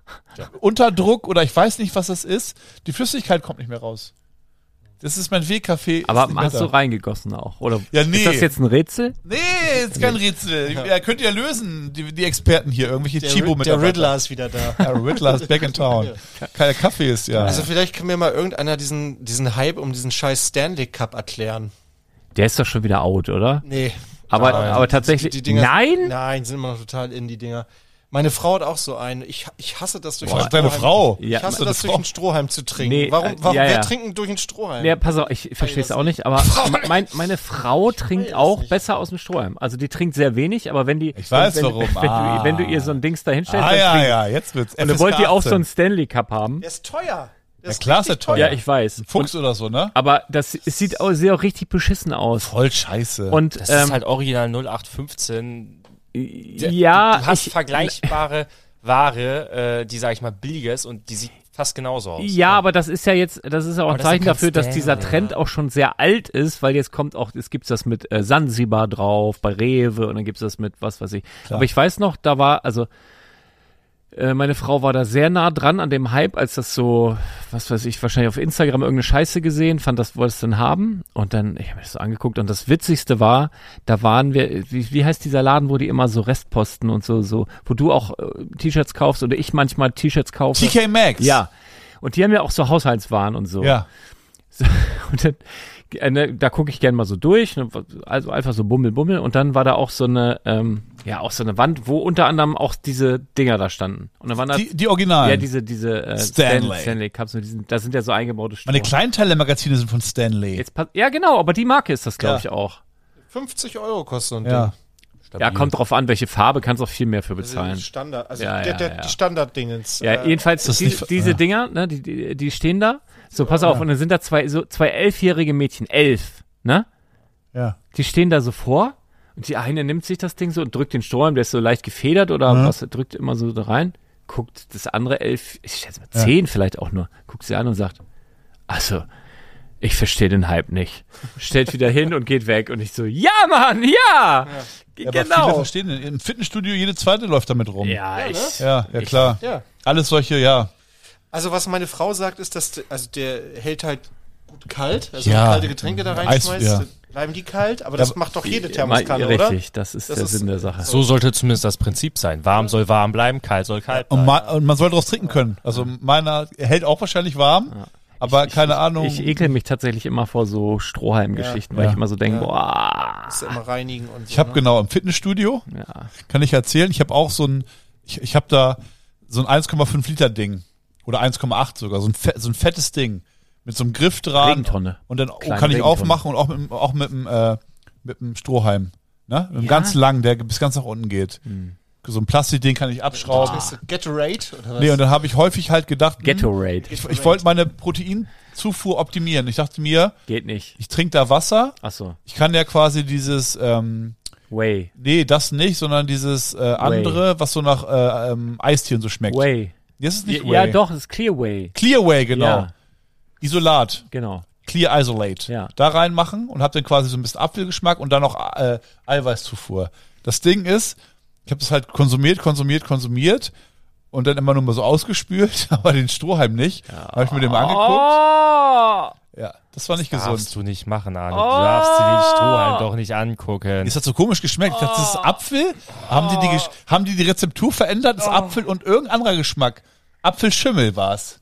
Unter Druck oder ich weiß nicht, was das ist. Die Flüssigkeit kommt nicht mehr raus. Das ist mein Wegkaffee. ist Aber nicht mehr hast da. du reingegossen auch? Oder Ja, nee. ist das jetzt ein Rätsel? Nee, ist kein Rätsel. Ja, könnt ihr lösen, die, die Experten hier, irgendwelche Der, chibo Rid- mit der Riddler ist wieder da. Ja, Riddler ist back in town. Keiner Kaffee ist, ja. Also vielleicht kann mir mal irgendeiner diesen, diesen Hype um diesen scheiß Stanley Cup erklären. Der ist doch schon wieder out, oder? Nee. Aber, Nein. aber tatsächlich. Die, die Dinger, nein? Nein, sind immer noch total in, die Dinger. Meine Frau hat auch so einen. Ich, ich hasse das durch Boah, einen deine Strohhalm. Frau. Ich Ja, hasse deine das durch Frau. einen Strohhalm zu trinken. Nee, warum äh, warum ja, wer ja. trinkt durch einen Strohhalm? Ja, pass auf, ich verstehe es das auch nicht, aber mein, meine Frau trinkt das auch nicht. besser aus dem Strohhalm. Also die trinkt sehr wenig, aber wenn die. Ich weiß wenn, warum. Wenn, Ah. du, wenn du ihr so ein Dings da hinstellst, Ah dann ja, trinkt- ja, jetzt wird's. Und dann wollt ihr auch so einen Stanley Cup haben. Der ist teuer. Ja, klar ist ja teuer. Ja, ich weiß. Fuchs Und, oder so, ne? aber das es sieht auch, sieht auch richtig beschissen aus. Voll scheiße. Und Das ähm, ist halt original null acht fünfzehn. ja, Du hast ich, vergleichbare Ware, äh, die, sag ich mal, billiger ist und die sieht fast genauso aus. Ja, aber das ist ja jetzt, das ist auch Aber ein das ist Zeichen ja kein dafür, dass Stanley, dieser Trend ja. auch schon sehr alt ist, weil jetzt kommt auch, es gibt das mit äh, Sansibar drauf, bei Rewe und dann gibt's das mit was weiß ich. Klar. Aber ich weiß noch, da war, also äh, meine Frau war da sehr nah dran an dem Hype, als das so, was weiß ich, wahrscheinlich auf Instagram irgendeine Scheiße gesehen, fand das, wollte es denn haben und dann, ich habe mir das so angeguckt und das Witzigste war, da waren wir, wie, wie heißt dieser Laden, wo die immer so Restposten und so, so, wo du auch äh, T-Shirts kaufst oder ich manchmal T-Shirts kaufe. T K Maxx. Ja. Und die haben ja auch so Haushaltswaren und so. Ja. So, und dann, äh, ne, da gucke ich gerne mal so durch, ne, also einfach so Bummel, Bummel. Und dann war da auch so eine, ähm, ja, auch so eine Wand, wo unter anderem auch diese Dinger da standen. Und dann waren da, Die, die Originalen. ja, diese, diese äh, Stanley. Stan- Stanley Cups, mit diesen, da sind ja so eingebaute Stroh. Meine Kleinteile-Magazine sind von Stanley. Jetzt pass- Ja, genau, aber die Marke ist das, glaube Ja. ich, auch. fünfzig Euro kostet so ein Ja. Ding. Ja, kommt drauf an, welche Farbe, kannst auch viel mehr für Also bezahlen. Standard, also Ja, der, ja, der, ja. die Standarddingens. Ja, äh, jedenfalls, das die, nicht- diese ja. Dinger, ne, die, die, die stehen da. So, pass auf, und dann sind da zwei, so, zwei elfjährige Mädchen, elf, ne? Ja. Die stehen da so vor und die eine nimmt sich das Ding so und drückt den Strohhalm, der ist so leicht gefedert oder Ja. was, drückt immer so da rein, guckt das andere elf, ich schätze mal zehn vielleicht auch nur, guckt sie an und sagt, also, ich verstehe den Hype nicht. Stellt wieder hin und geht weg und ich so, ja Mann, ja, Ja, aber viele genau. verstehen, im Fitnessstudio jede zweite läuft damit rum. Ja, Ja, ich, ja, ja Ich- klar. ja. Alles solche, ja. Also was meine Frau sagt, ist, dass der, also der hält halt gut kalt. Also Ja. wenn du kalte Getränke da Eis, reinschmeißt, ja. dann bleiben die kalt. Aber das Ja, macht doch jede Ma- Thermoskanne, oder? Richtig, das ist Das der ist- Sinn der Sache. So sollte zumindest das Prinzip sein. Warm soll warm bleiben, kalt soll kalt Und, bleiben. ma und man soll daraus trinken können. Also meiner hält auch wahrscheinlich warm, aber keine Ahnung. Ich ekel mich tatsächlich immer vor so Strohhalmgeschichten, weil Ja. ich immer so denke, Ja. boah, Musst du immer reinigen und so. Ich habe ne? genau im Fitnessstudio, ja. kann ich erzählen, ich habe auch so ein, ich, ich habe da so ein eins Komma fünf Liter Ding oder eins Komma acht sogar, so ein, fett, so ein fettes Ding mit so einem Griff dran. Regentonne. Und dann Kleine kann ich Regentonne. aufmachen und auch mit, dem- auch mit dem, äh, mit dem Strohhalm. Ne? Mit dem Ja. ganz langen, der bis ganz nach unten geht. So ein Plastikding kann ich abschrauben. Trinkst du Gatorade oder was? Nee, und dann habe ich häufig halt gedacht, hm, Gatorade. ich, ich wollte meine Proteinzufuhr optimieren. Ich dachte mir, Geht nicht. ich trinke da Wasser. Achso. Ich kann ja quasi dieses, ähm, Way. nee, das nicht, sondern dieses äh, andere, was so nach äh, ähm, Eistee und so schmeckt. Way. Das ist nicht Ja, Whey. ja, doch, das ist Clear Way. Clearway, genau. Ja. Isolat. Genau. Clear Isolate. Ja. Da reinmachen und hab dann quasi so ein bisschen Apfelgeschmack und dann noch äh, Eiweißzufuhr. Das Ding ist, ich habe das halt konsumiert, konsumiert, konsumiert und dann immer nur mal so ausgespült, aber den Strohhalm nicht. Ja. Habe ich mir den mal angeguckt. Oh! Ja, das war nicht Darfst gesund. du nicht machen, Arne. Oh. Du darfst dir den Strohhalm doch nicht angucken. Es hat so komisch geschmeckt. Ich dachte, das ist Apfel. Haben die die, Gesch- haben die die Rezeptur verändert? Das ist Apfel und irgendein anderer Geschmack. Apfelschimmel war's.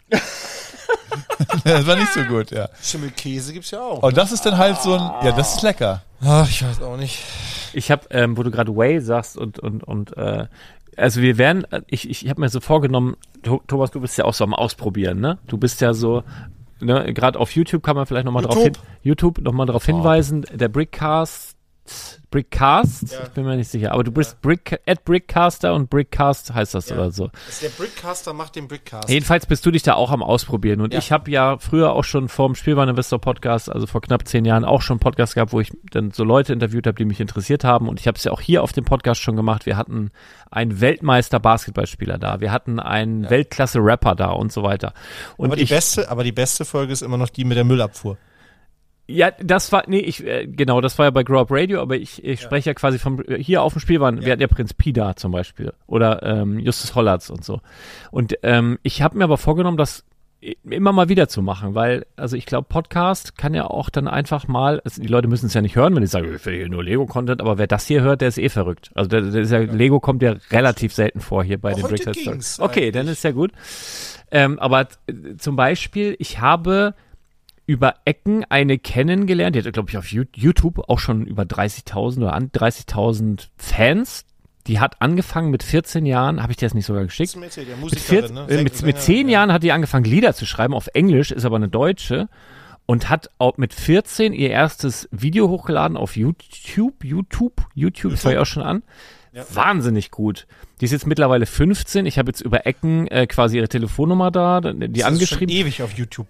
Das war nicht so gut, ja. Schimmelkäse gibt's ja auch. Und das ist dann halt so ein, ja, das ist lecker. Ach, ich weiß auch nicht. Ich habe, ähm, wo du gerade Way sagst und und und äh, also wir werden, äh, ich ich habe mir so vorgenommen, To- Thomas, du bist ja auch so am Ausprobieren, ne? Du bist ja so, ne? Gerade auf YouTube kann man vielleicht noch mal drauf hin, YouTube noch mal darauf hinweisen. Der Brickcast, Brickcast, Ja. ich bin mir nicht sicher, aber du bist Brick at Brickcaster und Brickcast heißt das Ja. oder so. Das ist der Brickcaster macht den Brickcast. Jedenfalls bist du dich da auch am Ausprobieren. Und Ja. ich habe ja früher auch schon vor dem Spielwareninvestor Podcast, also vor knapp zehn Jahren, auch schon einen Podcast gehabt, wo ich dann so Leute interviewt habe, die mich interessiert haben. Und ich habe es ja auch hier auf dem Podcast schon gemacht. Wir hatten einen Weltmeister-Basketballspieler da. Wir hatten einen Weltklasse-Rapper da und so weiter. Und aber die ich, beste, aber die beste Folge ist immer noch die mit der Müllabfuhr. ja, das war, nee, ich, äh, genau, das war ja bei Grow Up Radio, aber ich, ich spreche ja quasi vom, hier auf dem Spielwaren, wir hatten ja Prinz Pi da zum Beispiel oder ähm, Justus Hollatz und so. Und ähm, ich habe mir aber vorgenommen, das i- immer mal wieder zu machen, weil, also ich glaube, Podcast kann ja auch dann einfach mal, also die Leute müssen es ja nicht hören, wenn die sagen, ich will hier nur Lego-Content, aber wer das hier hört, der ist eh verrückt. Also der, der ist ja, Lego kommt ja relativ selten vor hier bei Auch den heute Brickhead ging's Stories. Okay, eigentlich. dann ist ja gut. Ähm, aber äh, zum Beispiel, ich habe über Ecken eine kennengelernt, die hat, glaube ich, auf You- YouTube auch schon über dreißigtausend oder an dreißigtausend Fans. Die hat angefangen mit vierzehn Jahren, habe ich dir das nicht sogar geschickt? Das ist mir erzählt, ja, Mit, Musikerin, vier, ne? äh, mit, Säng- mit Sänger, zehn ja. Jahren hat die angefangen, Lieder zu schreiben, auf Englisch, ist aber eine Deutsche und hat auch mit vierzehn ihr erstes Video hochgeladen auf YouTube, YouTube, YouTube, das war ja auch schon an, Wahnsinnig gut. Die ist jetzt mittlerweile fünfzehn. Ich habe jetzt über Ecken äh, quasi ihre Telefonnummer da, die Das ist angeschrieben. schon ewig auf YouTube.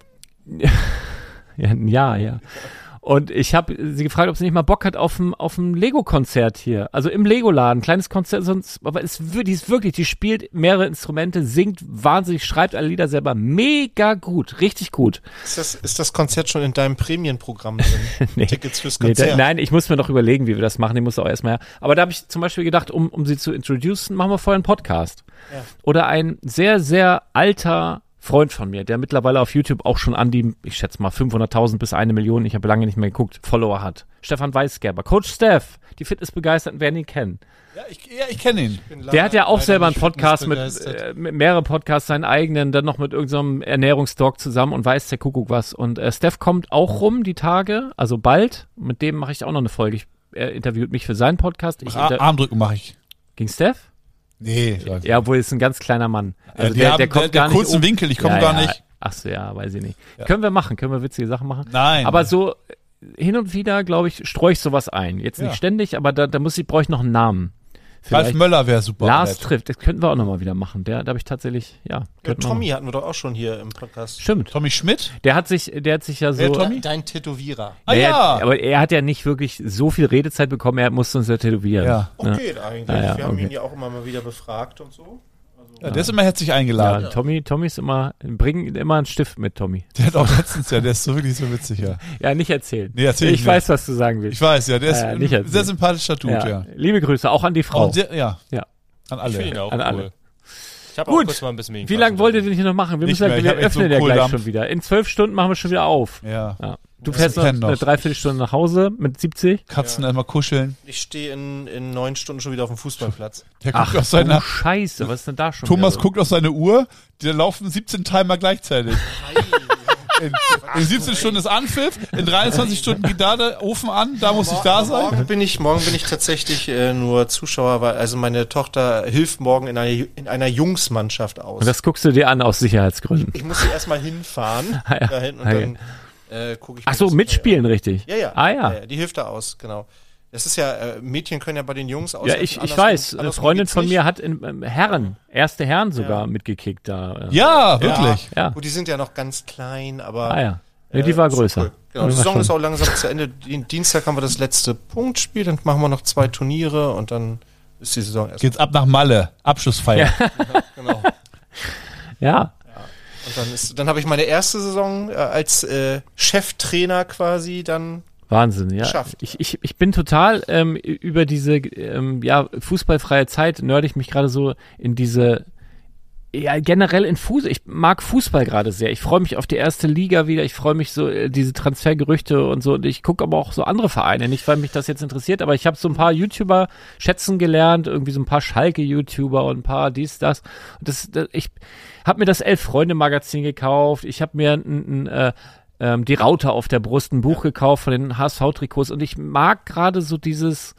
Ja, ja, ja. Und ich habe sie gefragt, ob sie nicht mal Bock hat auf ein, auf ein Lego-Konzert hier. Also im Lego-Laden, kleines Konzert, sonst, aber es, die ist wirklich, die spielt mehrere Instrumente, singt wahnsinnig, schreibt alle Lieder selber. Mega gut, richtig gut. Ist das, ist das Konzert schon in deinem Prämienprogramm drin? Nee. Tickets fürs Nee, Konzert? da, nein, ich muss mir noch überlegen, wie wir das machen. Ich muss auch erstmal. Aber da habe ich zum Beispiel gedacht, um, um sie zu introducen, machen wir vorher einen Podcast. Ja. Oder ein sehr, sehr alter Freund von mir, der mittlerweile auf YouTube auch schon an die, ich schätze mal, fünfhunderttausend bis eine Million, ich habe lange nicht mehr geguckt, Follower hat. Stefan Weisgerber. Coach Steph, die Fitnessbegeisterten werden ihn kennen. Ja, ich, ja, ich kenne ihn. Der hat ja auch selber einen Podcast mit, äh, mit mehrere Podcasts, seinen eigenen, dann noch mit irgendeinem so Ernährungsdoc zusammen und weiß der Kuckuck was. Und äh, Steph kommt auch rum die Tage, also bald. Mit dem mache ich auch noch eine Folge. Ich, er interviewt mich für seinen Podcast. Ich Ach, inter- Armdrücken mache ich. Gegen Steph? Nee. Ja, obwohl es ein ganz kleiner Mann. Also ja, der, der, der, der, der kurzen um. Winkel, ich komme ja, gar ja. nicht. Ach so, ja, weiß ich nicht. Ja. Können wir machen, können wir witzige Sachen machen. Nein. Aber so hin und wieder, glaube ich, streue ich sowas ein. Jetzt nicht Ja. ständig, aber da, da muss ich, brauche ich noch einen Namen. Ralf Vielleicht Möller wäre super. Lars nett. trifft, das könnten wir auch nochmal wieder machen. Der, da habe ich tatsächlich, ja. Ja, könnten wir Tommy hatten wir doch auch schon hier im Podcast. machen. Stimmt. Tommy Schmidt? Der hat sich, der hat sich ja so. Wer, Tommy? Dein Tätowierer. Ah Der ja. Hat, aber er hat ja nicht wirklich so viel Redezeit bekommen, er musste uns ja tätowieren. Ja. Auch geht eigentlich. Ah, ja, wir haben okay. ihn ja auch immer mal wieder befragt und so. Ja, der ist immer herzlich Ja, eingeladen. Tommy, Tommy ist immer, bring immer einen Stift mit, Tommy. Der hat auch letztens, ja, der ist so wirklich so witzig, ja. Ja, nicht erzählen. Nee, erzähl ich ich nicht. weiß, was du sagen willst. Ich weiß, ja, der ist Äh, ein nicht erzählen. sehr sympathischer Dude, ja. ja. Liebe Grüße, auch an die Frau. Und sehr, ja. Ja. An Ich finde ihn alle. auch An cool. alle. Ich habe auch Gut. kurz mal ein bisschen mit ihm Wie lange quatschen wollt ihr wollen. denn hier noch machen? Wir Nicht müssen mehr, ja, ich wir hab echt so öffnen einen ja gleich Kohldampf. schon wieder. In zwölf Stunden machen wir schon wieder auf. Ja. Ja. Du Das fährst noch kennen eine noch. Dreiviertelstunde nach Hause mit siebzig. Katzen einmal kuscheln. Ich stehe in, in neun Stunden schon wieder auf dem Fußballplatz. Der guckt Ach, auf seine, du Scheiße, was ist denn da schon Thomas wieder? guckt auf seine Uhr, da laufen siebzehn Timer gleichzeitig. In, in siebzehn Stunden ist Anpfiff, in dreiundzwanzig Stunden geht da der Ofen an, da muss ich da sein. Morgen bin ich, morgen bin ich tatsächlich äh, nur Zuschauer, weil also meine Tochter hilft morgen in einer, in einer Jungsmannschaft aus. Und das guckst du dir an aus Sicherheitsgründen. Ich muss sie erstmal hinfahren, Ah, ja. dahin und Ah, ja. dann äh, gucke ich. Ach mir so, das- mitspielen, richtig? Ja, ja. Ah, ja. Die hilft da aus, genau. Das ist ja, äh, Mädchen können ja bei den Jungs aus. Ja, ich, ich weiß. Eine Freundin von mir hat in ähm, Herren, erste Herren sogar Ja. mitgekickt da. äh. Ja, wirklich. Ja. Gut, die sind ja noch ganz klein, aber. Ah ja. Nee, die war ist größer. Cool. Genau, die Die war Saison schon- ist auch langsam zu Ende. Dien- Dienstag haben wir das letzte Punktspiel, dann machen wir noch zwei Turniere und dann ist die Saison erst. Geht's ab nach Malle. Abschlussfeier. Genau. Ja. Und dann ist, dann habe ich meine erste Saison äh, als äh, Cheftrainer quasi dann. Wahnsinn, ja. Geschafft. Ich, ich, ich bin total ähm, über diese ähm, ja, fußballfreie Zeit nörde ich mich gerade so in diese, ja, generell in Fußball. Ich mag Fußball gerade sehr. Ich freue mich auf die erste Liga wieder. Ich freue mich so, äh, diese Transfergerüchte und so. Und ich gucke aber auch so andere Vereine. Nicht, weil mich das jetzt interessiert, aber ich habe so ein paar YouTuber schätzen gelernt. Irgendwie so ein paar Schalke-YouTuber und ein paar dies, das. Und das, das ich habe mir das Elf-Freunde-Magazin gekauft. Ich habe mir ein, ein äh, ähm, die Raute auf der Brust, ein Buch gekauft von den H S V-Trikots. Und ich mag gerade so dieses...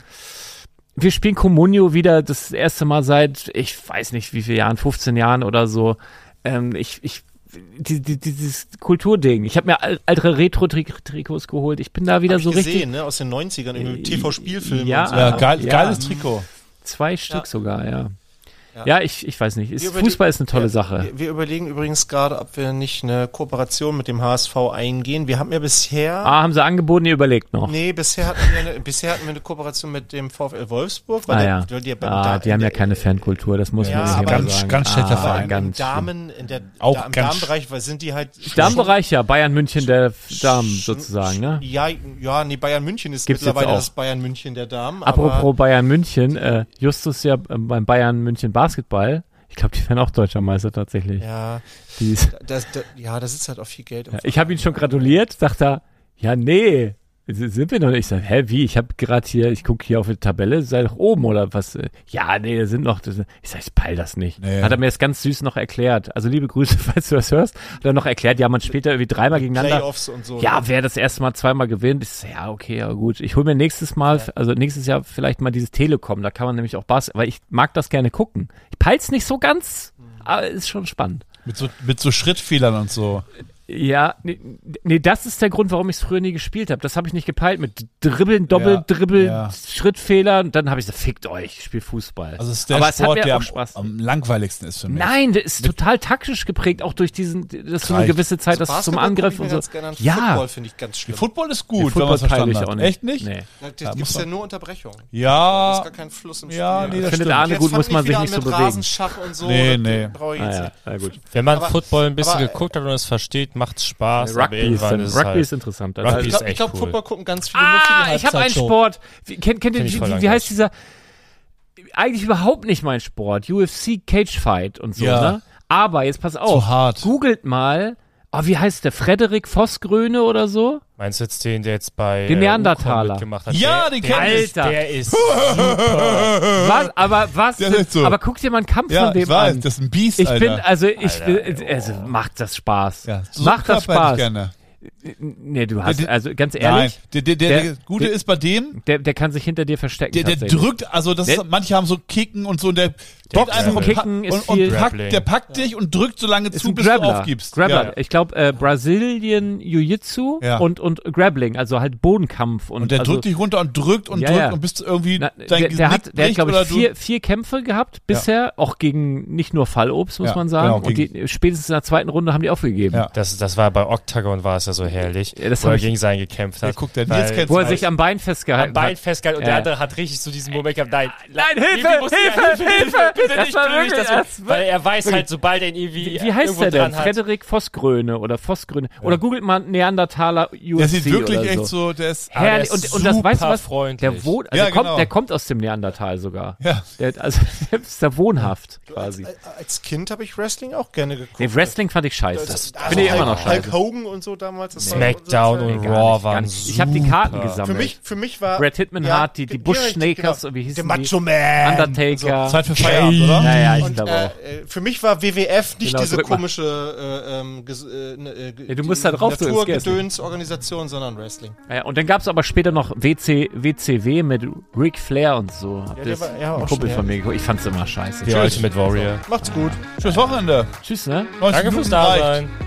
Wir spielen Comunio wieder das erste Mal seit, ich weiß nicht wie viele Jahren, fünfzehn Jahren oder so. Ähm, ich, ich, die, die, dieses Kulturding. Ich habe mir al- alte Retro-Trikots geholt. Ich bin da wieder Hab so ich gesehen, richtig. ne? Aus den neunzigern im T V-Spielfilm. Ja. und so. Ja, geil, Ja. geiles Trikot. Zwei Stück Ja. sogar, ja. Ja. Ja, ich, ich weiß nicht. Ist, Wir überlegen- Fußball ist eine tolle ja, Sache. Wir, wir überlegen übrigens gerade, ob wir nicht eine Kooperation mit dem H S V eingehen. Wir haben ja bisher. Ah, haben sie angeboten, ihr überlegt noch. Nee, bisher hatten, wir eine, bisher hatten wir eine Kooperation mit dem VfL Wolfsburg. Weil ah der, ja. weil die, beim ah, Da- die haben ja in der- keine Fankultur, das muss Ja, man sich aber immer ganz- sagen. ganz schlechter ah, Verein. Im ganz schlimm. Damen, in der, Auch da, im ganz Damenbereich weil sind die halt. Damenbereich, ja, Bayern München der Damen schon- sozusagen, ne? Ja, ja, nee, Bayern München ist Gibt's jetzt mittlerweile auch. das Bayern München der Damen. Apropos aber Bayern München, äh, Justus ja äh, beim Bayern München Basketball. Ich glaube, die werden auch deutscher Meister tatsächlich. ja, Die ist, das, das, ja, da sitzt halt auch viel Geld im ja, ich habe ihn schon gratuliert, sagt er, ja, nee, s- sind wir noch nicht. Ich sage, hä, wie? Ich habe gerade hier, ich gucke hier auf die Tabelle, sei doch oben oder was? Ja, nee, da sind noch, das, ich sage, ich peil das nicht. Nee. Hat er mir das ganz süß noch erklärt. Also liebe Grüße, falls du das hörst. Hat er noch erklärt, ja, man spielt da irgendwie dreimal gegeneinander. Playoffs und so. Ja, wer das erste Mal zweimal gewinnt, ist ja okay, ja gut. Ich hole mir nächstes Mal, also nächstes Jahr vielleicht mal dieses Telekom, da kann man nämlich auch Bass, weil ich mag das gerne gucken. Ich peil's nicht so ganz, aber ist schon spannend. Mit so, mit so Schrittfehlern und so. Ja, nee, nee, das ist der Grund, warum ich es früher nie gespielt habe. Das habe ich nicht gepeilt mit Dribbeln, Doppel-Dribbel, ja. Schrittfehler. Und dann habe ich gesagt, fickt euch, ich spiele Fußball. Also es ist der Aber es hat Sport, mir der auch am, Spaß. am langweiligsten ist für mich. Nein, der ist total taktisch geprägt, auch durch diesen, dass du eine Reicht. gewisse Zeit Also hast zum Basketball Angriff guck ich und mir so. ganz gerne an. Ja. Football finde ich ganz schlimm. Football ist Nee, gut, wenn man es Football peile verstanden ich hat. auch nicht. Echt nicht? Nee. Da Ja, gibt es muss ja nur Unterbrechungen. Da Ja, ist gar kein Fluss im Spiel. ja, nee, das Findet stimmt. Arne Jetzt gut, fang muss man wieder sich an nicht so mit bewegen. Rasenschach und so. Nee, das nee. brauche ich Ah, jetzt ja, nicht. na gut. Wenn man Aber- Football ein bisschen aber- geguckt hat und es versteht, macht's Spaß. aber Rugby ist, irgendwann dann, ist es Rugby halt, ist interessant. Rugby Ich ist glaube, echt glaub, cool. Football gucken ganz viele nur für die Ah, ich habe einen Halbzeitshow. Sport. Wie, kennt, kennt ihr, Find ich wie, voll wie, wie langweilig. heißt dieser? Eigentlich überhaupt nicht mein Sport. U F C Cage Fight und so, Ja. ne? Aber jetzt pass auf. hart. Googelt mal. Oh, wie heißt der? Frederik Vosgröne oder so? Meinst du jetzt den, der jetzt bei Den äh, Neandertaler. U-Con mitgemacht hat? Ja, der, den der kenn ich. ist, Alter. Der ist super. Was? Aber was? Der ist echt so. Aber guck dir mal einen Kampf Ja, von dem ich weiß, an. das ist ein Biest, Ich Alter. bin, also ich, Alter, bin, also macht das Spaß. ja, so macht das Körper hätte ich Spaß. Gerne. Nee, du hast, Der- also ganz Nein, ehrlich, der, der, der, der- der Gute der- ist bei dem, der, der kann sich hinter dir verstecken. der, der tatsächlich. drückt, also das Der- ist, manche haben so Kicken und so, und der Boxen, geht einfach und, Kicken pa- ist und, und viel- packt, Grappling. der packt dich und drückt so lange ist zu, ein bis du Grappler. aufgibst. Grappler. Ja. Ich glaube, äh, Brazilian Jiu-Jitsu Ja. und, und Grappling, also halt Bodenkampf. Und, Und der also, drückt dich runter und drückt und Ja, drückt ja. und bis du irgendwie Na, dein der, der hat, Genick der hat bricht glaube oder ich, du- vier, vier Kämpfe gehabt bisher, auch gegen nicht nur Fallobst, muss Ja, man sagen. genau, und die, spätestens in der zweiten Runde haben die aufgegeben. Ja. Das, das war bei Octagon, war es ja so herrlich, Ja, das wo hab er ich- gegen seinen gekämpft Ja, hat. guck, der Weil- Nils kennt's Wo er auch. sich am Bein festgehalten am Bein hat. festgehalten und Ja. der andere hat richtig so diesen Moment gehabt, nein, Nein, irgendwie Hilfe, muss der- Hilfe, Hilfe! bitte Das nicht war durch, wirklich- das, das- weil er weiß halt, sobald er ihn irgendwie Wie, wie heißt irgendwo der denn? dran hat. Frederik Vosgröne oder Vosgröne. Oder googelt mal Neandertaler U F C Der sieht wirklich oder echt so. so, der ist, Aber der Herrlich. ist Und, und das weißt du super was? freundlich. Der wohnt, also Ja, der, kommt, genau. der kommt aus dem Neandertal sogar. ja. Der, also der ist da wohnhaft quasi. Als Kind habe ich Wrestling auch gerne geguckt. Nee, Wrestling fand ich scheiße. Das- Finde ich also immer noch Hulk, scheiße. Hulk Hogan und so damals. Das war- Smackdown das war- und Nee, gar Raw nicht, gar waren nicht. Ich habe die Karten super. gesammelt. Für mich, für mich war Brad Hitman Hart, die- die ge- Bushsnakers, genau, wie hießen der die? Macho Man. Undertaker. Zeit für Feierabend, oder? Ja, ja, ich Und glaube auch. äh, äh, für mich war W W F nicht Genau, diese drück mal. komische äh, ähm, ges- äh, ne, äh, Ja, du musst da drauf drücken, das geht nicht. Naturgedöns-Organisation, sondern Wrestling. Ja, und dann gab es aber später noch W C, W C W mit Ric Flair und so. Habt Ja, ihr das? der war- ja, ein auch Kumpel schon, von ja. mir geguckt. Ich fand's immer scheiße. Die Ultimate Warrior. Macht's gut. Schönes Wochenende. Tschüss, ne? neunzig Danke fürs Minuten reicht. Dasein.